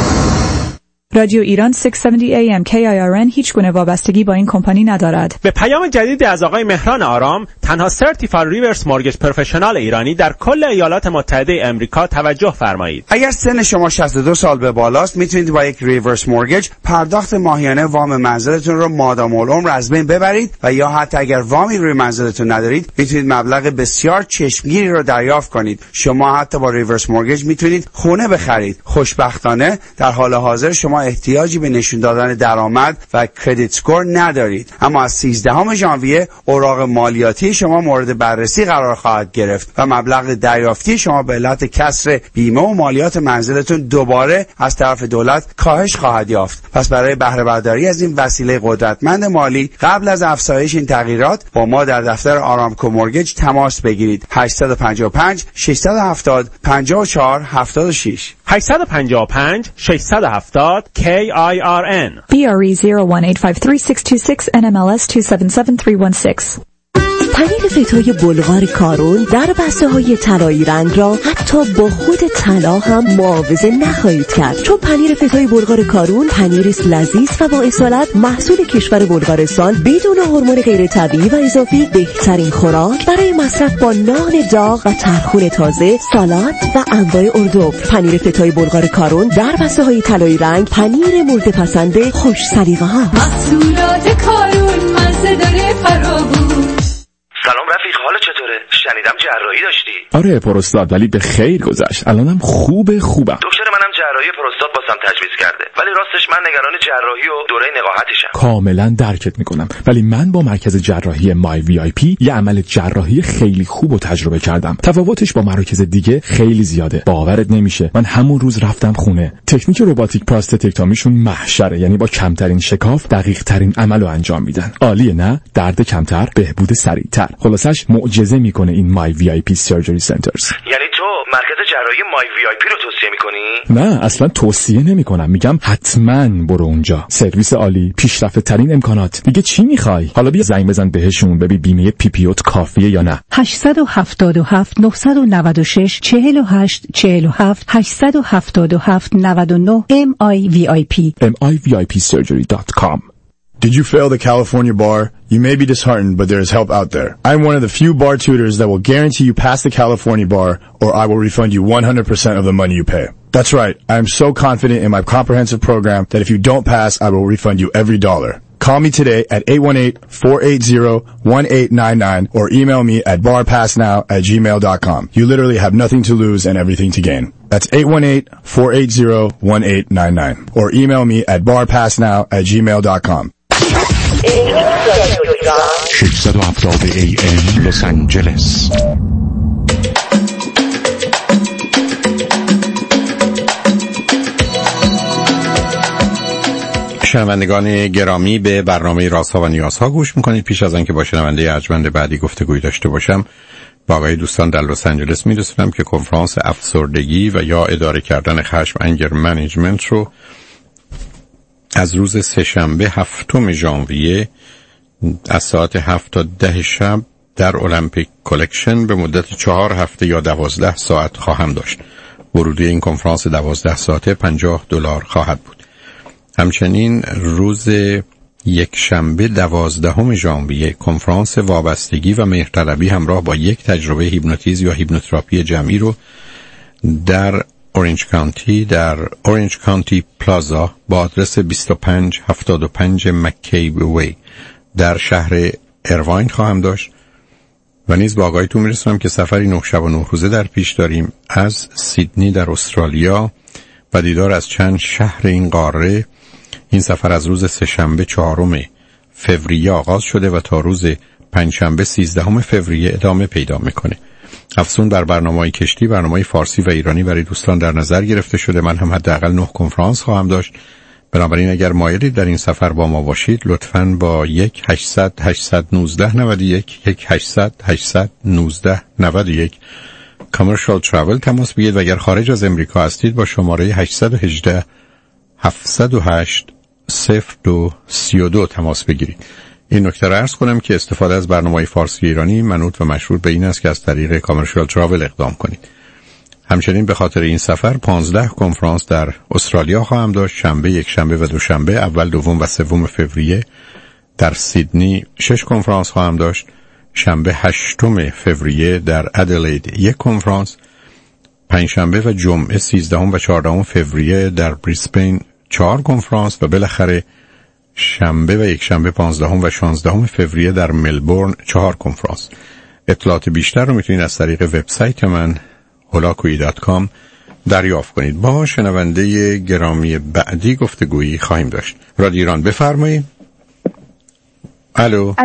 رادیو ایران ششصد و هفتاد ای ام کی آی آر ان هیچ گونه وابستگی با این کمپانی ندارد. به پیام جدید از آقای مهران آرام، تنها سرتیفاید ریورس مورگیج پروفشنال ایرانی در کل ایالات متحده امریکا، توجه فرمایید. اگر سن شما شصت و دو سال به بالاست، میتونید با یک ریورس مورگیج پرداخت ماهیانه وام منزلتون رو مادام العمر از بین ببرید و یا حتی اگر وامی روی منزلتون ندارید، میتونید مبلغ بسیار چشمگیری رو دریافت کنید. شما حتی با ریورس مورگیج میتونید خونه بخرید. خوشبختانه در حال حاضر شما احتیاجی به نشون دادن درآمد و کردیت اسکور ندارید، اما از سیزدهم ژانویه اوراق مالیاتی شما مورد بررسی قرار خواهد گرفت و مبلغ دریافتی شما به علت کسر بیمه و مالیات منزلتون دوباره از طرف دولت کاهش خواهد یافت. پس برای بهره برداری از این وسیله قدرتمند مالی قبل از افزایش این تغییرات با ما در دفتر آرامکو مورگیج تماس بگیرید. هشت پنج پنج شش هفت صفر پنج چهار هفت شش هشت پنج پنج شش هفت صفر کی آی آر ان بی آر ای zero one eight five three six two six ان ام ال اس two seven seven three one six. پنیر فتای بلغار کارون در بسته های طلایی رنگ را حتی با خود طلا هم معاوضه نخواهید کرد، چون پنیر فتای بلغار کارون پنیری است لذیذ و با اصالت، محصول کشور بلغارستان، بدون هورمون غیر طبیعی و اضافی، بهترین خوراک برای مصرف با نان داغ و ترخون تازه، سالاد و انواع اردو. پنیر فتای بلغار کارون در بسته های طلایی رنگ، پنیر مورد پسند خوش سلیقه ها. محصولات کارون مزه داره فراوون. سلام رفیق، حالا چطوره؟ شنیدم جراحی داشتی. آره پروستات، ولی به خیر گذشت. الانم خوبه خوبم. دکتر منم جراحی پروستات واسم تجویز کرده، ولی راستش من نگران جراحی و دوره نقاهتشم. کاملا درکت میکنم، ولی من با مرکز جراحی مای وی آی پی یه عمل جراحی خیلی خوب و تجربه کردم. تفاوتش با مراکز دیگه خیلی زیاده. باورت نمیشه، من همون روز رفتم خونه. تکنیک رباتیک پراستتکتومیشون محشره، یعنی با کمترین شکاف دقیق ترین عملو انجام میدن. عالیه نه؟ درد کمتر، بهبود سریعتر. خلاصش معجزه میکنه این مای وی آی پی سرجری سنترز. یعنی تو مرکز جراحی مای وی آی پی رو توصیه میکنی؟ نه اصلا توصیه نمیکنم، میگم حتما برو اونجا. سرویس عالی، پیشرفته ترین امکانات، دیگه چی میخوای؟ حالا بیا زنگ بزن بهشون ببین بیمه پی پی اوت کافیه یا نه. هشت هفت هفت نه نه شش چهل و هشت چهل و هفت هشت هفت هفت نه نه ام آی وی آی پی ام آی وی آی پی سرجری دات کام. Did you fail the California bar? You may be disheartened, but there is help out there. I'm one of the few bar tutors that will guarantee you pass the California bar, or I will refund you one hundred percent of the money you pay. That's right. I am so confident in my comprehensive program that if you don't pass, I will refund you every dollar. Call me today at eight one eight, four eight zero, one eight nine nine or email me at barpassnow at gmail dot com. You literally have nothing to lose and everything to gain. That's eight one eight, four eight zero, one eight nine nine or email me at barpassnow at gmail dot com. ششصد و هفتاد ای ام لس آنجلس. شنوندگان گرامی، به برنامه رازها و نیازها گوش میکنید. پیش از آنکه با شنونده ارجمند بعدی گفتگوی داشته باشم، با آقای دوستان در لس آنجلس میرسونم که کنفرانس افسردگی و یا اداره کردن خشم، انگر منیجمنت رو از روز سه‌شنبه هفتم ژانویه از ساعت هفت تا ده شب در المپیک کلکشن به مدت چهار هفته یا دوازده ساعت خواهم داشت. ورودی این کنفرانس دوازده ساعته پنجاه دلار خواهد بود. همچنین روز یک شنبه دوازدهم ژانویه کنفرانس وابستگی و مهرطلبی همراه با یک تجربه هیپنوتیزم یا هیپنوتراپی جمعی رو در اورنج کانتی در اورنج کانتی پلازا با آدرس بیست و پنج هفتاد و پنج مکیب وی در شهر ایرواین خواهم داشت و نیز با آگاهیتون میرسونم که سفری نه شب و نه روزه در پیش داریم از سیدنی در استرالیا و دیدار از چند شهر این قاره. این سفر از روز سه‌شنبه چهارم فوریه آغاز شده و تا روز پنجشنبه سیزدهم فوریه ادامه پیدا میکنه. افزون بر برنامه‌های کشتی، برنامه‌های فارسی و ایرانی برای دوستان در نظر گرفته شده. من هم حداقل نه کنفرانس خواهم داشت. بنابراین اگر مایلید در این سفر با ما باشید لطفاً با یک هشتصد هشتصد و نوزده نود و یک یک هشتصد هشتصد و نوزده نود و یک کامرشال تراول تماس بگیرید و اگر خارج از امریکا هستید با شماره هشتصد و هجده هفتصد و هشت صفر دو سه دو تماس بگیرید. این نکته را عرض کنم که استفاده از برنامه‌های فارسی ایرانی منوط و مشروط به این است که از طریق کامرشال تراول اقدام کنید. همچنین به خاطر این سفر پانزده کنفرانس در استرالیا خواهم داشت. شنبه، یک شنبه و دوشنبه، اول، دوم و سوم فوریه. در سیدنی شش کنفرانس خواهم داشت. شنبه هشتم فوریه در ادلید یک کنفرانس. پنجشنبه و جمعه سیزدهم و چهاردهم فوریه در بریسبین چهار کنفرانس و بالاخره شنبه و یک شنبه پانزدهم و شانزدهم فوریه در ملبورن چهار کنفرانس. اطلاعات بیشتر رو میتونید از طریق وبسایت من هولاکویی دات کام دریافت کنید. با شنونده گرامی بعدی گفتگویی خواهیم داشت. رادیو ایران بفرمایید. الو.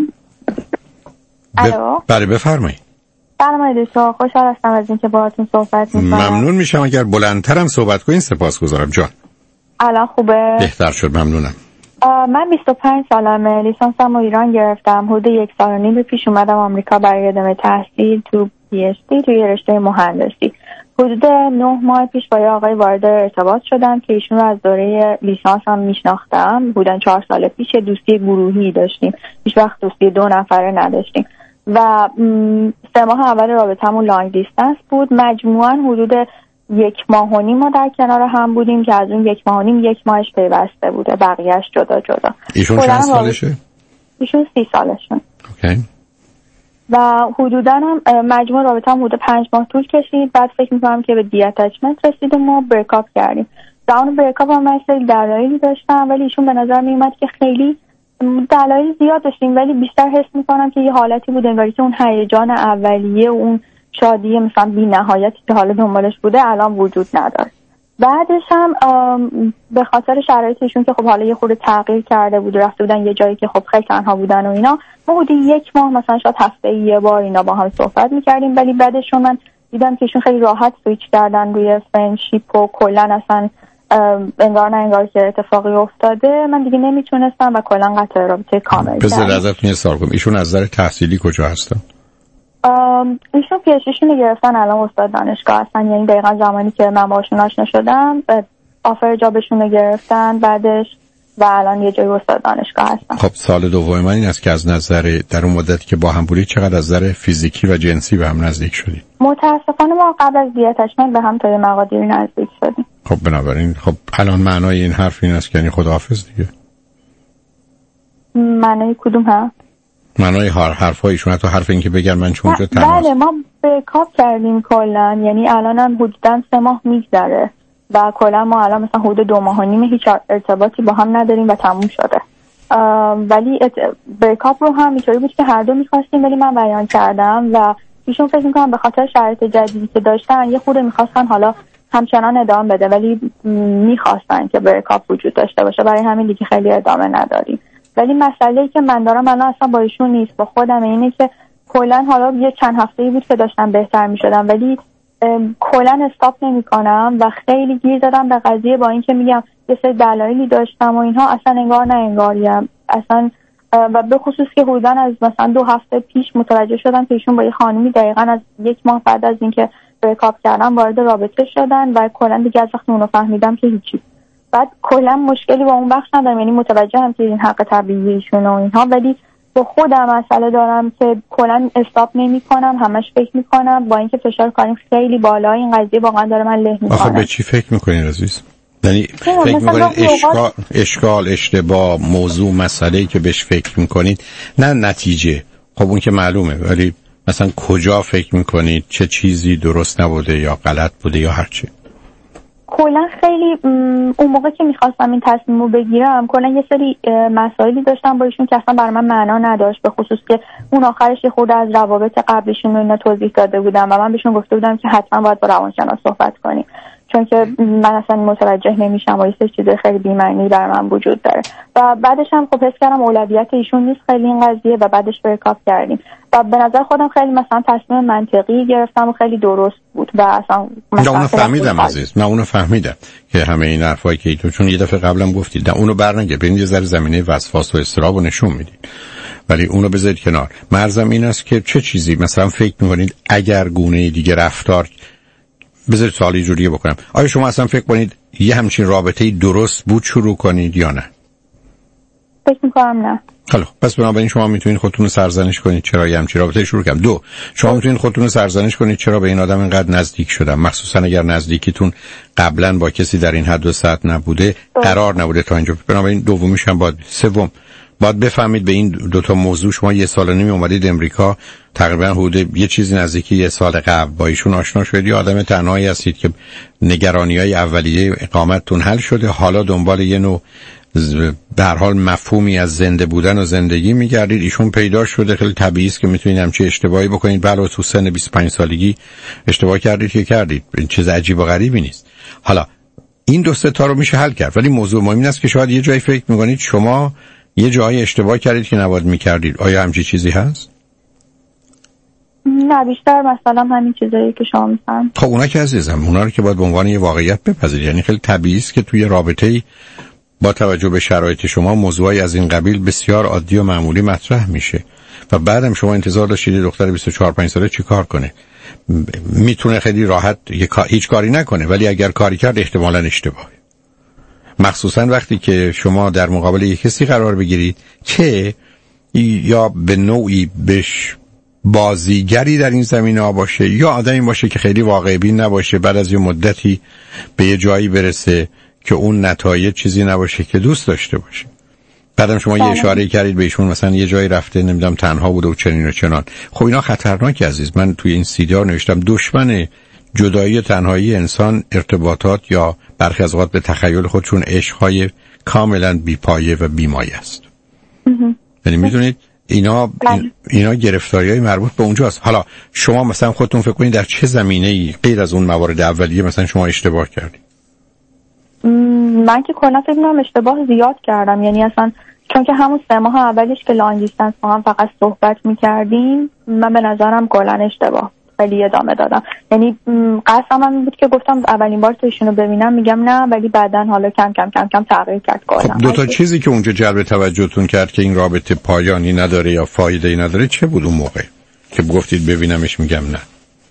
الو. بله بفرمایید. سلام دکتر، خوشحال هستم از اینکه باهاتون صحبت می‌کنم. ممنون میشم اگر بلندترم صحبت کنین. سپاسگزارم جان. الان خوبه؟ بهتر شد، ممنونم. من بیست و پنج سالمه، لیسانسم رو ایران گرفتم. حدود یک سال و نیم پیش اومدم آمریکا برای ادامه تحصیل تو پی اچ دی توی رشته مهندسی. حدود نه ماه پیش با یه آقای وارد ارتباط شدم که ایشون رو از دوره لیسانس هم میشناختم. حدود چهار سال پیش دوستی گروهی داشتیم، هیچ وقت دوستی دو نفره نداشتیم و سه ماه اول رابطمون لانگ دیستنس بود. مجموعاً حدود یک ماه و نیم ما در کنار هم بودیم که از اون یک ماه و نیم یک ماهش پیوسته بوده، بقیهش جدا جدا. ایشون چند سالشه؟ ایشون سی سالشون. اوکی. و حدوداً هم مجموع رابطه هم حدود پنج ماه طول کشید. بعد فکر میکنم که به دی اتچمنت رسید و ما بریکاپ کردیم. در اون بریکاپ هم من سری دلایلی داشتم ولی ایشون به نظر میومد که خیلی دلایل زیاد داشتیم ولی بیشتر حس میکنم که یه حالتی بود انگاری که اون هیجان اولیه و اون شادی مثلا بی نهایتی که حالا دنبالش بوده الان وجود نداره. بعدش هم به خاطر شرایطشون که خب حالا یه خورده تغییر کرده بود، رفته بودن یه جایی که خب خیلی تنها بودن و اینا، ما حدود یک ماه مثلا شاید هفته یه بار اینا با هم صحبت میکردیم ولی بعدشون من دیدم که ایشون خیلی راحت سویچ کردن روی فرندشیپ و کلا اصلا انگار نه انگار که اتفاقی افتاده. من دیگه نمیتونستم و کلا قطع رابطه کامل کردم. بذار ازتون یه سوال کنم، ایشون از نظر تحصیلی کجا هستن؟ ایشون پی اچ دیشون رو گرفتن، الان استاد دانشگاه هستن. یعنی دقیقا زمانی که من باشون آشنا شدم آفر جابشون رو گرفتن بعدش و الان یه جای استاد دانشگاه هستن. خب سال دوم من این است که از نظر در اون مدتی که با هم بودید چقدر از نظر فیزیکی و جنسی به هم نزدیک شدید؟ متاسفانه ما قبل از دی اتچمنت به هم تا یه مقادیر نزدیک شدیم. خب بنابراین خب الان معنای این حرف این است که یعنی خداحافظ دیگه. معنای کدوم ها؟ معنای هر حرفایشون، حتی حرف این که بگن من چون اونجا تماس. بله ما بریکاپ کردیم کلا، یعنی الان هم حدوداً سه ماه میگذره و کلا ما الان مثلا حدود دو ماه و نیم هیچ ارتباطی با هم نداریم و تموم شده. ولی ات... بریکاپ رو هم اینطوری بود که هر دو میخواستیم ولی من بیان کردم و ایشون فکر میکنم به خاطر شرایط جدیدی که داشتن یه خورده میخواستن حالا همچنان ادامه بده ولی میخواستن که بریکاپ وجود داشته باشه، برای همین دیگه خیلی ادامه ندادیم. ولی مسئله‌ای که من دارم الان اصلا با ایشون نیست، با خودم اینه که کلا حالا یه چند هفته‌ای بود که داشتم بهتر می‌شدم ولی کلا استاپ نمی‌کنم و خیلی گیر دادم به قضیه با اینکه میگم یه سری دلایلی داشتم و اینها اصلا انگار نه انگاریم اصلا. و به خصوص که حدوداً از مثلا دو هفته پیش متوجه شدم که ایشون با یه خانمی دقیقاً از یک ماه بعد از اینکه بریکاپ کردم وارد رابطه شدن و کلا دیگه از وقتی اونو فهمیدم که هیچی. بعد کلا مشکلی با اون بخش ندارم، یعنی متوجه هم که این حق طبیعیشون و اینها ولی با خودم مسئله دارم که کلا استاپ نمی‌کنم، همش فکر می‌کنم با اینکه فشار کاریم خیلی بالا این قضیه واقعا داره من له می‌کنه. آخه به چی فکر می‌کنین عزیز؟ یعنی فکر می‌کنین اشکال اشکال اشتباه موضوع مسئله‌ای که بهش فکر می‌کنید نه نتیجه، خب اون که معلومه ولی مثلا کجا فکر می‌کنید چه چیزی درست نبوده یا غلط بوده یا هر چی؟ کلا خیلی اون موقع که میخواستم این تصمیم رو بگیرم کلا یه سری مسائلی داشتم با ایشون که اصلا برای من معنا نداشت، به خصوص که اون آخرش یه خورده از روابط قبلیشون رو اینا توضیح داده بودم و من بهشون گفته بودم که حتما باید با روانشناس صحبت کنیم، چون که من اصلا متوجه نمیشم و یه سری چیزای خیلی بی‌معنی برای من وجود داره. و بعدش هم خب حس کردم اولویت ایشون نیست خیلی این قضیه و بعدش بریکاپ کردیم و به نظر خودم خیلی مثلا تصمیم منطقی گرفتم و خیلی درست بود و اصلا نه اونو فهمیدم عزیز، نه اونو فهمیدم که همه این حرفایی که تو چون یه دفعه قبلم گفتید نه اونو برنگه ببینید یه ذره زمینه وسواس و اضطراب نشون میدید، ولی اونو بذارید کنار. مرزم این است که چه چیزی مثلا فکر میکنید اگر گونه دیگه رفتار، بذارید سوالی جوریه بکنم، آیا شما اصلا فکر کنید یه همچین رابطه‌ای درست بود شروع کنید یا نه؟ فکر میکنم نه. خب پس بنابراین شما میتونید خودتون رو سرزنش کنید چرا یه همچین رابطه‌ای شروع کردم. دو، شما میتونید خودتون رو سرزنش کنید چرا به این آدم اینقدر نزدیک شدم، مخصوصا اگر نزدیکیتون قبلا با کسی در این حد و سطح نبوده، قرار نبوده تا اینجا. بنابراین دومیش هم باید، سوم باید بفهمید به این دو تا موضوع شما یه سال و نیم اومدید امریکا، تقریبا حدود یه چیزی نزدیکی یه سال قبل با ایشون آشنا شدید، یه آدم تنهایی هستید که نگرانی‌های اولیه اقامتتون حل شده، حالا دنبال یه نوع به هر حال مفهومی از زنده بودن و زندگی میگردید، ایشون پیدا شده، خیلی طبیعی است که میتونید همچین اشتباهی بکنید، بله تو سن بیست و پنج سالگی اشتباه کردید که کردید، این چیز عجیب و غریبی نیست. حالا این دو سه تا رو میشه حل کرد، ولی موضوع مهم این است که شاید یه جایی فکر میکنید شما یه جایی اشتباه کردید که نباید میکردید. آیا همچین چیزی هست؟ نه بیشتر مثلا همین چیزایی که شما میگن. خب اونا که عزیزم، اونا رو که باید به عنوان یه واقعیت بپذیرید. یعنی خیلی طبیعی است که توی رابطه‌ای با توجه به شرایط شما موضوعی از این قبیل بسیار عادی و معمولی مطرح میشه و بعدم شما انتظار داشتید دختر بیست و چهار پنج ساله چی کار کنه. میتونه خیلی راحت هیچ کاری نکنه، ولی اگر کاری کرد احتمالاً اشتباهه، مخصوصا وقتی که شما در مقابل یک کسی قرار بگیرید که یا به نوعی بش بازیگری در این زمینه باشه یا آدمی باشه که خیلی واقع بین نباشه، بعد از یه مدتی به یه جایی برسه که اون نتایج چیزی نباشه که دوست داشته باشه. بعدم شما یه اشاره کردید به ایشون مثلا یه جایی رفته نمیدونم تنها بوده و چنین و چنان. خب اینا خطرناکه عزیز. من توی این سیدار نوشتم دشمن جدایی تنهایی انسان ارتباطات یا برخی از اوقات به تخیل خودشون عشق‌های کاملا بی‌پایه و بی‌مایه است. یعنی میدونید اینا اینا گرفتاری‌های مربوط به اونجاست. حالا شما مثلا خودتون فکر کنید در چه زمینه‌ای غیر از اون موارد اولیه مثلا شما اشتباه کردید؟ من که کلا فکر می‌کنم اشتباه زیاد کردم، یعنی اصلا چون که همون سه ماه اولش که لانگ دیستنس با هم فقط صحبت می‌کردیم، من به نظرم کلا اشتباه خیلی ادامه دادم. یعنی قصدم هم بود که گفتم اولین بار تو ایشونو ببینم میگم نه، ولی بعدن حالا کم کم کم کم تغییر کرد کلا. خب دو تا چیزی که اونجا جلب توجهتون کرد که این رابطه پایانی نداره یا فایده‌ای نداره چه بود اون موقع که گفتید ببینمش میگم نه؟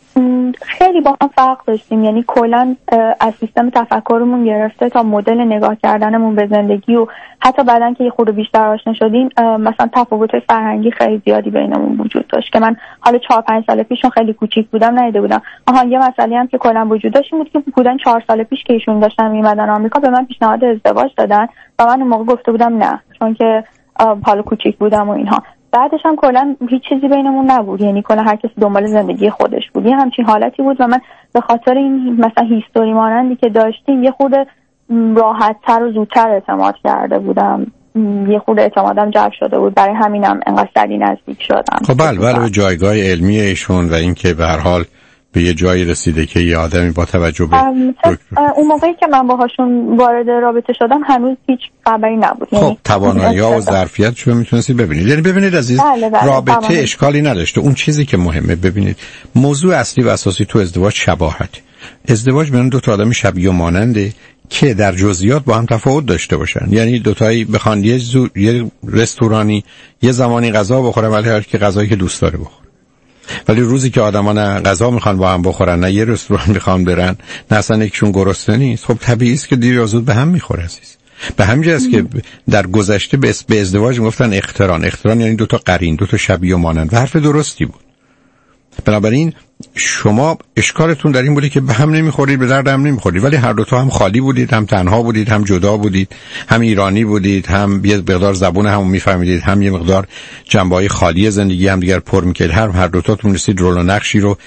خیلی با هم فرق داشتیم، یعنی کلا از سیستم تفکرمون گرفته تا مدل نگاه کردنمون به زندگی و حتی بعدن که یه خورده بیشتر آشنا شدیم مثلا تفاوت‌های فرهنگی خیلی زیادی بینمون وجود داشت که من حالا چهار پنج سال پیشون خیلی کوچیک بودم ندیده بودم. آها یه مسئله هم که کلا وجود داشت بود که بودن چهار سال پیش که ایشون داشتن میمدن آمریکا به من پیشنهاد ازدواج دادن و من اون موقع گفته بودم نه، چون که حالا کوچیک بودم و اینها. بعدش هم کلا هیچ چیزی بینمون نبود، یعنی کلا هر کسی دنبال زندگی خودش بود، یه همچین حالتی بود و من به خاطر این مثلا هیستوری مانندی که داشتیم یه خورده راحت‌تر و زودتر اعتماد کرده بودم، یه خورده اعتمادم جلب شده بود، برای همینم انقدر سری نزدیک شدم. خب بله بله به جایگاه علمی ایشون و اینکه به هر حال به یه جایی رسیده که یه آدمی با توجه به اون موقعی که من باهاشون وارد رابطه شدم هنوز هیچ خبری نبود. خب توانایی‌ها و ظرفیتش رو میتونستید ببینید. یعنی ببینید عزیز بله بله رابطه تمام. اشکالی نداشته. اون چیزی که مهمه ببینید موضوع اصلی و اساسی تو ازدواج شباهت. ازدواج بین دو تا آدم شبیه و ماننده که در جزئیات با هم تفاوت داشته باشن. یعنی دو تایی بخوان یه, زو... یه رستورانی یه زمانی غذا بخورن ولی هر کی غذایی که دوست داره بخوره. ولی روزی که آدما نه غذا میخوان با هم بخورن نه یه رستوران میخوان برن نه اصلا یکشون گرسنه نیست، خب طبیعی است که دیر یا زود به هم میخوره عزیز. به همین جاست که در گذشته به ازدواج میگفتن اقتران. اقتران یعنی دو تا قرین، دو تا شبیه و مانند و حرف درستی بود. بنابراین شما اشکالتون در این بوده که به هم نمیخورید، به درد هم نمیخورید، ولی هر دو تا هم خالی بودید، هم تنها بودید، هم جدا بودید، هم ایرانی بودید، هم یه مقدار زبون هم میفهمیدید، هم یه مقدار جنبه‌های خالی زندگی هم دیگر پر میکرد. هر هر دو تاتون رسید رول و نقشی رو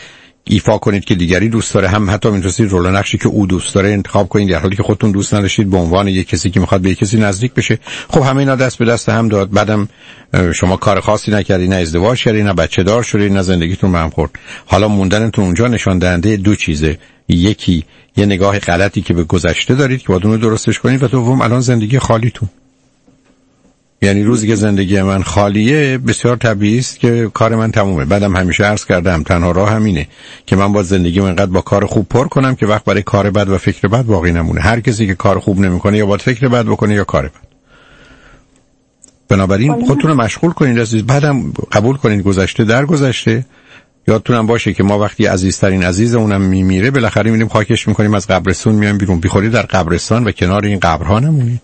ایفا کنید که دیگری دوست داره، هم حتی میتونید رول نقشی که او دوست داره انتخاب کنید در حالی که خودتون دوست نداشتید به عنوان یک کسی که میخواد به یک کسی نزدیک بشه. خب همه اینا دست به دست هم داد. بعدم شما کار خاصی نکردید، نه ازدواج کردید، نه بچه دار شدید، نه زندگیتون به هم خورد. حالا موندنتون اونجا نشان دهنده دو چیزه: یکی یه نگاه غلطی که به گذشته دارید که باید اون رو درستش کنید، و دوم الان زندگی خالیتون. یعنی روزی که زندگی من خالیه بسیار طبیعی است که کار من تمومه. بعدم همیشه عرض کردم تنها راه همینه که من با زندگی من انقدر با کار خوب پر کنم که وقت برای کار بد و فکر بد باقی نمونه. هر کسی که کار خوب نمیکنه یا باید فکر بد بکنه یا کار بد. بنابراین خودتون رو مشغول کنید عزیز. بعدم قبول کنید گذشته در گذشته. یادتونم باشه که ما وقتی عزیزترین عزیزمونم میمیره بالاخره میریم خاکش میکنیم، از قبرستون میایم بیرون. بیخودی در قبرستان و کنار این قبرها نمونید.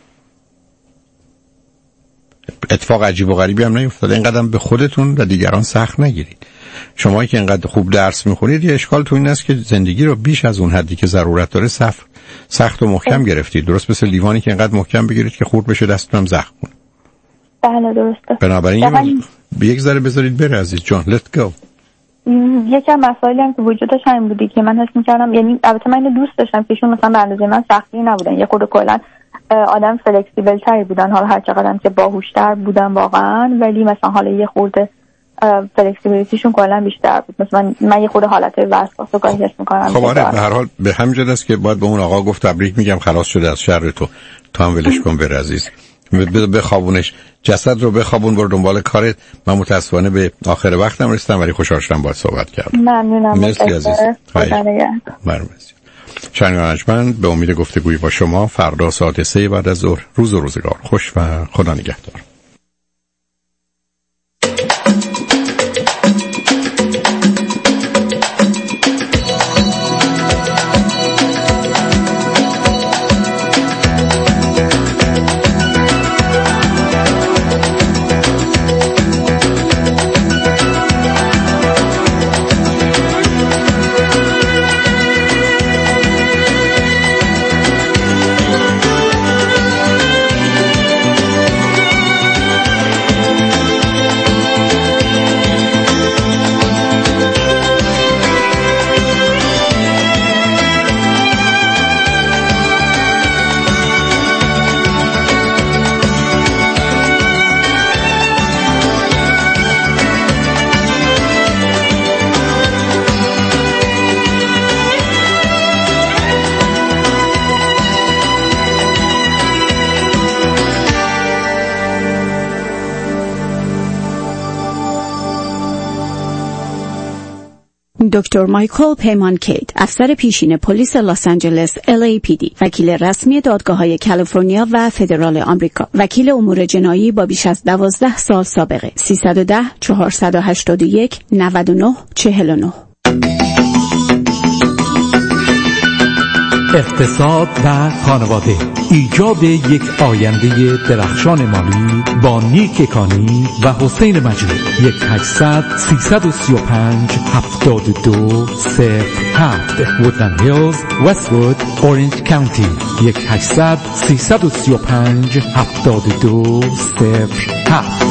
اتفاق عجیب و غریبی هم نیفتاده. اینقدر به خودتون و دیگران سخت نگیرید. شما که اینقدر خوب درس میخونید یه اشکال تو این است که زندگی رو بیش از اون حدی که ضرورت داره سخت سخت و محکم گرفتید. درست مثل لیوانی که اینقدر محکم بگیرید که خورد بشه دستتون هم زخم کنه. بله درسته. بنابراین بله. یک ذره بذارید بره عزیز جان. Let's go. یکی از مسائلی هم که وجود داشت همین بودی که من حس می‌کردم، یعنی البته من اینو دوست داشتم که ایشون مثلا به اندازه من سختی نبودن، یه خورده کلا آدم فلکسیبل تری بودن، حالا هر چقدر که باهوشتر بودن واقعا، ولی مثلا حالا یه خورده فلکسیبیلیتیشون کلا بیشتر بود. مثلا من یه خورده حالت وسواس رو گاهی حس می‌کنم. خب آره به هر حال به همین جد است که باید به اون آقا گفت تبریک میگم خلاص شده از شر تو، تو هم ولش کن بره عزیز، بخوابونش، جسد رو بخوابون، برو دنبال کارت. من متاسفانه به آخر وقتم رسیدم ولی خوشحال شدم باهات صحبت کردم. ممنونم. مرسی عزیز. ممنون. شنوندگان به امید گفتگوی با شما فردا ساعت سه بعد از ظهر. روز و روزگار خوش و خدا نگهدار. دکتر مایکل پیمانکیت، افسر پیشین پلیس لس آنجلس ال ای پی دی، وکیل رسمی دادگاه‌های کالیفرنیا و فدرال آمریکا، وکیل امور جنایی با بیش از دوازده سال سابقه. سیصد و ده چهارصد و هشتاد و یک نود و نه چهل و نه. اقتصاد و خانواده، ایجاد یک آینده درخشان مالی با نیک کانی و حسین مجید. یک هشتصد سیصد و سی و پنج هفتاد و دو صفر هفت وودلند هیلز، وست‌وود، اورنج کانتی. یک هشتصد سیصد و سی و پنج هفتاد و دو صفر هفت.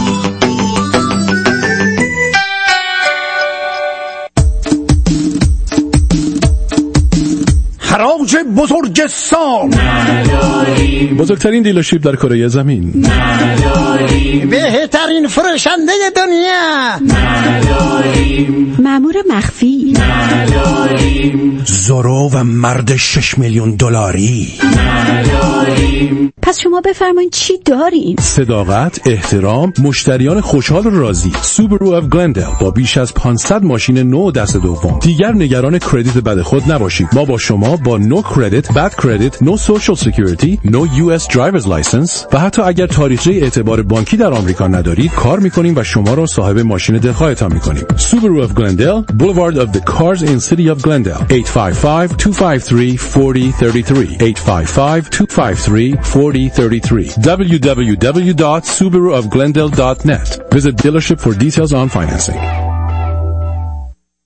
حراج بزرگ سام نداریم، بزرگترین دیلرشیپ در کره زمین نداریم، بهترین فروشنده دنیا نداریم، مأمور مخفی نداریم، زورو و مرد شش میلیون دلاری نداریم. پس شما بفرمایید چی داریم؟ صداقت، احترام، مشتریان خوشحال و راضی. سوبرو اف گلندل با بیش از پانصد ماشین نو دست دوم. دیگر نگران کردیت بد خود نباشید. ما با شما با نو کردیت، بد کردیت، نو سوشال سکیوریتی، نو یو اس درایورز لایسنس و حتی اگر تاریخچه اعتبار بانکی در آمریکا ندارید کار میکنیم و شما را صاحب ماشین دلخواهتان میکنیم. Subaru of Glendale, Boulevard of the Cars in City of Glendale. eight five five, two five three, four zero three three. eight five five, two five three, four zero three three. w w w dot subaru of glendale dot net. Visit dealership for details on financing.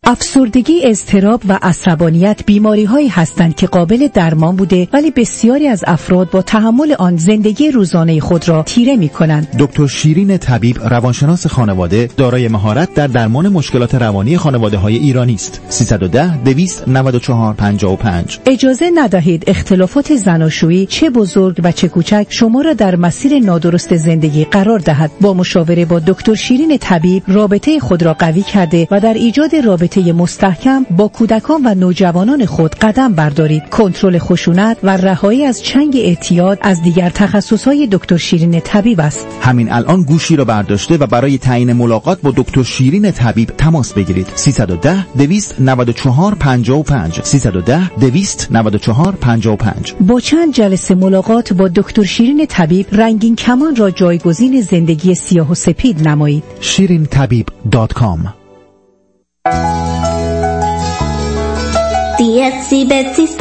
افسردگی، اضطراب و عصبانیت بیماری‌هایی هستند که قابل درمان بوده ولی بسیاری از افراد با تحمل آن زندگی روزانه خود را تیره می‌کنند. دکتر شیرین طبیب، روانشناس خانواده، دارای مهارت در درمان مشکلات روانی خانواده‌های ایرانی است. سیصد و ده دویست و نود و چهار پنجاه و پنج. اجازه ندهید اختلافات زناشویی چه بزرگ و چه کوچک شما را در مسیر نادرست زندگی قرار دهد. با مشاوره با دکتر شیرین طبیب رابطه خود را قوی کرده و در ایجاد رابطه مستحکم با کودکان و نوجوانان خود قدم بردارید. کنترل خشونت و رهایی از چنگ اعتیاد از دیگر تخصصهای دکتر شیرین طبیب است. همین الان گوشی را برداشته و برای تعیین ملاقات با دکتر شیرین طبیب تماس بگیرید. سیصد و ده دویست و نود و چهار پنجاه و پنج. سیصد و ده دویست و نود و چهار پنجاه و پنج. با چند جلسه ملاقات با دکتر شیرین طبیب رنگین کمان را جایگزین زندگی سیاه و سپید نمایید. شیرین طبیب دات کام. دی اف سی بتسی